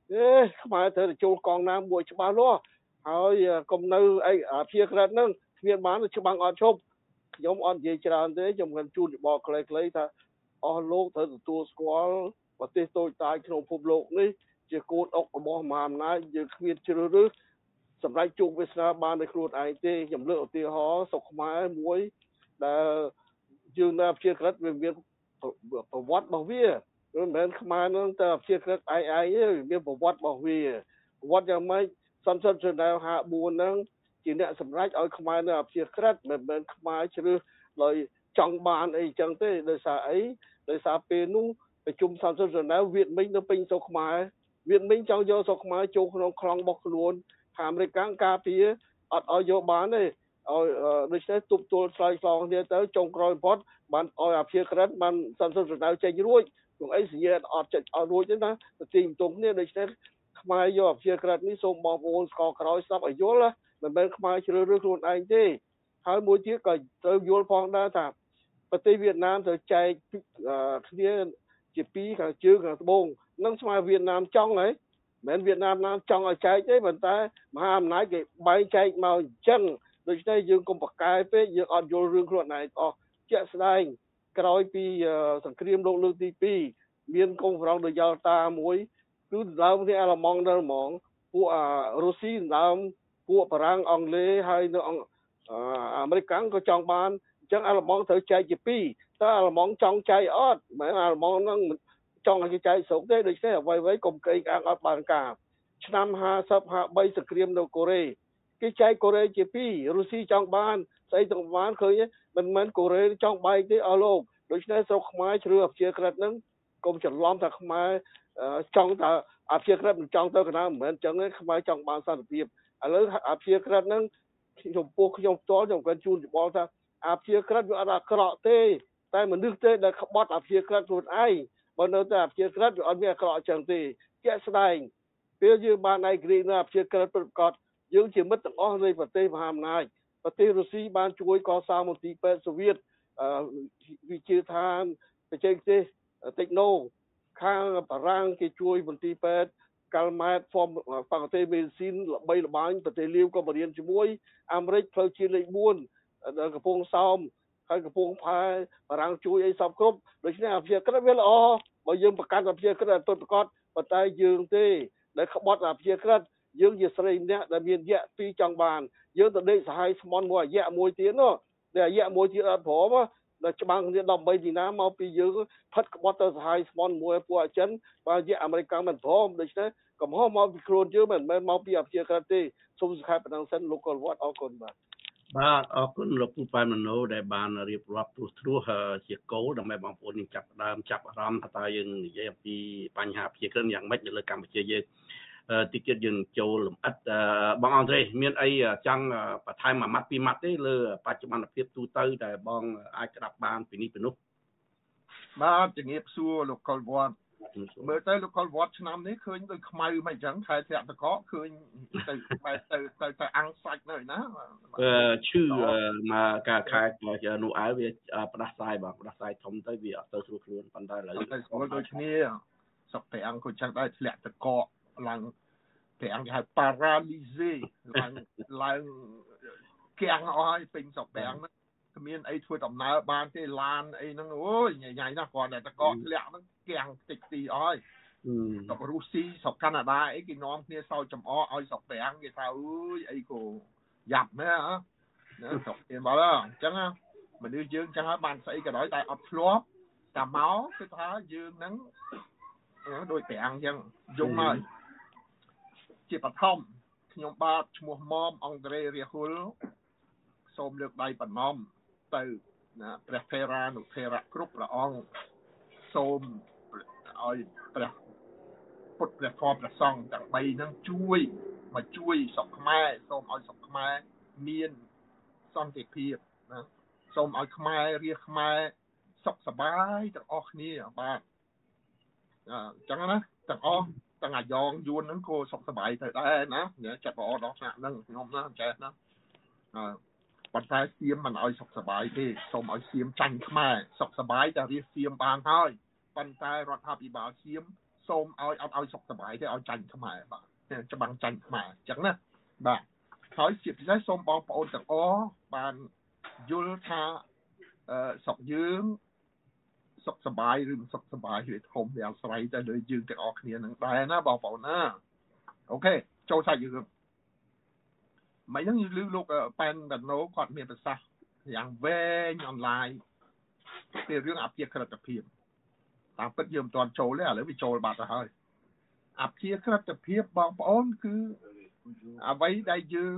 ខ្មែរត្រូវចូលកងណាមួយច្បាស់លាស់ហើយកុំនៅអីអាភាក្រិតហ្នឹងគ្មានបានច្បាំងអត់ឈប់ខ្ញុំអត់និយាយច្រើនទេខ្ញុំគាត់ជូនយោបល់ខ្លីៗថាអស់លោកត្រូវទទួលស្គាល់ប្រទេសតូចតាចក្នុងពិភពលោកនេះជាកូនអុករបស់មហាអំណាចយើងគ្មានជ្រើសរើសសម្រាប់ជោគវាសនាបានដោយខ្លួនឯងទេខ្ញុំលើកឧទាហរណ៍ស្រុកខ្មែរមួយដែលយើងនៅជាក្រិតវាមានប្រវត្តិរបស់វាមិនមែនខ្មែរនឹងតែជាក្រិតឯងទេមានប្រវត្តិរបស់វាប្រវត្តិយ៉ាងម៉េចសន្តិសុខ54ហ្នឹងជាអ្នកសម្រេចឲ្យខ្មែរនៅជាក្រិតមិនមែនខ្មែរជ្រើសដោយចង់បានអីចឹងទេដោយសារអីដោយសារពេលនោះប្រជុំសន្តិសុខវៀតមិញនៅពេញស្រុកខ្មែរវៀតមិញចង់យកស្រុកខ្មែរចូលក្នុងខ្លងរបស់ខ្លួនអាមេរិកការពារអត់ឲ្យយកបានទេឲ្យដូច្នេះទប់ទល់ឆ្លើយឆ្លងគ្នាទៅចុងក្រោយបំផុតបានឲ្យអាភិក្រិតបានសន្តិសុខចេញរួចក្នុងអីសញ្ញាអត់ចេញអត់រួចទេណាទៅទីបន្ទង់គ្នាដូច្នេះខ្មែរយកអាភិក្រិតនេះសូមបងប្អូនស្គាល់ក្រោយស្ដាប់ឲ្យយល់មិនមែនខ្មែរជ្រើសរើសខ្លួនឯងទេហើយមួយទៀតក៏ត្រូវយល់ផងដែរថាប្រទេសវៀតណាមត្រូវចែកគ្នាជាពីរខាងជើងខាងត្បូងនឹងស្មើវៀតណាមចង់ហើយមិនវៀតណាមណាចង់ឲ្យចែកទេប៉ុន្តែមហាអំណាចគេបែងចែកមកអញ្ចឹងដូច្នេះយើងកុំប្រកែកពេកយើងអត់យល់រឿងខ្លួនឯងអស់ជាក់ស្ដែងក្រោយពីសង្គ្រាមលោកលើកទី2មានកុងហ្វ្រង់ដឺយ៉ាល់តាមួយគឺដើមគ្នាអាល្លឺម៉ង់ដល់ហ្មងពួករុស្ស៊ីដើមពួកបារាំងអង់គ្លេសហើយនៅអាមេរិកក៏ចង់បានអញ្ចឹងអាល្លឺម៉ង់ត្រូវចែកជាពីរតើអាល្លឺម៉ង់ចង់ចែកអត់មិនអាល្លឺម៉ង់ហ្នឹងចង់ឲ្យចែកស្រុកទេដូច្នេះអ្វីៗកុំកេងអាងអត់បានការឆ្នាំ50 53សង្គ្រាមនៅកូរ៉េគេចែកកូរ៉េជាពីររុស្ស៊ីចង់បានស្អីចង់បានឃើញមិនមែនកូរ៉េចង់បែកទេអស់លោកដូច្នេះស្រុកខ្មែរជ្រើសអព្យាក្រឹតហ្នឹងកុំច្រឡំថាខ្មែរចង់ថាអព្យាក្រឹតមិនចង់ទៅកណ្ដាលមិនមែនអញ្ចឹងទេខ្មែរចង់បានសន្តិភាពឥឡូវអព្យាក្រឹតហ្នឹងខ្ញុំពោះខ្ញុំផ្ទាល់ខ្ញុំគាត់ជូនយោបល់ថាអព្យាក្រឹតវាអត់អាក្រក់ទេតែមនុស្សទេដែលក្បត់អព្យាក្រឹតខ្លួនឯងបើនៅតែអព្យាក្រឹតវាអត់មានអាក្រក់អញ្ចឹងទេជាក់ស្ដែងពេលយើងបានឯករាជ្យនៅអព្យាក្រឹតប្រកបយើងជាមិត្តទាំងអស់នៃប្រទេសមហាអំណាចប្រទេសរុស្ស៊ីបានជួយកសាងមន្ទីរពេទ្យសូវៀតវិទ្យាឋានបច្ចេកទេសតិចណូខាងបារាំងគេជួយមន្ទីរពេទ្យកាល់ម៉ែតហ្វមបកតេមេឌីស៊ីនល្បីល្បាញប្រទេសលាវក៏បរៀនជាមួយអាមេរិកផ្លូវជាតិលេខ4ដល់កំពង់សោមហើយកំពង់ផែបារាំងជួយអីសពគ្រប់ដូច្នេះអព្យាក្រឹតវាល្អបើយើងប្រកាន់អព្យាក្រឹតឲ្យពិតប្រាកដប៉ុន្តែយើងទេដែលក្បត់អព្យាក្រឹតយើងជាស្រីម្នាក់ដែលមានយៈពីរចង់បានយើងទៅដេកសហាយស្មន់មួយអាយៈមួយទៀតនោះដែលអាយៈមួយទៀតអត់ព្រមដល់ច្បាំងគ្នា13ទីណាមកពីយើងផិតក្បត់ទៅសហាយស្មន់មួយពួកអាចិនបើអាយៈអាមេរិកមិនព្រមដូច្នេះកំហុសមកពីខ្លួនយើងមិនមែនមកពីអព្យាក្រឹតទេសូមសង្ខេបប៉ុណ្ណឹងសិនលោកកុលវត្តអរគុណបាទអរគុណលោកពូប៉ែនមនោដែលបានរៀបរាប់ត្រួសជាគោលដើម្បីបងប្អូនយើងចាប់អារម្មណ៍ថាតើយើងនិយាយអំពីបញ្ហាអព្យាក្រឹតយ៉ាងម៉េចនៅលើកម្ពុជាយើងតិចទៀតយើងចូលលំអិតបងអង់ត្រេមានអីចង់បន្ថែមមួយម៉ាត់ពីរម៉ាត់ទេលើបច្ចុប្បន្នភាពទូទៅដែលបងអាចក្តាប់បានពីនេះពីនោះបាទជំរាបសួរលោកកុលវត្តមើលទៅលោកកុលវត្តឆ្នាំនេះឃើញដូចខ្មៅមិនអញ្ចឹងខែធ្លាក់តកឃើញទៅបែបទៅអាំងសាច់នៅណាឈឺមកការខែនោះអើវាផ្ដាសាយបងផ្ដាសាយធំទៅវាអត់ទៅស្រួលខ្លួនប៉ុន្តែឥឡូវទៅស្រួលដូចគ្នាសុខប្រាំងក៏ចឹងដែរធ្លាក់តកឡើងប្រាំងគេហៅ paralysis ឡើងគាំងអស់ហើយពេញសុខប្រាំងហ្នឹងគ្មានអីធ្វើដំណើរបានទេឡានអីហ្នឹងអូយញ៉ៃណាស់គ្រាន់តែតកធ្លាក់ហ្នឹងគាំងតិចទីអស់ហើយស្រុករុស្ស៊ីស្រុកកាណាដាអីគេនាំគ្នាសោចចំអកឲ្យស្រុកប្រាំងគេថាអើយអីក៏យ៉ាប់ណាស្រុកគេមកអញ្ចឹងមនុស្សយើងចឹងហើយបានស្អីក៏ដោយតែអត់ធ្លាប់តែមកគឺថាយើងហ្នឹងដូចប្រាំងចឹងយំហើយជាបឋមខ្ញុំបាទឈ្មោះមុំអង់ត្រេរាហុលសូមលើកដៃបណ្ណំទៅណាព្រះថេរានុថេរៈគ្រប់ព្រះអង្គសូមឲ្យព្រះពុទ្ធព្រះធម៌ព្រះសង្ឃទាំង3ហ្នឹងជួយស្រុកខ្មែរសូមឲ្យស្រុកខ្មែរមានសន្តិភាពណាសូមឲ្យខ្មែររាជខ្មែរសុខសប្បាយទាំងអស់គ្នាបាទអញ្ចឹងណាទាំងអស់ទាំងអាយ៉ងយួនហ្នឹងក៏សុខសប្បាយទៅដែរណាចាត់ល្អដល់ថ្នាក់ហ្នឹងខ្ញុំណាចេះណាប៉ុន្តែសៀមមិនឲ្យសុខសប្បាយទេសូមឲ្យសៀមចាញ់ខ្មែរសុខសប្បាយតែរាជសៀមបានហើយប៉ុន្តែរដ្ឋាភិបាលសៀមសូមឲ្យសុខសប្បាយទេឲ្យចាញ់ខ្មែរបាទច្បាំងចាញ់ខ្មែរអញ្ចឹងណាបាទហើយជាពិសេសសូមបងប្អូនទាំងអស់បានយល់ថាស្រុកយើងសុខសប្បាយឬមិនសុខសប្បាយវាធំវាអាស្រ័យទៅលើយើងទាំងអស់គ្នានឹងដែរណាបងប្អូនណាអូខេចូលសាច់រឿងមិនហ្នឹងឮលោកប៉ែនដាណូគាត់មានប្រសាសន៍យ៉ាងវែងអនឡាញពីរឿងអព្យាក្រឹតភាពតាមពិតយើងមិនទាន់ចូលទេឥឡូវវាចូលបាត់ទៅហើយអព្យាក្រឹតភាពបងប្អូនគឺអ្វីដែលយើង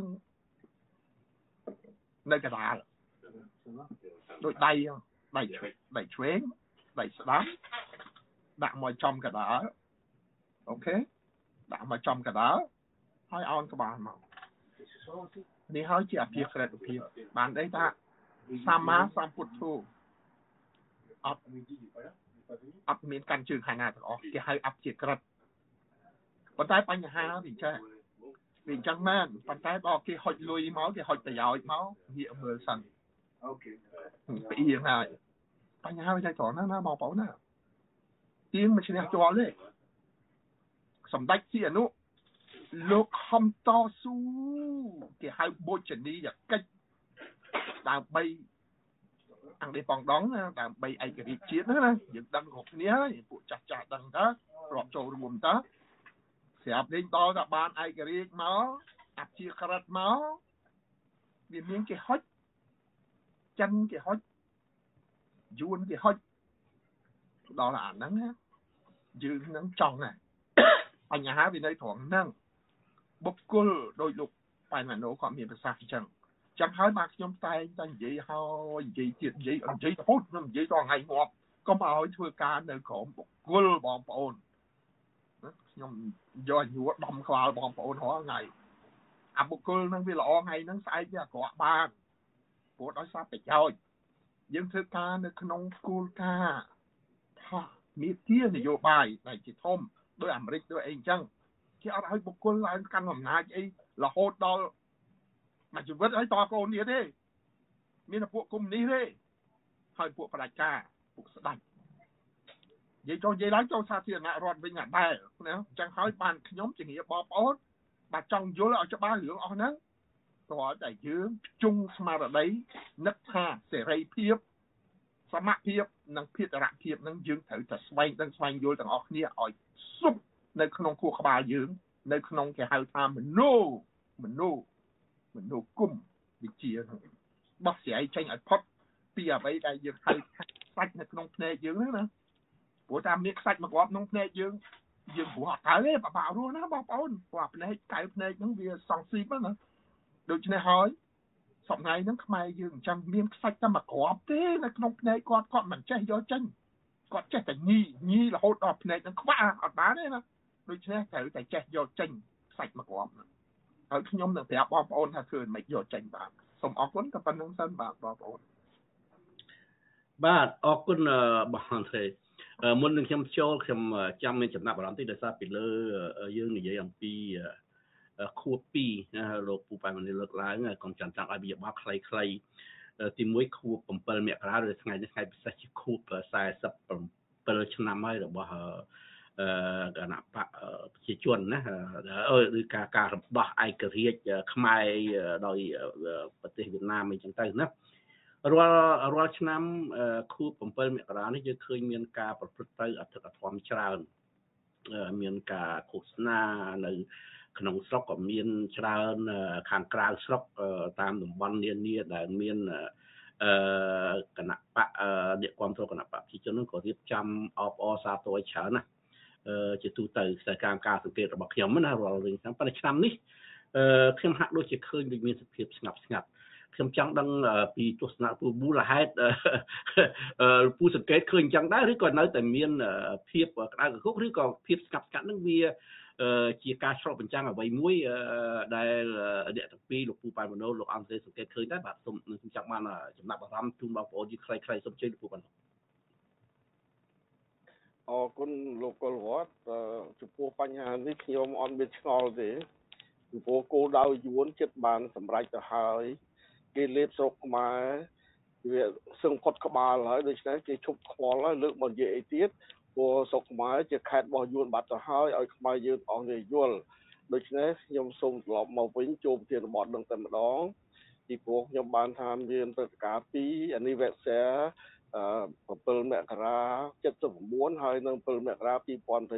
នៅកណ្ដាលដូចដៃឆ្វេងដៃស្ដាំដាក់មកចំកណ្ដាលអូខេដាក់មកចំកណ្ដាលហើយអោនក្បាលមកនេះហើយជាអព្យាក្រឹតភាពបានន័យថាសម្មាសម្ពុទ្ធោអត់មានកាន់ជើងខាងណាទាំងអស់គេហៅអព្យាក្រឹតប៉ុន្តែបញ្ហាវាចេះវាអញ្ចឹងមែនប៉ុន្តែបើគេហុចលុយមកគេហុចប្រយោជន៍មកងាកមើលសិនអូខេពីអៀងហើយបញ្ហាវាចេះត្រង់ណាបងប្អូនណាទៀងមិនឈ្នះជាប់ទេសម្ដេចសៀនុលោកខំតស៊ូគេហៅបូជនីយកិច្ចដើម្បីអង្គនេះប៉ងដងដើម្បីឯករាជ្យជាតិណាយើងដឹងគ្រប់គ្នាហើយពួកចាស់ដឹងតើរាប់ចូលរួមតើស្រាប់លេងតតែបានឯករាជ្យមកអព្យាក្រឹតមកវាមានគេហុចចិនគេហុចយួនគេហុចដល់អាហ្នឹងយើងនឹងចង់ណាបញ្ហាវានៅត្រង់ហ្នឹងបុគ្គលដោយលោកប៉ែនម៉ាណូគាត់មានប្រសាសន៍អញ្ចឹងចឹងហើយបាទខ្ញុំតែងតែនិយាយហើយនិយាយទៀតនិយាយរហូតខ្ញុំនិយាយដល់ថ្ងៃងាប់កុំឲ្យធ្វើការនៅក្រោមបុគ្គលបងប្អូនខ្ញុំយកញួរដំក្បាលបងប្អូនរាល់ថ្ងៃអាបុគ្គលនឹងវាល្អថ្ងៃហ្នឹងស្អែកវាអាក្រក់បានព្រោះដោយសារប្រយោជន៍យើងធ្វើការនៅក្នុងគោលការណ៍ថានីតិនយោបាយដែលជាធំដោយអាមេរិកដោយអីអញ្ចឹងគេអត់ឲ្យបុគ្គលឡើងកាន់អំណាចអីរហូតដល់មកជីវិតឲ្យតកូនទៀតទេមានតែពួកកុំនេះទេហើយពួកផ្ដាច់ការពួកស្ដាច់និយាយឡើងចូលសាធារណរដ្ឋវិញអាដែរណាអញ្ចឹងហើយបានខ្ញុំជំរាបបងប្អូនបាទចង់យល់ឲ្យច្បាស់រឿងអស់ហ្នឹងព្រោះតែយើងជុំស្មារតីនឹកថាសេរីភាពសមភាពនិងភេរភាពនឹងយើងត្រូវតែស្វែងយល់ទាំងអស់គ្នាឲ្យសុបនៅក្នុងខួរក្បាលយើងនៅក្នុងគេហៅថាមនោគមវិជ្ជាហ្នឹងបោះស្រាយចេញឲ្យផុតពីអ្វីដែលយើងហៅសាច់នៅក្នុងភ្នែកយើងហ្នឹងណាព្រោះតែមានខ្សាច់មកគ្រាប់ក្នុងភ្នែកយើងព្រោះអត់កើតទេបបាក់រស់ណាបងប្អូនព្រោះអាភ្នែកកៅភ្នែកហ្នឹងវាសង្ស៊ីបណាដូច្នេះហើយសប្តាហ៍ហ្នឹងខ្មែរយើងអញ្ចឹងមានខ្សាច់តែមកគ្រាប់ទេនៅក្នុងភ្នែកគាត់មិនចេះយកចេញគាត់ចេះតែញីរហូតដល់ភ្នែកហ្នឹងខ្វាក់អត់បានទេណាដូច្នេះត្រូវតែចេះយកចេញខ្សាច់មកគ្រាប់ហ្នឹងហើយខ្ញុំនឹងប្រាប់បងប្អូនថាធ្វើមិនយកចេញបានសូមអរគុណតែប៉ុណ្្នឹងសិនបាទបងប្អូនបាទអរគុណបងទេមុននឹងខ្ញុំចូលខ្ញុំចាំមានចំណាប់អារម្មណ៍តិចដោយសារពីលើយើងនិយាយអំពីខួប2ណាលោកពូប៉ែនម៉ាណូលើកឡើងកុំចាំឲ្យវាបោះខ្លីទី1ខួប7មករាឬថ្ងៃនេះថ្ងៃពិសេសជាខួប47ឆ្នាំហើយរបស់គណៈបកប្រជាជនណាឬការរំដោះឯករាជ្យខ្មែរដោយប្រទេសវៀតណាមអីចឹងទៅណារាល់ឆ្នាំខួប7មករានេះយើងឃើញមានការប្រព្រឹត្តទៅអធិកអធមច្រើនមានការឃោសនានៅក្នុងស្រុកក៏មានច្រើនខាងក្រៅស្រុកតាមតំបន់នានាដែលមានគណៈបកអ្នកគ្រប់គ្រងគណៈបកប្រជាជននោះក៏រៀបចំអបអរសាទរច្រើនណាជាទូទៅខ្សែការសង្កេតរបស់ខ្ញុំណារាល់រឿងឆ្នាំប៉ុន្តែឆ្នាំនេះខ្ញុំហាក់ដូចជាឃើញដូចមានសភាពស្ងាត់ខ្ញុំចង់ដឹងពីទស្សនៈពូមូលហេតុពូសង្កេតឃើញអញ្ចឹងដែរឬក៏នៅតែមានភាពក្តៅកគុកឬក៏ភាពស្ងាត់ហ្នឹងវាជាការឆ្លុះបញ្ចាំងអ្វីមួយដែលអ្នកទាំងពីរលោកពូប៉ែនម៉ាណូលោកអង្គទេសង្កេតឃើញដែរបាទសូមចង់បានចំណាប់អារម្មណ៍ជូនបងប្អូនជាខ្លីៗសូមជឿលោកពូប៉ែនអរគុណលោកកុលវត្តចំពោះបញ្ហានេះខ្ញុំអត់មានឆ្ងល់ទេពីព្រោះគោលដៅយួនចិត្តបានសម្រេចទៅហើយគេលេបស្រុកខ្មែរវាសឹងផុតក្បាលហើយដូច្នេះគេឈប់ខ្វល់ហើយលើកមកនិយាយអីទៀតព្រោះស្រុកខ្មែរជាខេត្តរបស់យួនបាត់ទៅហើយឲ្យខ្មែរយើងអង្គនេះយល់ដូច្នេះខ្ញុំសូមត្រឡប់មកវិញជួបជារបបនឹងតែម្ដងពីព្រោះខ្ញុំបានថាមានព្រឹត្តិការណ៍2 anniversary 7 មករា79ហើយនៅ7 មករា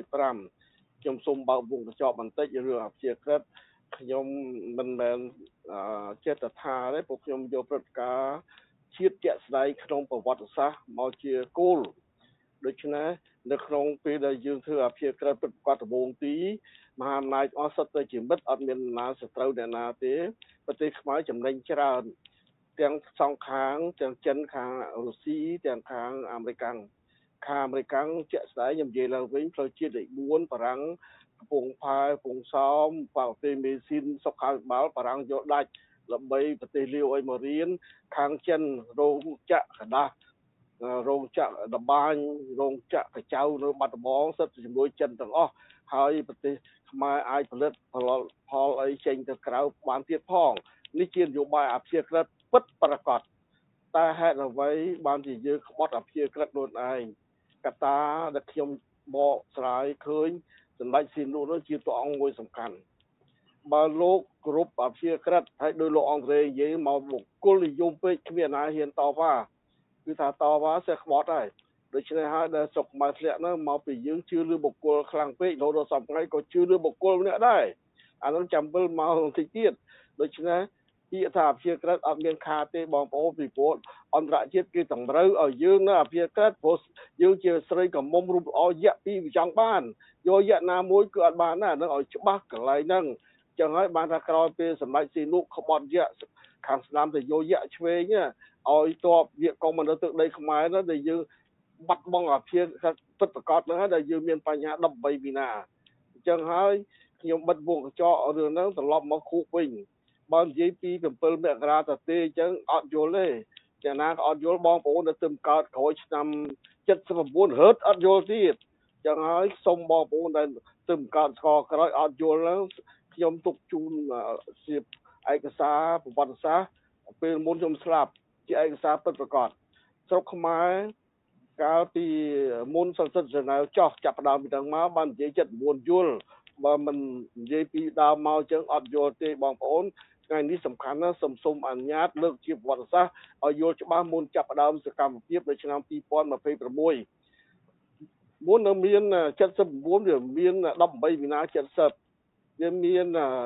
2025ខ្ញុំសូមបើកវងកញ្ចក់បន្តិចរឿងអព្យាក្រឹតខ្ញុំមិនមែនចេតថាទេព្រោះខ្ញុំយកព្រឹត្តិការណ៍ជាតិជាក់ស្ដែងក្នុងប្រវត្តិសាស្ត្រមកជាគោលដូច្នេះនៅក្នុងពេលដែលយើងធ្វើអព្យាក្រឹតពិតប្រាកដដំបូងទីមហាអំណាចអស់សុទ្ធតែជាមិត្តអត់មានណាសត្រូវអ្នកណាទេប្រទេសខ្មែរចំណេញច្រើនទាំងសងខាងទាំងចិនខាងរុស្ស៊ីទាំងខាងអាមេរិកខាងអាមេរិកជាក់ស្ដែងខ្ញុំនិយាយឡើងវិញផ្លូវជាតិលេខ4បារាំងកំពង់ផែកំពង់សោមបកទេមេស៊ីនសុខាភិបាលបារាំងយកដាច់ដើម្បីប្រទេសលាវឲ្យមករៀនខាងចិនរោងចក្រកដាស់រោងចក្រដបាញរោងចក្រកញ្ចៅនៅបាត់ដំបងសិតជំនួយចិនទាំងអស់ហើយប្រទេសខ្មែរអាចផលិតផលអីចេញទៅក្រៅបានទៀតផងនេះជានយោបាយអព្យាក្រឹតពិតប្រាកដតែហេតុអ្វីបានជាយើងក្បត់អព្យាក្រឹតខ្លួនឯងកត្តាដែលខ្ញុំបកស្រាយឃើញសម្ដេចសៀនលក់នោះជាតួអង្គមួយសំខាន់បើលោកគ្រប់អព្យាក្រឹតហើយដោយលោកអង្គរេនិយាយមកបុគ្គលនិយមពេកគ្មានណាហ៊ានតវ៉ាគឺថាតវ៉ាសេះក្បត់ហើយដូច្នេះហើយដែលស្រុកខ្មែរធ្លាក់នោះមកពីយើងជឿលើបុគ្គលខ្លាំងពេករហូតដល់សពថ្ងៃក៏ជឿលើបុគ្គលម្នាក់ដែរអានោះចាំវិលមកបន្តិចទៀតដូច្នេះពាក្យថាអព្យាក្រឹតអត់មានខាតទេបងប្អូនពីព្រោះអន្តរជាតិគេតម្រូវឲ្យយើងនៅអព្យាក្រឹតព្រោះយើងជាស្រីកមុំរូបល្អយៈពីរចង់បានយកយៈណាមួយគឺអត់បានណានឹងឲ្យច្បាស់កន្លែងហ្នឹងចឹងហើយបានថាក្រោយពេលសម្ដេចសីនុក្បត់យៈខាងស្ដាំទៅយកយៈឆ្វេងឲ្យតបវាកុំនៅទឹកដីខ្មែរនោះដែលយើងបាត់បង់អព្យាក្រឹតពិតប្រាកដហ្នឹងហើយដែលយើងមានបញ្ហា13វិនាអញ្ចឹងហើយខ្ញុំបិទវងកញ្ចក់រឿងហ្នឹងត្រឡប់មកគូវិញបើនិយាយពី7 មករាទៅទេអញ្ចឹងអត់យល់ទេចាណាក៏អត់យល់បងប្អូនដែលទើបកើតក្រោយឆ្នាំ79រត់អត់យល់ទៀតអញ្ចឹងហើយសូមបងប្អូនដែលទើបកើតស្គាល់ក្រោយអត់យល់ហ្នឹងខ្ញុំទុកជូនសៀបឯកសារប្រវត្តិសាស្ត្រពេលមុនខ្ញុំស្លាប់ជាឯកសារពិតប្រាកដស្រុកខ្មែរកាលពីមុនសន្តិសនាចោះចាប់ដើមពីទាំងមកបាននិយាយ79យល់បើមិននិយាយពីដើមមកអញ្ចឹងអត់យល់ទេបងប្អូនថ្ងៃនេះសំខាន់ណាស់សូមអនុញ្ញាតលើកជាប្រវត្តិសាស្ត្រឲ្យយល់ច្បាស់មុនចាប់ដើមសកម្មភាពនៅឆ្នាំ2026មុននៅមាន79វាមាន18វិនា70វាមាន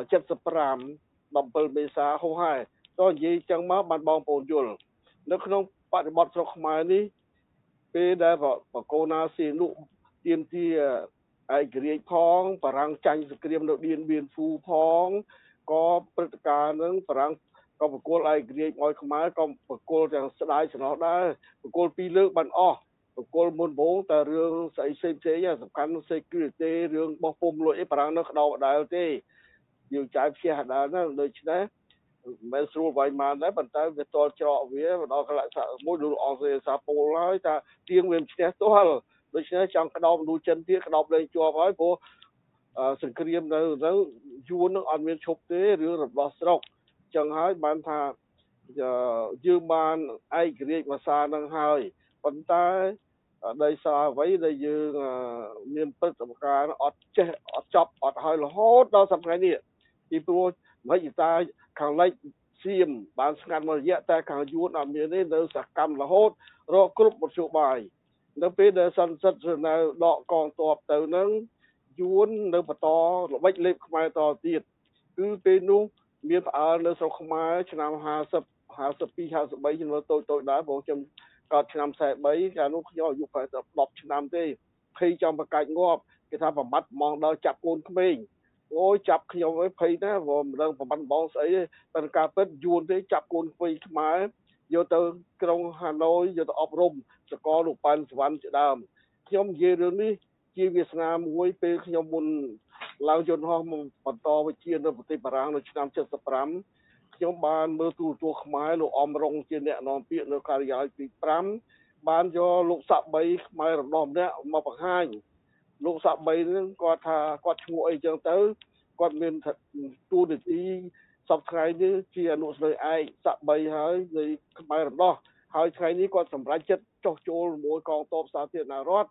75 17មេសាហោហែតោះនិយាយចឹងមកបានបងប្អូនយល់នៅក្នុងបរិបទស្រុកខ្មែរនេះពេលដែលបកូណាស៊ីនុទាមទារឯករាជ្យផងបារាំងចាញ់សង្គ្រាមនៅឌៀនបៀនហ្វូផងក៏ព្រឹត្តិការណ៍ហ្នឹងបារាំងក៏បកគលឯករាជ្យឲ្យខ្មែរក៏បកគលទាំងស្ដាយស្នោះដែរបកគល2លើកបានអស់បកគលមុនបងតែរឿងស្អីផ្សេងសំខាន់សេគ្រីតេរឿងបោះពុំលួចអីបារាំងនៅក្តោបដដែលទេយើងចាយផ្ទះដដែលហ្នឹងដូច្នេះមិនស្រួលវាយមកដែរប៉ុន្តែវាតល់ច្រកវាដល់កលៈមួយដូចអង្គរសាពលហើយថាទៀងវាមិនឈ្នះទាល់ដូច្នេះចង់ក្តោបនូចិនទៀតក្តោបលេងជាប់ហើយព្រោះសង្គ្រាមនៅយួននឹងអត់មានឈប់ទេរឿងរបស់ស្រុកចឹងហើយបានថាយើងបានឯករាជ្យភាសានឹងហើយប៉ុន្តែដោយសារអ្វីដែលយើងមានព្រឹត្តិការណ៍អត់ចេះអត់ចប់អត់ហើយរហូតដល់សប្តាហ៍នេះពីព្រោះមិនតាខាងលិចសៀមបានស្ងាត់មួយរយៈតែខាងយួនអត់មានទេនៅសកម្មរហូតរកគ្រប់មធ្យោបាយនៅពេលដែលសន្តិសិទ្ធិនៅដកកងទ័ពទៅនឹងយួននៅបន្តល្បិចលេបខ្មែរតទៀតគឺពេលនោះមានផ្អើលនៅស្រុកខ្មែរឆ្នាំ50 52 53ខ្ញុំតូចដែរព្រោះខ្ញុំកើតឆ្នាំ43កាលនោះខ្ញុំអាយុប្រហែល10ឆ្នាំទេភ័យចំបកាច់ងាប់គេថាប្រមាត់ហ្មងដល់ចាប់កូនក្មេងអូយចាប់ខ្ញុំឯងភ័យណាព្រោះមិនដឹងប្រមាត់បងស្អីទេតែការពិតយួនទេចាប់កូនក្មេងខ្មែរយកទៅក្រុងហាណូយយកទៅអប់រំសកលលោកប៉ែនសវណ្ណជាដើមខ្ញុំនិយាយរឿងនេះជាវាសនាមួយពេលខ្ញុំមុនឡើងយន្តហោះបន្តវិជានៅប្រទេសបារាំងនៅឆ្នាំ75ខ្ញុំបានមើលទូរទស្សន៍ខ្មែរលោកអំរងជាអ្នកនាំពាក្យនៅការិយាល័យទី5បានយកលោកសាក់បីខ្មែររំដោះម្នាក់មកបង្ហាញលោកសាក់បីហ្នឹងគាត់ថាគាត់ឈ្មោះអីចឹងទៅគាត់មានទូនាទីសពថ្ងៃនេះជាអនុស្រីឯកសាក់បីហើយនៃខ្មែររំដោះហើយថ្ងៃនេះគាត់សម្រេចចិត្តចុះចូលមួយកងទ័ពសាធារណរដ្ឋ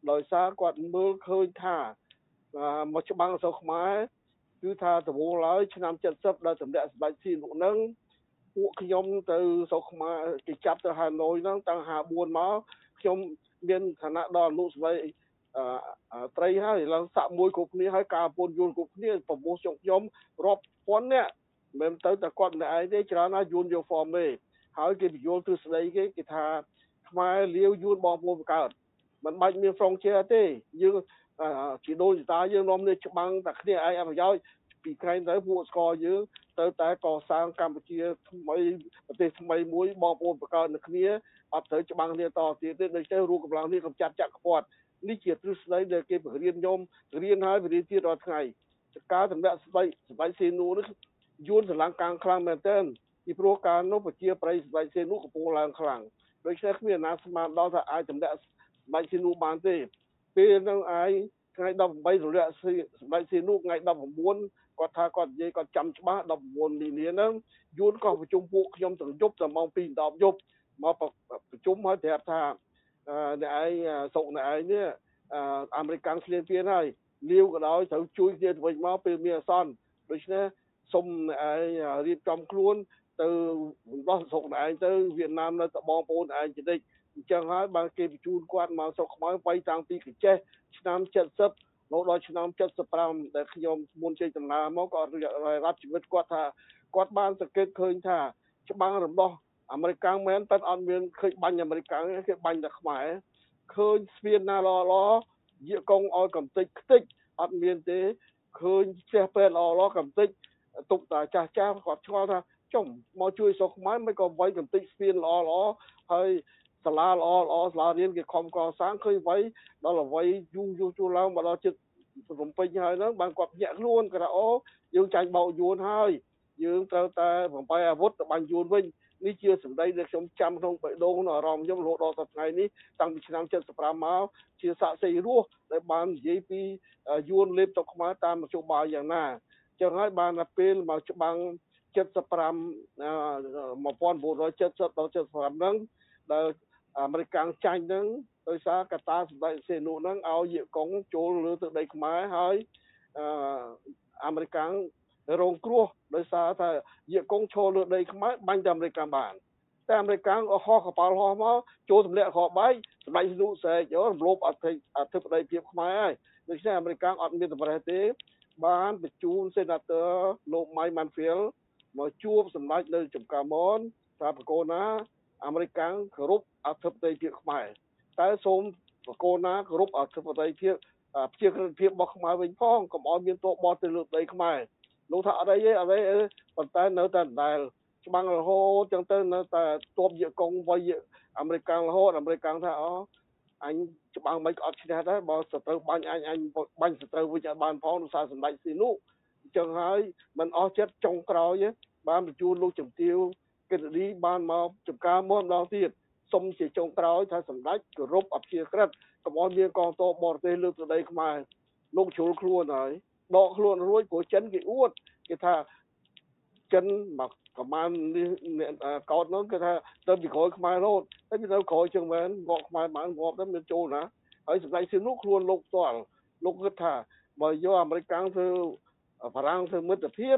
ដោយសារគាត់មើលឃើញថាមកច្បាំងស្រុកខ្មែរគឺថាដំបូងឡើយឆ្នាំ70ដល់សម្ដេចសម្ដេចស៊ីនុហ្នឹងពួកខ្ញុំទៅស្រុកខ្មែរគេចាប់ទៅហាណូយហ្នឹងតាំង54មកខ្ញុំមានឋានៈដល់អនុស្រីត្រីហើយឡើងសាក់មួយគ្រប់គ្នាហើយការពន្ធយួនគ្រប់គ្នាប្រមូលខ្ញុំរាប់ពាន់នាក់មិនទៅតែគាត់ម្នាក់ឯងទេច្រើនណាស់យួនយកហ្វមទេហើយគេបញ្យល់ទ្រឹស្ដីគេថាខ្មែរលាវយួនបងប្អូនបង្កើតមិនបាច់មានហ្វ្រង់ជែទេយើងជីដូនជីតាយើងនាំគ្នាច្បាំងតែគ្នាឯងអត់ប្រយោជន៍ពីក្រែងទៅពួកស្គរយើងទៅតែកសាងកម្ពុជាថ្មីប្រទេសថ្មីមួយបងប្អូនបង្កើតនឹងគ្នាអត់ត្រូវច្បាំងគ្នាតទៀតទេដូចទៅរួមកម្លាំងគ្នាកម្ចាត់ចក្រពត្តិនេះជាទ្រឹស្ដីដែលគេបង្រៀនខ្ញុំរៀនហើយរៀនទៀតរាល់ថ្ងៃការសម្រាប់ស្បែកសេនូនេះយួនស្រឡាំងកាំងខ្លាំងមែនទែនពីព្រោះការនោះប្រជាប្រិយស្បែកសេនូកំពុងឡើងខ្លាំងដូច្នេះគ្មានអាណាស្មានដល់ថាអាចសម្រាប់ស្បែកសេនូបានទេពេលហ្នឹងឯងថ្ងៃ18រលាក់សម្ដេចសៀនុថ្ងៃ19គាត់ថាគាត់និយាយគាត់ចាំច្បាស់19មីនាហ្នឹងយួនក៏ប្រជុំពួកខ្ញុំទាំងយប់ដល់ម៉ោង2 10យប់មកប្រជុំហើយប្រាប់ថាអ្នកឯងសុកអ្នកឯងនេះអាមេរិកឃ្លានពៀនហើយលាវក៏ដោយត្រូវជួយគ្នាទៅវិញមកពេលមានអាសន្នដូច្នេះសុំអ្នកឯងរៀបចំខ្លួនទៅដោះសុកអ្នកឯងទៅវៀតណាមនៅតែបងប្អូនឯងជិតអញ្ចឹងហើយបានគេបញ្ជូនគាត់មកស្រុកខ្មែរវាយតាំងពីកញ្ចេះឆ្នាំ70ដល់ឆ្នាំ75ដែលខ្ញុំមុនជ័យដំណើរមកក៏រាប់ជីវិតគាត់ថាគាត់បានសង្កេតឃើញថាច្បាំងរំដោះអាមេរិកមែនតែអត់មានឃើញបាញ់អាមេរិកគេបាញ់តែខ្មែរឃើញស្ពានណាល្អយាកងឲ្យកំតិចខ្ទេចអត់មានទេឃើញផ្ទះពេទ្យល្អកំតិចទុកតាចាស់គាត់ឆ្ងល់ថាចុំមកជួយស្រុកខ្មែរមិនក៏វាយកំតិចស្ពានល្អហើយសាលាល្អសាលារៀនគេខំកសាងឃើញវាយដល់អ្វីយូរឡើងមកដល់ចិត្តរំពេញហើយហ្នឹងបានគាត់ញាក់ខ្លួនគាត់ថាអូយើងចាញ់បោកយួនហើយយើងត្រូវតែបំបីអាវុធទៅបាញ់យួនវិញនេះជាសម្ដីដែលខ្ញុំចាំក្នុងបេះដូងនៅអារម្មណ៍ខ្ញុំរហូតដល់ថ្ងៃនេះតាំងពីឆ្នាំ75មកជាសាក្សីរស់ដែលបាននិយាយពីយួនលេបទៅខ្មែរតាមមធ្យោបាយយ៉ាងណាចឹងហើយបានដល់ពេលមកច្បាំង75 1970ដល់75ហ្នឹងដែលអាមេរិកចាញ់ហ្នឹងដោយសារកត្តាសម្ដេចសេនុហ្នឹងឲ្យយាកងចូលលើទឹកដីខ្មែរហើយអាមេរិករងគ្រោះដោយសារថាយាកងឈរលើដីខ្មែរបាញ់តែអាមេរិកបានតែអាមេរិកក៏ហោះកប៉ាល់ហោះមកចូលទម្លាក់ខោបែកសម្ដេចសេនុស្រែករំលោភអធិបតេយ្យភាពខ្មែរហើយដូច្នេះអាមេរិកអត់មានតម្រេះទេបានបញ្ជូនសេណាទ័រលោកម៉ៃម៉ាន់ហ្វៀលមកជួបសម្ដេចនៅចំការមនថាបកូនណាអាមេរិកគោរពអធិបតេយ្យភាពខ្មែរតែសូមបកូនណាគោរពអធិបតេយ្យភាពប្រជាក្រិតភាពរបស់ខ្មែរវិញផងកុំឲ្យមានទោសបត់ទៅលើដីខ្មែរលោកថាអត់អីទេប៉ុន្តែនៅតែដដែលច្បាំងរហូតចឹងទៅនៅតែទប់យាកងវាយអាមេរិករហូតអាមេរិកថាអូអញច្បាំងមិនក៏អត់ឈ្នះដែរបើសត្រូវបាញ់អញបាញ់សត្រូវវិញឲ្យបានផងដោយសារសម្ដេចស៊ីនុអញ្ចឹងហើយមិនអស់ចិត្តចុងក្រោយបានបញ្ជូនលោកជំទាវកិត្តិយសបានមកចំការមកម្ដងទៀតសុំជាចុងក្រោយថាសម្ដេចគោរពអព្យាក្រឹតកុំឲ្យមានកងទ័ពបរទេសលើទឹកដីខ្មែរលោកជ្រុលខ្លួនហើយដកខ្លួនរួចព្រោះចិនគេអួតគេថាចិនមកប្រមាណនេះកោតនោះគេថាទៅពីក្រោយខ្មែររហូតតែពីទៅក្រោយចឹងមែនងក់ខ្មែរបានងាប់ទៅមានចូលណាហើយសម្ដេចសៀនុខ្លួនលោកផ្ទាល់លោកគិតថាបើយកអាមេរិកធ្វើបារាំងធ្វើមិត្តភាព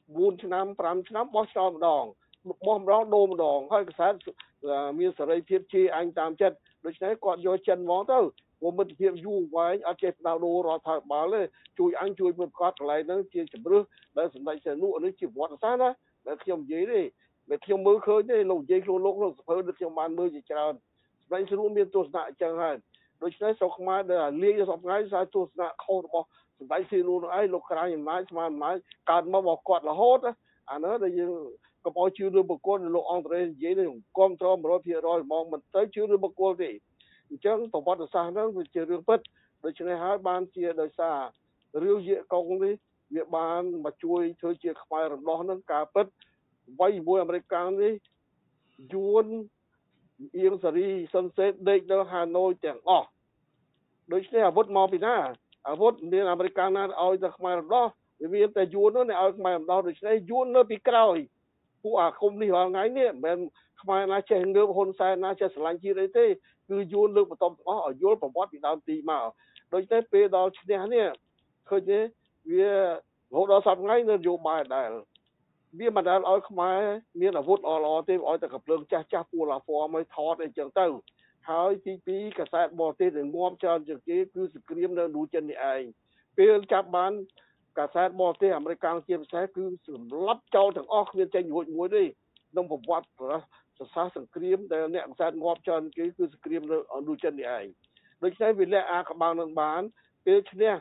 4ឆ្នាំ5ឆ្នាំបោះចោលម្ដងដូរម្ដងហើយកសែតមានសេរីភាពជាអញតាមចិត្តដូច្នេះគាត់យកចិនមកទៅព្រោះមិត្តភាពយូរវែងអត់ចេះដោដូររដ្ឋាភិបាលទេជួយអញជួយមើលគាត់កន្លែងហ្នឹងជាជំរឹះដែលសម្ដេចសៀនុនេះជាវត្តសាស្ត្រណាដែលខ្ញុំនិយាយទេដែលខ្ញុំមើលឃើញទេលោកនិយាយខ្លួនលោកសភើដែលខ្ញុំបានមើលជាច្រើនសម្ដេចសៀនុមានទស្សនៈអញ្ចឹងហើយដូច្នេះស្រុកខ្មែរដែលលាយសពថ្ងៃសារទស្សនៈខុសរបស់សម្ដេចសៀនុនោះឯងលោកក្រាញអំណាចស្មានអំណាចកើតមកបោះគាត់រហូតអានោះដែលយើងកុំឲ្យជឿរឿងបុគ្គលលោកអង្គត្រេនិយាយនេះគ្រប់គ្រង 100% ហ្មងមិនទៅជឿរឿងបុគ្គលទេអញ្ចឹងប្រវត្តិសាស្ត្រហ្នឹងវាជារឿងពិតដូច្នេះហើយបានជាដោយសាររឿងយាកងនេះវាបានមកជួយធ្វើជាខ្មែររំដោះហ្នឹងការពិតវាយជាមួយអាមេរិកនេះយួនអៀងសារីសុនសេតដេកនៅហាណូយទាំងអស់ដូច្នេះអាវុធមកពីណាអាវុធមានអាមេរិកណាឲ្យតែខ្មែររំដោះវាមានតែយួននោះឲ្យខ្មែររំដោះដូច្នេះយួននៅពីក្រោយពួកអាគុំនេះរាល់ថ្ងៃនេះមិនមែនខ្មែរណាចេះងើបហ៊ុនសែនណាចេះស្រឡាញ់ជាតិអីទេគឺយួនលើកបន្តទាំងអស់ឲ្យយល់ប្រវត្តិពីដើមទីមកដូច្នេះពេលដល់ឈ្នះនេះឃើញទេវារហូតដល់សប្តាហ៍ថ្ងៃនៅនយោបាយដែរវាមិនដែលឲ្យខ្មែរមានអាវុធល្អទេឲ្យតែកំភ្លើងចាស់ពូឡាហ្វ័រមកថតអីចឹងទៅហើយទី2កាសែតបរទេសដែលងាប់ច្រើនជាងគេគឺសង្គ្រាមនៅនូចិននេះឯងពេលចាប់បានកាសែតបរទេសអាមេរិកជាពិសេសគឺសម្លាប់ចោលទាំងអស់គ្មានចេញរួចមួយទេក្នុងប្រវត្តិសរសើរសង្គ្រាមដែលអ្នកកាសែតងាប់ច្រើនគេគឺសង្គ្រាមនៅនូចិននេះឯងដូច្នេះវាលះអាក្បាលនឹងបានពេលឈ្នះ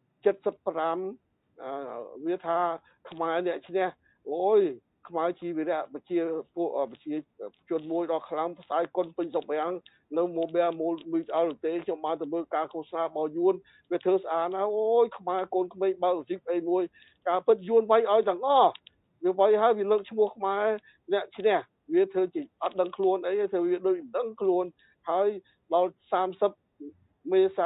75វាថាខ្មែរអ្នកឈ្នះអូយខ្មែរជីវីរៈប្រជាពួកប្រជាជនមួយដល់ខ្លាំងផ្សាយគុណពេញសុបាំងនៅមូប៊ែលមូលមីអល់ទេខ្ញុំបានទៅមើលការឃោសនារបស់យួនវាធ្វើស្អាតណាស់អូយខ្មែរកូនក្មេងបើស៊ីបអីមួយការពិតយួនវាយឲ្យទាំងអស់វាវាយឲ្យវាលើកឈ្មោះខ្មែរអ្នកឈ្នះវាធ្វើជាអត់ដឹងខ្លួនអីធ្វើវាដូចមិនដឹងខ្លួនហើយដល់30មេសា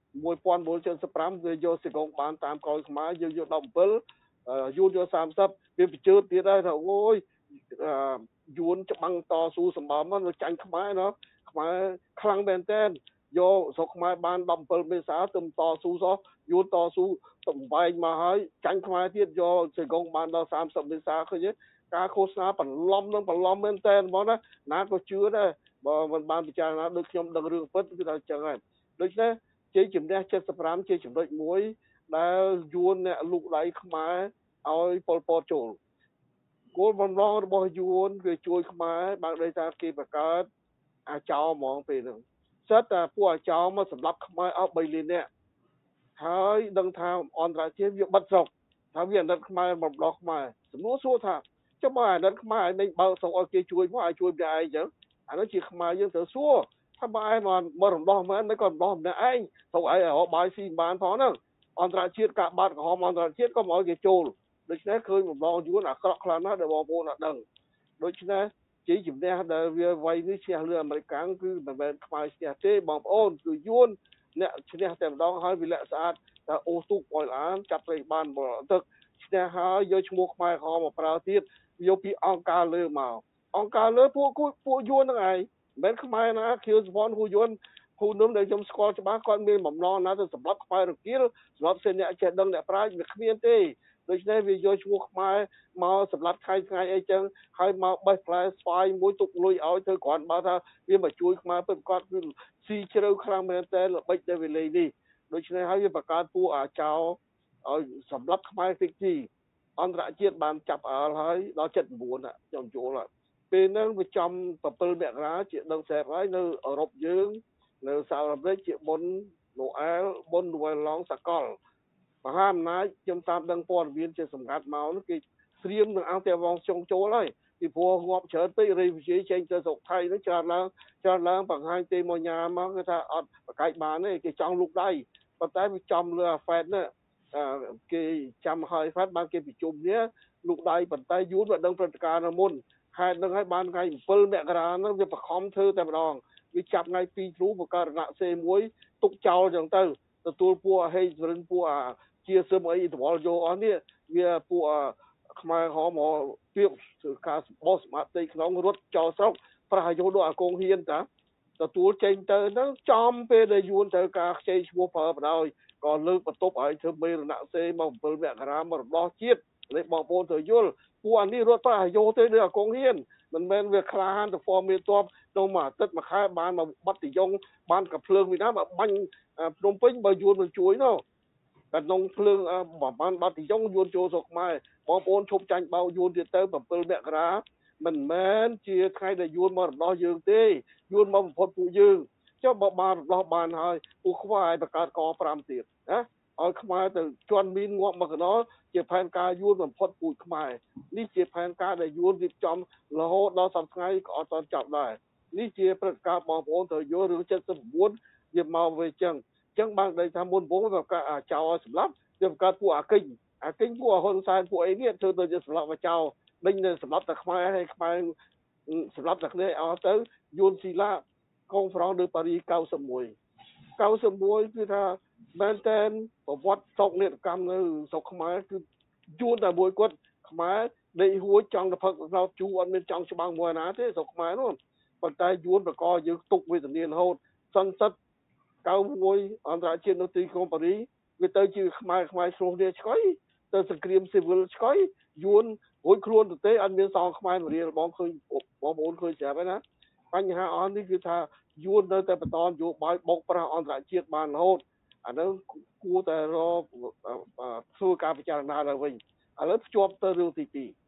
1975វាយកសេកុងបានតាមក្រោយខ្មែរយើងយក17យួនយក30វាបញ្ជើតទៀតដែរថាអូយយួនច្បាំងតស៊ូសម្បំមកចាញ់ខ្មែរណាខ្មែរខ្លាំងមែនតើយកស្រុកខ្មែរបាន17មេសាទៅតស៊ូសោះយួនតស៊ូបំបែកមកហើយចាញ់ខ្មែរទៀតយកសេកុងបានដល់30មេសាឃើញទេការឃោសនាបន្លំមែនតើហ្មងណាក៏ជឿដែរបើមិនបានពិចារណាដូចខ្ញុំដឹងរឿងពិតគឺថាចឹងហើយដូច្នេះជ័យជំនះ75ជាចំណុចមួយដែលយួនអ្នកលូកដៃខ្មែរឲ្យប៉ុលពតចូលគោលបំណងរបស់យួនគឺជួយខ្មែរបានដោយសារគេបង្កើតអាចោហ្មងពេលហ្នឹងសិតតែពួកអាចោមកសម្រាប់ខ្មែរអស់3លាននាក់ហើយដឹងថាអន្តរជាតិវាបិទស្រុកថាវាអាណិតខ្មែរបំដោះខ្មែរសំណួរសួរថាចុះបើអាណិតខ្មែរឲ្យបើកស្រុកឲ្យគេជួយមកឲ្យជួយម្នាក់ឯងចឹងអានោះជាខ្មែរយើងត្រូវសួរថាបើឯងមករំដោះមែនមិនក៏រំដោះម្នាក់ឯងទៅឯងរកបាយស៊ីបានផងហ្នឹងអន្តរជាតិកាបាត់ក្រហមអន្តរជាតិក៏មកឲ្យគេចូលដូច្នេះឃើញបំណងយួនអាក្រក់ខ្លាំងណាស់ដែលបងប្អូនអត់ដឹងដូច្នេះជ័យជំនះដែលវាវាយនេះឈ្នះលើអាមេរិកគឺមិនមែនខ្មែរឈ្នះទេបងប្អូនគឺយួនអ្នកឈ្នះតែម្ដងហើយវាលាក់ស្អាតតែអូទូកអយឡានចាប់ត្រីបានបរទឹកឈ្នះហើយយកឈ្មោះខ្មែរក្រហមមកប្រើទៀតយកពីអង្គការលើមកអង្គការលើពួកយួនហ្នឹងឯងមិនមែនខ្មែរណាខៀវសវណ្ណហ៊ូយួនហ៊ូនឹមដែលខ្ញុំស្គាល់ច្បាស់គាត់មានបំណងណាទៅសម្រាប់ខ្មែររគាលសម្រាប់សេនអ្នកចេះដឹងអ្នកប្រាជ្ញវាគ្មានទេដូច្នេះវាយកឈ្មោះខ្មែរមកសម្រាប់ថ្ងៃអីចឹងហើយមកបេះផ្លែស្វាយមួយទុកលុយឲ្យទៅគ្រាន់បើថាវាមកជួយខ្មែរពិតប្រាកដគឺស៊ីជ្រៅខ្លាំងមែនតើល្បិចដែលវាលេងនេះដូច្នេះហើយវាបង្កើតពួកអាចោឲ្យសម្រាប់ខ្មែរតិចទីអន្តរជាតិបានចាប់អើលហើយដល់79ខ្ញុំយល់ពេលហ្នឹងវាចំ7មករាជាដឹងស្រាប់ហើយនៅអឺរ៉ុបយើងនៅសហរដ្ឋអាមេរិកជាបុណ្យណូអែលបុណ្យណូអែលឡងសកលមហាអំណាចខ្ញុំតាមដឹងព័ត៌មានជាសម្ងាត់មកគេត្រៀមនឹងអង្គតែវងចុងចូលហើយពីព្រោះងាប់ច្រើនពេករីវិជាចេញទៅស្រុកថៃនឹងច្រើនឡើងបង្ហាញទេមកញ៉ាមកគេថាអត់ប្រកែកបានទេគេចង់លូកដៃប៉ុន្តែវាចំលើអាហ្វេតនេះគេចាំហើយហ្វេតបានគេប្រជុំនេះលូកដៃប៉ុន្តែយូរមិនដឹងព្រឹត្តិការណ៍នៅមុនហេតុនឹងហើយបានថ្ងៃ7មករាហ្នឹងវាបខំធ្វើតែម្ដងវាចាប់ថ្ងៃ2គ្រូបង្កើតរណសេមួយទុកចោលចឹងទៅទទួលពួកហេសរិនពួកជាសឹមអីតវល់យកអស់នេះវាពួកខ្មែរហមមកពីការបោះសម្បត្តិក្នុងរត់ចោលស្រុកប្រះយកដល់អាកងហ៊ានតាទទួលចេញទៅហ្នឹងចំពេលដែលយួនត្រូវការខ្ចីឈ្មោះប្រើបដោយក៏លើកបន្ទប់ឲ្យធ្វើមេរណសេមក7មករាមករំដោះជាតិនេះបងប្អូនត្រូវយល់ពួកអានេះរត់ប្រះយកទៅដល់អាកងហ៊ានមិនមែនវាក្លាហានទៅហ្វមេតបក្នុងមួយអាទិត្យមួយខែបានមកបាត់ទីយ៉ុងបានកភ្លើងវិណាមកបាញ់ភ្នំពេញបើយួនមិនជួយនោះក្នុងភ្លើងបានបាត់ទីយ៉ុងយួនចូលស្រុកខ្មែរបងប្អូនឈប់ចាញ់បោកយួនទៀតទៅ7មករាមិនមែនជាថ្ងៃដែលយួនមករំដោះយើងទេយួនមកបំផុតពួកយើងចុះបើបានរំដោះបានហើយពួកខ្វាយបង្កើតក5ទៀតណាឲ្យខ្មែរទៅជន់មីនងាប់មកកណោជាផែនការយួនបំផុតពូជខ្មែរនេះជាផែនការដែលយួនរៀបចំរហូតដល់សប្តាហ៍ថ្ងៃក៏អត់ទាន់ចាប់ដែរនេះជាព្រឹត្តិការណ៍បងប្អូនត្រូវយល់រឿង79វាមកវិញចឹងបានន័យថាមុនបងវាបង្កើតអាចោឲ្យសម្លាប់វាបង្កើតពួកអាកិញពួកហ៊ុនសែនពួកអីនេះធ្វើទៅជាសម្លាប់អាចោដេញសម្លាប់តែខ្មែរហើយខ្មែរសម្លាប់តែគ្នាអស់ទៅយួនស៊ីឡាកងហ្វ្រង់នៅប៉ារី91គឺថាមែនតែនប្រវត្តិសោកនាដកម្មនៅស្រុកខ្មែរគឺយួនតែមួយគាត់ខ្មែរដេកហួចចង់ទៅផឹកស្នោតជូរអត់មានចង់ច្បាំងមួយណាទេស្រុកខ្មែរនោះប៉ុន្តែយួនបកយើងទុកវេទនារហូតសន្តិ91អន្តរជាតិនៅទីក្រុងប៉ារីវាទៅជាខ្មែរឆ្លោះគ្នាឆ្កុយទៅសង្គ្រាមស៊ីវិលឆ្កុយយួនរួចខ្លួនទៅទេអត់មានសងខ្មែរមរៀលបងឃើញបងប្អូនឃើញស្រាប់ហើយណាបញ្ហាអស់នេះគឺថាយួននៅតែបន្តនយោបាយបោកប្រាស់អន្តរជាតិបានរហូតអានោះគួរតែរកធ្វើការពិចារណាឡើងវិញឥឡូវភ្ជាប់ទៅរឿងទី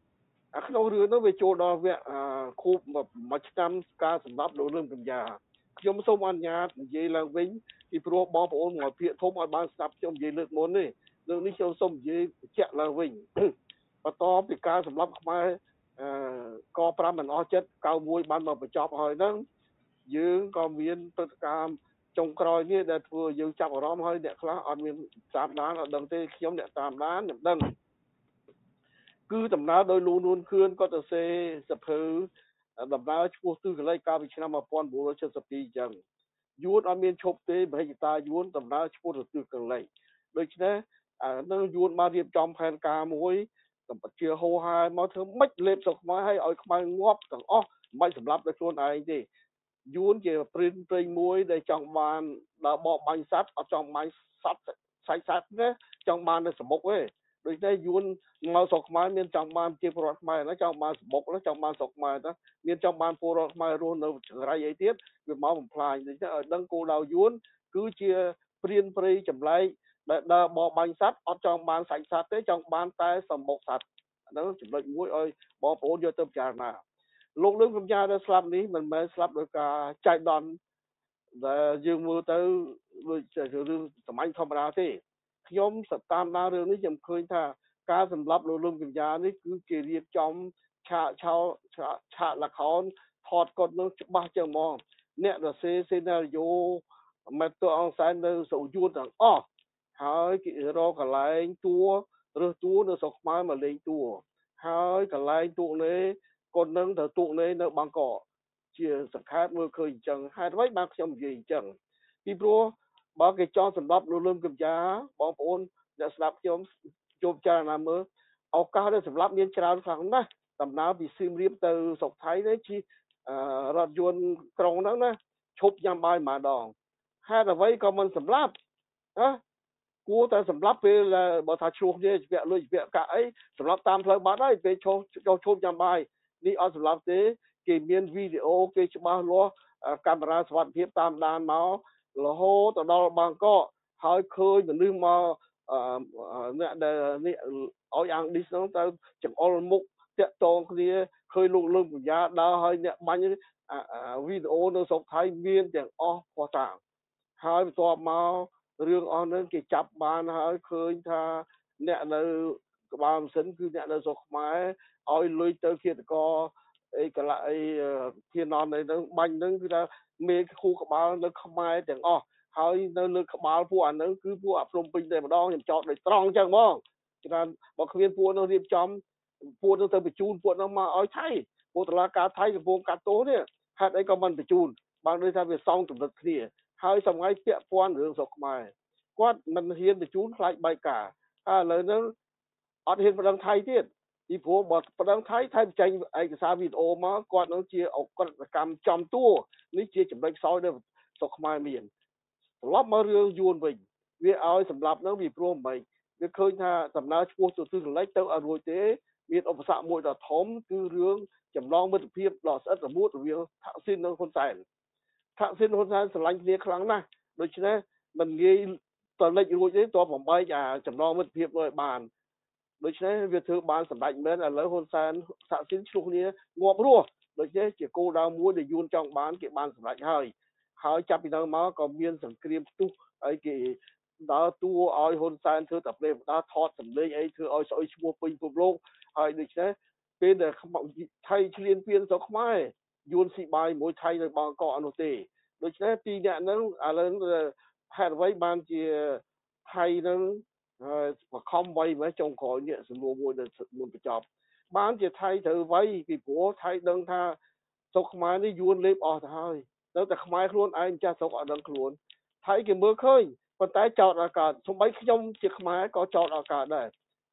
2ក្នុងរឿងនោះវាចូលដល់វគ្គខូបមួយឆ្នាំការសម្រាប់លោកលឹមកម្យាខ្ញុំសូមអនុញ្ញាតនិយាយឡើងវិញពីព្រោះបងប្អូនមកភាគធំឲ្យបានស្ដាប់ខ្ញុំនិយាយលើកមុននេះរឿងនេះខ្ញុំសូមនិយាយបញ្ជាក់ឡើងវិញបន្តពីការសម្រាប់ខ្មែរក5មិនអស់ចិត្ត91បានមកបញ្ចប់ហើយហ្នឹងយើងក៏មានព្រឹត្តិការណ៍ចុងក្រោយនេះដែលធ្វើយើងចាប់អារម្មណ៍ហើយអ្នកខ្លះអត់មានតាមដានអត់ដឹងទេខ្ញុំអ្នកតាមដានខ្ញុំដឹងគឺដំណើរដោយលោកនួនខឿនក៏ទៅសេសភៅដំណើរឈ្មោះទិសកលិចកាលពីឆ្នាំ1972អញ្ចឹងយួនអត់មានឈប់ទេមហិច្ឆតាយួនដំណើរឈ្មោះទៅទិសកលិចដូច្នេះនៅយួនបានរៀបចំផែនការមួយសម្បត្តិជាហោហាយមកធ្វើម៉េចលេបស្រុកខ្មែរឲ្យខ្មែរងាប់ទាំងអស់មិនសម្រាប់តែខ្លួនឯងទេយួនជាព្រិនព្រេងមួយដែលចង់បានដល់បបបាញ់សัตว์អត់ចង់បាញ់សัตว์សាច់សัตว์ណាចង់បាននៅសមុកទេដូច្នេះយួនមកស្រុកខ្មែរមានចង់បានជាពលរដ្ឋខ្មែរណាចង់បានសមុកណាចង់បានស្រុកខ្មែរណាមានចង់បានពលរដ្ឋខ្មែររស់នៅចង្រៃអីទៀតវាមកបំផ្លាញដូច្នេះឲ្យដឹងគោលដៅយួនគឺជាព្រានព្រៃចម្លែកដែលដើរបបបាញ់សัตว์អត់ចង់បានសាច់សัตว์ទេចង់បានតែសមុកសัตว์អានោះចំណុចមួយឲ្យបងប្អូនយកទៅពិចារណាលោកលឹមកម្យាដែលស្លាប់នេះមិនមែនស្លាប់ដោយការចៃដន្យដែលយើងមើលទៅដូចរឿងសាមញ្ញធម្មតាទេខ្ញុំតាមដានរឿងនេះខ្ញុំឃើញថាការសម្លាប់លោកលឹមកម្យានេះគឺគេរៀបចំឆាកល្ខោនថតកុដនោះច្បាស់ចឹងហ្មងអ្នករសេសេណារីយ៉ូមេតអងសែននៅសូយួនទាំងអស់ហើយគេរកកន្លែងតួរើសតួនៅស្រុកខ្មែរមកលេងតួហើយកន្លែងតួនេះកូននឹងទៅតួនេះនៅបាងកកជាសង្ខេបមើលឃើញអញ្ចឹងហេតុអ្វីបានខ្ញុំនិយាយអញ្ចឹងពីព្រោះបើគេចង់សម្រាប់លោកលឹមកម្យាបងប្អូនអ្នកស្ដាប់ខ្ញុំជួបចារណាមើលឱកាសដែលសម្រាប់មានច្រើនខ្លាំងណាស់ដំណើរពីសៀមរាបទៅស្រុកថៃនេះជិះរថយន្តក្រុងហ្នឹងណាឈប់ញ៉ាំបាយម្ដងហេតុអ្វីក៏មិនសម្រាប់ណាគួរតែសម្រាប់ពេលបើថាឆ្លោះគ្នាជាពាក់លុយជាពាក់កាក់អីសម្រាប់តាមផ្លូវបាត់ហើយពេលឈប់ញ៉ាំបាយនេះអត់សម្រាប់ទេគេមានវីដេអូគេច្បាស់លាស់កាមេរ៉ាសុវត្ថិភាពតាមដានមករហូតទៅដល់បាងកកហើយឃើញមនុស្សមកអ្នកដែលនេះឲ្យអាំងឌីសហ្នឹងទៅចង្អុលមុខតាក់តងគ្នាឃើញលោកលឹមកម្យាដើរហើយអ្នកបាញ់វីដេអូនៅស្រុកថៃមានទាំងអស់ផុសតាងហើយបន្ទាប់មករឿងអស់ហ្នឹងគេចាប់បានហើយឃើញថាអ្នកនៅក្បាលម៉ាស៊ីនគឺអ្នកនៅស្រុកខ្មែរឲ្យលុយទៅឃាតករអីកន្លះអីធាននអីហ្នឹងបាញ់ហ្នឹងគឺថាមេខួរក្បាលនៅខ្មែរទាំងអស់ហើយនៅលើក្បាលពួកអាហ្នឹងគឺពួកអាភ្នំពេញតែម្ដងខ្ញុំចោតដោយត្រង់អញ្ចឹងហ្មងគេថាបើគ្មានពួកនោះរៀបចំពួកនោះទៅបញ្ជូនពួកនោះមកឲ្យថៃពួកតុលាការថៃកំពុងកាត់ទោសនេះហេតុអីក៏មិនបញ្ជូនបានដូចថាវាសងទំនិតគ្នាហើយសម្ងាយពាក់ព័ន្ធរឿងស្រុកខ្មែរគាត់មិនហ៊ានបញ្ជូនខ្លាចបែកការឥឡូវហ្នឹងអត់ហ៊ានប្តឹងថៃទៀតពីព្រោះបើប្តឹងថៃបញ្ចេញឯកសារវីដេអូមកគាត់នឹងជាអក្រិតកម្មចំតួនេះជាចំណុចខ្សោយដែលស្រុកខ្មែរមានត្រឡប់មករឿងយួនវិញវាឲ្យសម្រាប់នឹងពីព្រោះមិនវាឃើញថាដំណើរឈ្មោះទៅទិសកលិចទៅអត់រួចទេមានឧបសគ្គមួយដ៏ធំគឺរឿងចម្លងមិត្តភាពដ៏ស្អិតរមួតរវាងថាក់ស៊ីននិងហ៊ុនសែនថាក់ស៊ីនហ៊ុនសែនស្រឡាញ់គ្នាខ្លាំងណាស់ដូច្នេះមិនងាយតលិចរួចទេតបំបែកចម្លងមិត្តភាពឲ្យបានដូច្នេះវាធ្វើបានសម្ដេចមែនឥឡូវហ៊ុនសែនថាក់ស៊ីនឆ្លោះគ្នាងាប់រស់ដូច្នេះជាគោលដៅមួយដែលយួនចង់បានគេបានសម្រេចហើយចាប់ពីនោះមកក៏មានសង្គ្រាមផ្ទុះហើយគេដើរតួឲ្យហ៊ុនសែនធ្វើតែព្រេងដើរថតសម្លេងអីធ្វើឲ្យស្អុយឈ្មោះពេញពិភពលោកហើយដូច្នេះពេលដែលថៃឈ្លានពានស្រុកខ្មែរយួនស៊ីបាយមួយថៃនៅបាងកកអនុទេដូច្នេះពីរអ្នកហ្នឹងឥឡូវហេតុអ្វីបានជាថៃហ្នឹងបខំវាយមកចុងក្រោយនេះសំណួរមួយដែលមុនបញ្ចប់បានជាថៃត្រូវវាយពីព្រោះថៃដឹងថាស្រុកខ្មែរនេះយួនលេបអស់ទៅហើយនៅតែខ្មែរខ្លួនឯងចាស់ស្រុកអត់ដឹងខ្លួនថៃគេមើលឃើញប៉ុន្តែចោតឱកាសសូម្បីខ្ញុំជាខ្មែរក៏ចោតឱកាសដែរ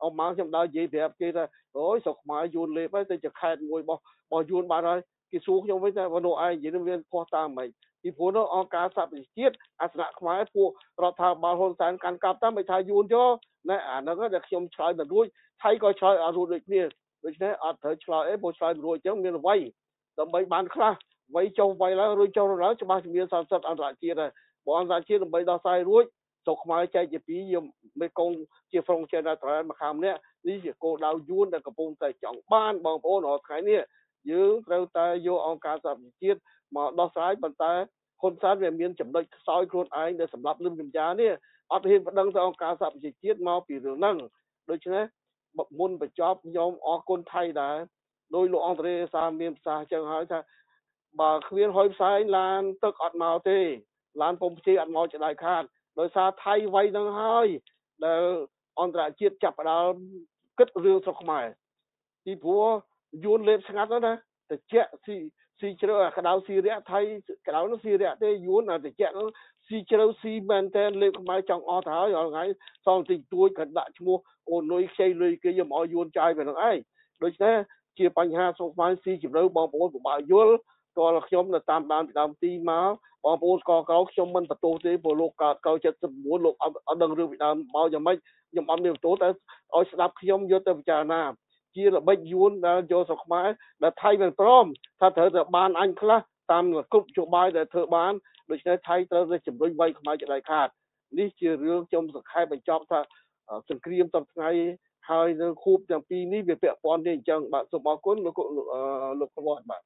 អមមកខ្ញុំដើរនិយាយប្រាប់គេថាអូយស្រុកខ្មែរយួនលេបហើយទៅជាខេត្តមួយរបស់យួនបានហើយគេសួរខ្ញុំវិញថាមនុស្សឯងនិយាយនឹងវាខុសតាមម៉េចពីព្រោះនោះអង្គការសហប្រជាជាតិអាសនៈខ្មែរពួករដ្ឋាភិបាលហ៊ុនសែនកាន់កាប់តាមមិនថាយួនយកណែអាហ្នឹងដែលខ្ញុំឆ្លើយមិនរួចថៃក៏ឆ្លើយអត់រួចដូចគ្នាដូច្នេះអត់ត្រូវឆ្លើយអីព្រោះឆ្លើយមិនរួចអញ្ចឹងមានអ្វីដើម្បីបានខ្លះវាយចុះវាយឡើងរួចចុះឡើងច្បាស់ជំនាញសន្តិសុខអន្តរជាតិហើយបើអន្តរជាតិដើម្បីដោះស្រាយរួចស្រុកខ្មែរចែកជាពីរយកមេកុងជាហ្វ្រុងចេនត្រែនមកខាងម្នាក់នេះជាគោលដៅយួនដែលកំពុងតែចង់បានបងប្អូនរាល់ថ្ងៃនេះយើងត្រូវតែយកអង្គការសហប្រជាជាតិមកដោះស្រាយប៉ុន្តែហ៊ុនសែនវាមានចំណុចខ្សោយខ្លួនឯងដែលសម្រាប់លឹមចម្ចានេះអត់ហ៊ានប្តឹងទៅអង្គការសហប្រជាជាតិមកពីរឿងហ្នឹងដូច្នេះមុនបញ្ចប់ខ្ញុំអរគុណថៃដែរដោយលោកអង្គរេសាមានប្រសាសន៍ចឹងហើយថាបើគ្មានហុយផ្សែងឡានទឹកអត់មកទេឡានពំព្យាអត់មកចដៃខាតដោយសារថៃវាយនឹងហើយដែលអន្តរជាតិចាប់ផ្ដើមគិតរឿងស្រុកខ្មែរពីព្រោះយួនលេបស្ងាត់ណាស់តិចស៊ីជ្រៅក្តៅស៊ីរៈថៃក្តៅនោះស៊ីរៈទេយួនតិចនោះស៊ីជ្រៅស៊ីមែនតែលេបខ្មែរចង់អស់ទៅហើយរាល់ថ្ងៃសងតិចតួចក៏ដាក់ឈ្មោះអូនលុយខ្ចីលុយគេយកមកយួនចាយទៅនឹងឯងដូច្នេះជាបញ្ហាស្រុកខ្មែរស៊ីជ្រៅបងប្អូនពិបាកយល់តើខ្ញុំនៅតាមដានពីដើមទីមកបងប្អូនស្គាល់ក្រោកខ្ញុំមិនបន្ទោសទេព្រោះលោកកើត79លោកអត់ដឹងរឿងពីដើមមកយ៉ាងម៉េចខ្ញុំអត់មានបន្ទោសតែឲ្យស្ដាប់ខ្ញុំយកទៅពិចារណាជាល្បិចយួនដែលយកស្រុកខ្មែរដែលថៃមិនព្រមថាត្រូវតែបានអញខ្លះតាមគ្រប់ជបាយដែលធ្វើបានដូច្នេះថៃត្រូវតែជំរុញវ័យខ្មែរចដៃខាតនេះជារឿងខ្ញុំសង្ខេបបញ្ចប់ថាសង្គ្រាមតបថ្ងៃហើយនៅខួបទាំងពីរនេះវាពាក់ព័ន្ធនេះអញ្ចឹងបាទសូមអរគុណលោកប្រវត្តិបាទ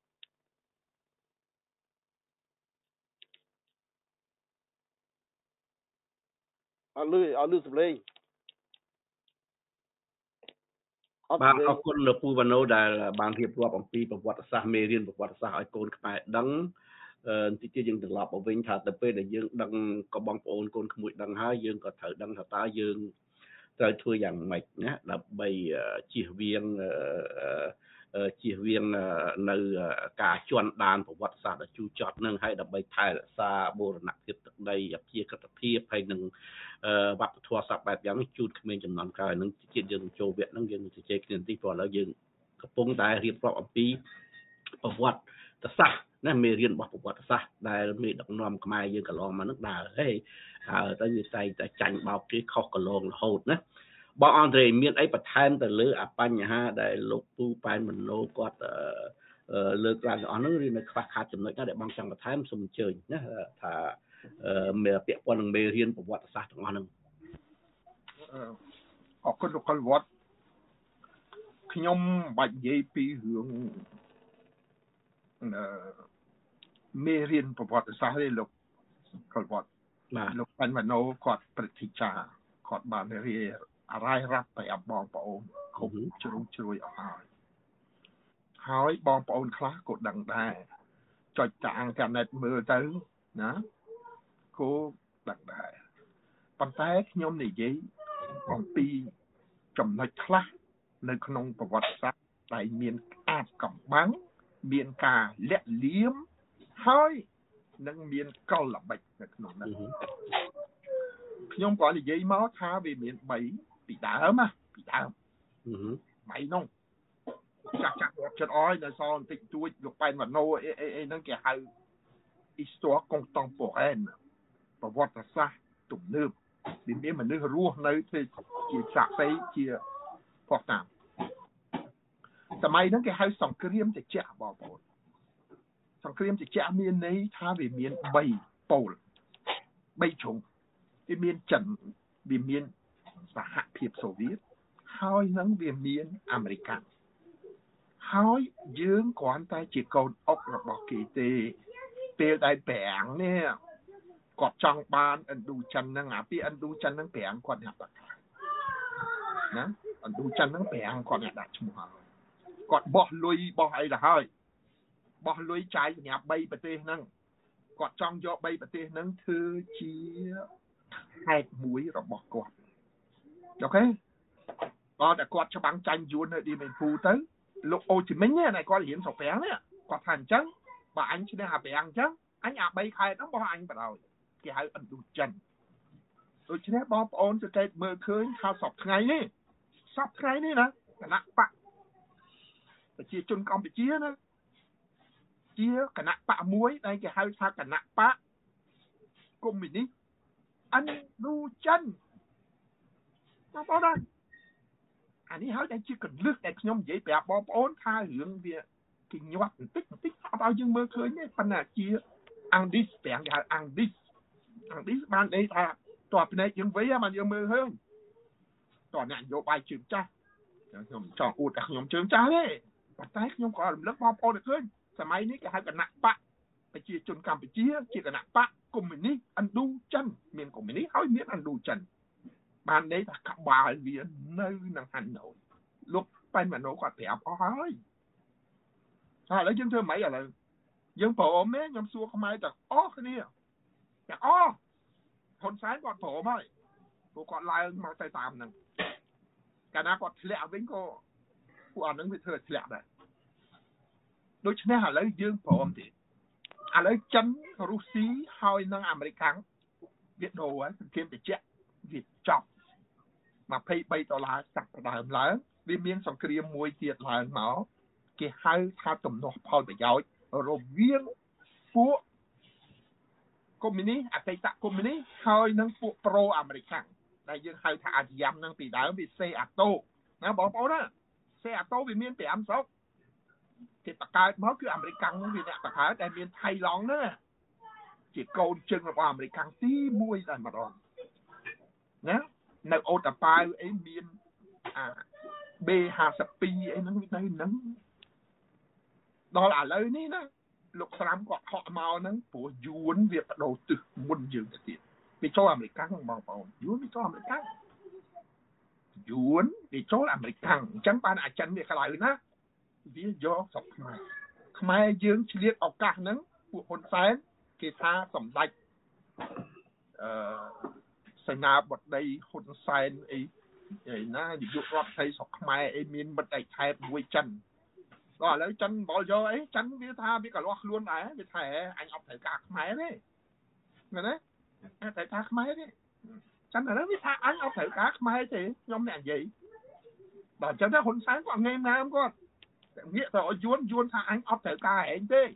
អត់លឺសំឡេងបាទអរគុណលោកពូវ៉ាណូដែលបានរៀបរាប់អំពីប្រវត្តិសាស្ត្រមេរៀនប្រវត្តិសាស្ត្រឲ្យកូនខ្មែរដឹងបន្តិចទៀតយើងត្រឡប់មកវិញថាទៅពេលដែលយើងដឹងក៏បងប្អូនកូនក្មួយដឹងហើយយើងក៏ត្រូវដឹងថាតើយើងត្រូវធ្វើយ៉ាងម៉េចណាដើម្បីជៀសវាងនៅការជន់ដានប្រវត្តិសាស្ត្រដ៏ជូរចត់នឹងហើយដើម្បីថែរក្សាបូរណភាពទឹកដីអព្យាក្រឹតភាពហើយនឹងវប្បធម៌សពបែបយ៉ាងនេះជូនក្មេងចំនួនក្រោយនឹងជាតិយើងចូលវគ្គហ្នឹងយើងនឹងជជែកគ្នាបន្តិចព្រោះឥឡូវយើងកំពុងតែរៀបរាប់អំពីប្រវត្តិសាស្ត្រណាមេរៀនរបស់ប្រវត្តិសាស្ត្រដែលមេដឹកនាំខ្មែរយើងកន្លងមកនឹងដើរហើយទៅវាតែចាញ់បោកគេខុសកន្លងរហូតណាបងអង់ដ្រេមានអីបន្ថែមទៅលើអាបញ្ហាដែលលោកពូប៉ែនមណូគាត់លើកឡើងទាំងអស់ហ្នឹងឬនៅខ្វះខាតចំណុចណាដែលបងចង់បន្ថែមសូមអញ្ជើញណាថាពាក់ព័ន្ធនឹងមេរៀនប្រវត្តិសាស្ត្រទាំងអស់ហ្នឹងអរគុណលោកកលវត្តខ្ញុំបាច់និយាយពីរឿងមេរៀនប្រវត្តិសាស្ត្រទេលោកកលវត្តលោកប៉ែនមណូគាត់ព្រឹទ្ធាចារ្យគាត់បានរៀបអារាយរាប់ប្រាប់បងប្អូនគ្រប់ជ្រុងជ្រោយអស់ហើយបងប្អូនខ្លះក៏ដឹងដែរចុចតាអ៊ីនធឺណិតមើលទៅណាក៏ដឹងដែរប៉ុន្តែខ្ញុំនិយាយអំពីចំណុចខ្លះនៅក្នុងប្រវត្តិសាស្ត្រដែលមានអាថ៌កំបាំងមានការលាក់លៀមហើយនឹងមានកលល្បិចនៅក្នុងនោះខ្ញុំក៏និយាយមកថាវាមាន3ពីដើម3នោះចាក់រត់ចិត្តអើយនៅសល់បន្តិចតួចលោកប៉ែនវ៉ាណូអីហ្នឹងគេហៅ Histoire contemporaine ប្រវត្តិសាស្ត្រទំនើបមានមនុស្សរស់នៅជាសាក្សីជាផុសតាមសម័យហ្នឹងគេហៅសង្គ្រាមត្រជាក់បងប្អូនសង្គ្រាមត្រជាក់មានន័យថាវាមាន3ប៉ូល3ជ្រុងវាមានចិនវាមានសហភាពសូវៀតហើយនឹងវាមានអាមេរិកហើយយើងគ្រាន់តែជាកូនអុករបស់គេទេពេលដែលប្រាំងនេះគាត់ចង់បានឥណ្ឌូចិនហ្នឹងអាពីឥណ្ឌូចិនហ្នឹងប្រាំងគាត់អ្នកដាក់ណាឥណ្ឌូចិនហ្នឹងប្រាំងគាត់អ្នកដាក់ឈ្មោះហើយគាត់បោះលុយបោះអីទៅហើយបោះលុយចាយសម្រាប់3ប្រទេសហ្នឹងគាត់ចង់យក3ប្រទេសហ្នឹងធ្វើជាហេតុមួយរបស់គាត់អូខេបើតែគាត់ច្បាំងចាញ់យួននៅឌីមេពូទៅលោកអូជីមិញណាគាត់រៀនស្រុកប្រាំងនេះគាត់ថាអញ្ចឹងបើអញឈ្នះអាប្រាំងអញ្ចឹងអញអា3ខែហ្នឹងបោះអញបដ ாய் គេហៅឥណ្ឌូចិនដូច្នេះបងប្អូនសង្កេតមើលឃើញថាសពថ្ងៃនេះសពថ្ងៃនេះណាគណៈបកប្រជាជនកម្ពុជាណាជាគណៈបកមួយដែលគេហៅថាគណៈបកកុម្មុយនីសឥណ្ឌូចិនបងប្អូនណាអានេះហើយដែលជាកលឹះដែលខ្ញុំនិយាយប្រាប់បងប្អូនថារឿងវាគេញាត់បន្តិចអត់ឲ្យយើងមើលឃើញទេប៉ុន្តែជាអង់ឌីសប្រាំងគេហៅអង់ឌីសបានន័យថាតើភ្នែកយើងវិញបានយើងមើលឃើញតើអ្នកនយោបាយជើងចាស់ខ្ញុំចង់អួតថាខ្ញុំជើងចាស់ទេប៉ុន្តែខ្ញុំក៏រំលឹកបងប្អូនឲ្យឃើញសម័យនេះគេហៅគណៈបកប្រជាជនកម្ពុជាជាគណៈបកកុម្មុយនីសឥណ្ឌូចិនមានកុម្មុយនីសហើយមានឥណ្ឌូចិនបានន័យថាក្បាលវានៅនឹងហាណូយលោកប៉ែនម៉ាណូគាត់ប្រាប់អស់ហើយឥឡូវយើងធ្វើម៉េចឥឡូវយើងព្រមទេខ្ញុំសួរខ្មែរទាំងអស់គ្នាទាំងអស់ហ៊ុនសែនគាត់ព្រមហើយព្រោះគាត់ឡើងមកទៅតាមហ្នឹងកាលណាគាត់ធ្លាក់វិញក៏ពួកអាហ្នឹងវាធ្វើឲ្យធ្លាក់ដែរដូច្នេះឥឡូវយើងព្រមទេឥឡូវចិនរុស្ស៊ីហើយនឹងអាមេរិកវាដូរហើយសង្គ្រាមត្រជាក់វាចប់$23ចាប់ផ្ដើមឡើងវាមានសង្គ្រាមមួយទៀតឡើងមកគេហៅថាទំនាស់ផលប្រយោជន៍រវាងពួកកុម្មុយនីសអតីតកុម្មុយនីសហើយនឹងពួកប្រូអាមេរិកដែលយើងហៅថាអាស៊ីយ៉ាំនឹងពីដើមវាសេអាតូណាបងប្អូនណាសេអាតូវាមាន5ស្រុកគេបង្កើតមកគឺអាមេរិកនឹងវាអ្នកបង្កើតដែលមានថៃឡង់ណាជាកូនជើងរបស់អាមេរិកទី1តែម្ដងណានៅអូតាប៉ាវអីមានB52អីហ្នឹងដល់ឥឡូវនេះណាលោកត្រាំគាត់ហក់មកហ្នឹងព្រោះយួនវាបដូរទិសមុនយើងទៅទៀតវាចូលអាមេរិកបងប្អូនយួនវាចូលអាមេរិកយួនវាចូលអាមេរិកអញ្ចឹងបានអាចិនវាក្តៅណាវាយកស្រុកខ្មែរយើងឆ្លៀតឱកាសហ្នឹងពួកហ៊ុនសែនគេថាសម្ដេចសេនាបតីហ៊ុនសែនអីណានាយករដ្ឋមន្ត្រីស្រុកខ្មែរអីមានមិត្តឯកថែមួយចិនដល់ឥឡូវចិនបលយកអីចិនវាថាវាក៏លាស់ខ្លួនដែរវាថាអញអត់ត្រូវការខ្មែរទេមែនទេអត់ត្រូវការខ្មែរទេចិនឥឡូវវាថាអញអត់ត្រូវការខ្មែរទេខ្ញុំអ្នកនិយាយដល់អញ្ចឹងទៅហ៊ុនសែនគាត់ងេមណាមគាត់ងាកទៅឲ្យយួនថាអញអត់ត្រូវការឯងទេ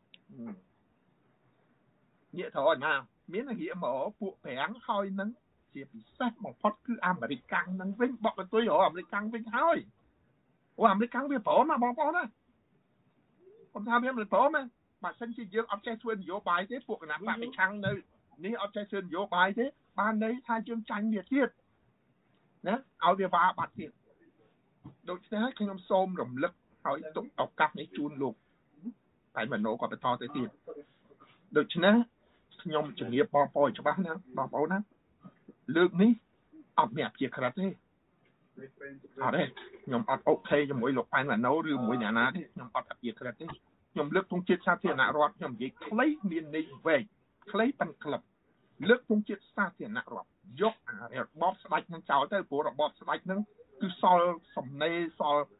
ងាកទៅឲ្យណាមានងាកមកពួកប្រាំងហើយនឹងជាពិសេសបំផុតគឺអាមេរិកហ្នឹងវិញបកកន្ទុយរកអាមេរិកវិញហើយអាមេរិកវាព្រមណាបងប្អូនណាខ្ញុំថាវាមិនព្រមណាបើសិនជាយើងអត់ចេះធ្វើនយោបាយទេពួកគណៈបកប្រឆាំងនៅនេះអត់ចេះធ្វើនយោបាយទេបានន័យថាយើងចាញ់វាទៀតណាឲ្យវាវាបាត់ទៀតដូច្នេះខ្ញុំសូមរំលឹកឲ្យទុកឱកាសនេះជូនលោកតែមនោក៏បន្តទៅទៀតដូច្នេះខ្ញុំជំរាបបងប្អូនច្បាស់ណាបងប្អូនណាលើកនេះអត់មានអព្យាក្រឹតទេអត់ទេខ្ញុំអត់អូខេជាមួយលោកប៉ែនម៉ាណូឬមួយអ្នកណាទេខ្ញុំអត់អព្យាក្រឹតទេខ្ញុំលើកទង់ជាតិសាធារណរដ្ឋខ្ញុំនិយាយខ្លីមានន័យវែងខ្លីប៉ិនក្លឹបលើកទង់ជាតិសាធារណរដ្ឋយករបបស្ដេចនឹងចោលទៅព្រោះរបបស្ដេចនឹងគឺសល់សំណេរសល់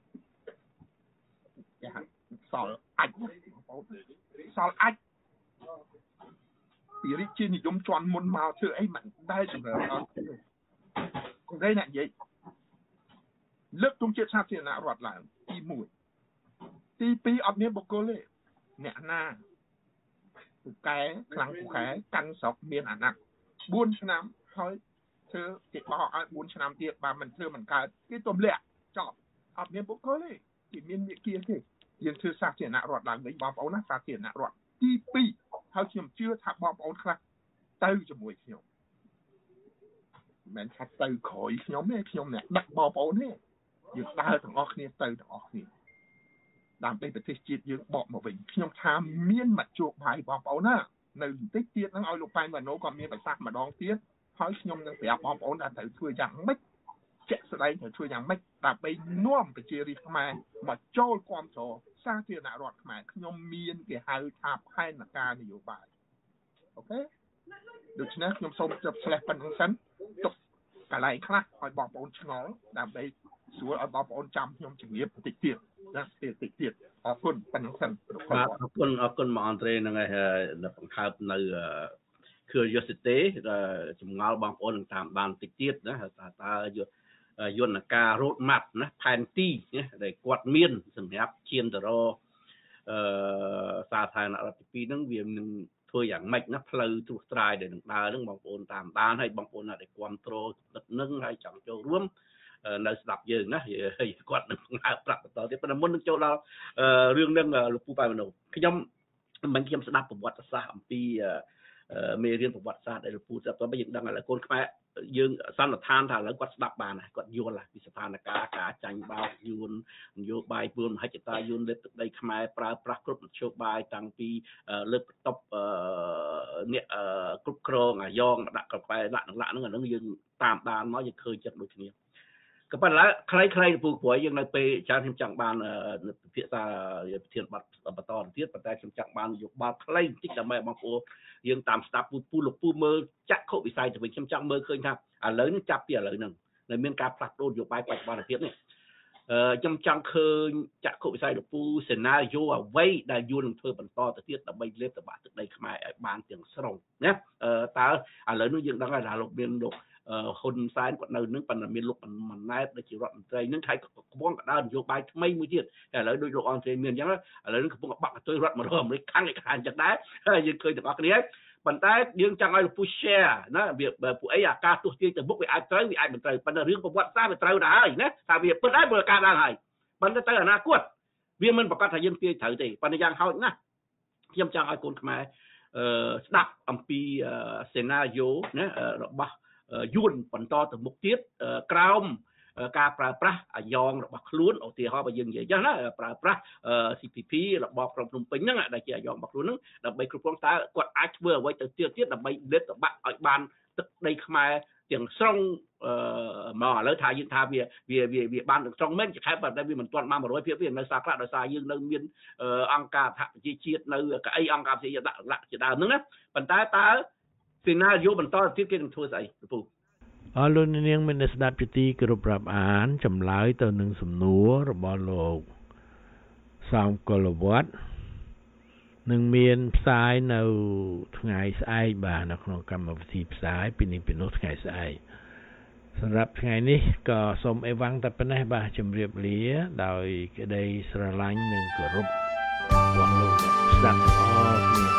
សល់អាចសល់អាចពីរាជានិយមជន់មុនមកធ្វើអីមិនដែលចម្រើនអត់គំនិតអ្នកនិយាយលើកទង់ជាតិសាធារណរដ្ឋឡើងទី1ទី2អត់មានបុគ្គលទេអ្នកណាពូកែខ្លាំងពូកែកាន់ស្រុកមានអាណត្តិ4ឆ្នាំហើយធ្វើគេបោះឲ្យ4ឆ្នាំទៀតបើមិនធ្វើមិនកើតគេទម្លាក់ចប់អត់មានបុគ្គលទេគេមានវិគាទេយើងធ្វើសាធារណរដ្ឋឡើងវិញបងប្អូនណាសាធារណរដ្ឋទី2ហើយខ្ញុំជឿថាបងប្អូនខ្លះទៅជាមួយខ្ញុំមិនថាទៅក្រោយខ្ញុំទេខ្ញុំអ្នកដឹកបងប្អូនទេយើងដើរទាំងអស់គ្នាទៅទាំងអស់គ្នាដើម្បីប្រទេសជាតិយើងបកមកវិញខ្ញុំថាមានមជ្ឈបាយបងប្អូនណានៅបន្តិចទៀតហ្នឹងឲ្យលោកប៉ែនម៉ាណូគាត់មានប្រសាសន៍ម្ដងទៀតហើយខ្ញុំនឹងប្រាប់បងប្អូនថាត្រូវធ្វើយ៉ាងម៉េចជាក់ស្ដែងត្រូវធ្វើយ៉ាងម៉េចដើម្បីនាំប្រជារាស្ត្រខ្មែរមកចូលគាំទ្រសាធារណរដ្ឋខ្មែរខ្ញុំមានគេហៅថាផែនការនយោបាយអូខេដូច្នេះខ្ញុំសូមជប់ឆ្លេះប៉ុណ្្នឹងសិនទុកកន្លែងខ្លះឲ្យបងប្អូនឆ្ងល់ដើម្បីស្រួលឲ្យបងប្អូនចាំខ្ញុំជំរាបបន្តិចទៀតណាបន្តិចទៀតអរគុណប៉ុណ្្នឹងសិនអរគុណមកអន្តរេហ្នឹងឯងបង្ហើបនៅcuriosity ចម្ងល់បងប្អូននឹងតាមបានបន្តិចទៀតណាតើយន្តការ road map ណាផែនទីណាដែលគាត់មានសម្រាប់ឈានទៅរកសាធារណរដ្ឋទី2ហ្នឹងវានឹងធ្វើយ៉ាងម៉េចណាផ្លូវត្រួសត្រាយដែលនឹងដើរហ្នឹងបងប្អូនតាមដានហើយបងប្អូនណាដែលគ្រប់គ្រងទឹកហ្នឹងហើយចង់ចូលរួមនៅស្ដាប់យើងណាគាត់នឹងហៅប្រាប់បន្តទៀតប៉ុន្តែមុននឹងចូលដល់រឿងហ្នឹងលោកពូប៉ែមនោខ្ញុំស្ដាប់ប្រវត្តិសាស្ត្រអំពីមេរៀនប្រវត្តិសាស្ត្រដែលលោកពូស្ដាប់ទៅយើងដឹងឥឡូវកូនខ្មែរយើងសន្និដ្ឋានថាឥឡូវគាត់ស្ដាប់បានហើយគាត់យល់ពីស្ថានភាពការចាញ់បោកយួននយោបាយពួនមហិច្ឆតាយួនលើទឹកដីខ្មែរប្រើប្រាស់គ្រប់មធ្យោបាយតាំងពីលើកបន្ទប់អ្នកគ្រប់គ្រងអាយ៉ងដាក់កប៉ែដាក់ហ្នឹងអាហ្នឹងយើងតាមដានមកយើងឃើញចិត្តដូចគ្នាក៏ប៉ុន្តែខ្លីៗពូព្រួយយើងនៅពេលច្រើនខ្ញុំចង់បានពិភាក្សាប្រធានបទបន្តទៀតប៉ុន្តែខ្ញុំចង់បាននយោបាយខ្លីបន្តិចដើម្បីបងប្អូនយើងតាមស្ដាប់ពូលោកពូមើលចក្ខុវិស័យទៅវិញខ្ញុំចង់មើលឃើញថាឥឡូវនេះចាប់ពីឥឡូវហ្នឹងនៅមានការផ្លាស់ប្ដូរនយោបាយបច្ចុប្បន្នភាពនេះខ្ញុំចង់ឃើញចក្ខុវិស័យលោកពូសេណារីយ៉ូអ្វីដែលយួននឹងធ្វើបន្តទៅទៀតដើម្បីលេបតបាក់ទឹកដីខ្មែរឲ្យបានទាំងស្រុងណាតើឥឡូវនេះយើងដឹងហើយថាលោកមានលោកហ៊ុនសែនគាត់នៅនឹងប៉ុន្តែមានលោកម៉ាណែតដែលជារដ្ឋមន្ត្រីនឹងហើយកំពុងកដើនយោបាយថ្មីមួយទៀតតែឥឡូវដូចលោកអន្តរមានអញ្ចឹងឥឡូវនេះកំពុងបាក់កតុយរដ្ឋមករអាមេរិកខាងឯខាងអញ្ចឹងដែរហើយយើងឃើញទាំងអស់គ្នាប៉ុន្តែយើងចង់ឲ្យលោកពូ share ណាវាពួកអីអាការទស្សន៍ទាយទៅមុខវាអាចត្រូវវាអាចមិនត្រូវប៉ុន្តែរឿងប្រវត្តិសាស្ត្រវាត្រូវដែរហើយណាថាវាពិតហើយបើការឡើងហើយប៉ុន្តែទៅអនាគតវាមិនប្រកាសថាយើងទាយត្រូវទេប៉ុន្តែយ៉ាងហោចណាស់ខ្ញុំចង់ឲ្យកូនខ្មែរស្ដាប់អំពីសេណារីយ៉ូណារបស់យួនបន្តទៅមុខទៀតក្រោមការប្រើប្រាស់អាយ៉ងរបស់ខ្លួនឧទាហរណ៍បើយើងនិយាយចឹងណាប្រើប្រាស់ CPP របស់ក្រុងភ្នំពេញហ្នឹងដែលជាអាយ៉ងរបស់ខ្លួនហ្នឹងដើម្បីគ្រប់គ្រងតើគាត់អាចធ្វើអ្វីទៅទៀតដើម្បីលេបតបាក់ឲ្យបានទឹកដីខ្មែរទាំងស្រុងមកឥឡូវថាយើងថាវាបានទាំងស្រុងមែនខែប៉ុន្តែវាមិនទាន់បាន 100% វានៅសារខ្លះដោយសារយើងនៅមានអង្គការសហប្រជាជាតិនៅកៅអីអង្គការប្រជាជាតិដាក់ជាដើមហ្នឹងណាប៉ុន្តែតើសេណារីយ៉ូបន្តទៀតគេនឹងធ្វើស្អីពូលោកនាងមានស្ដាប់ជាទីគោរពរាប់អានចម្លើយទៅនឹងសំណួររបស់លោកសំកុលវត្តនឹងមានផ្សាយនៅថ្ងៃស្អែកបាទនៅក្នុងកម្មវិធីផ្សាយពីនេះពីនោះថ្ងៃស្អែកសម្រាប់ថ្ងៃនេះក៏សូមអីវ៉ាំងតែប៉ុណ្ណេះបាទជម្រាបលាដោយក្តីស្រឡាញ់និងគោរពរបស់លោកស្ដាប់ទាំងអស់គ្នា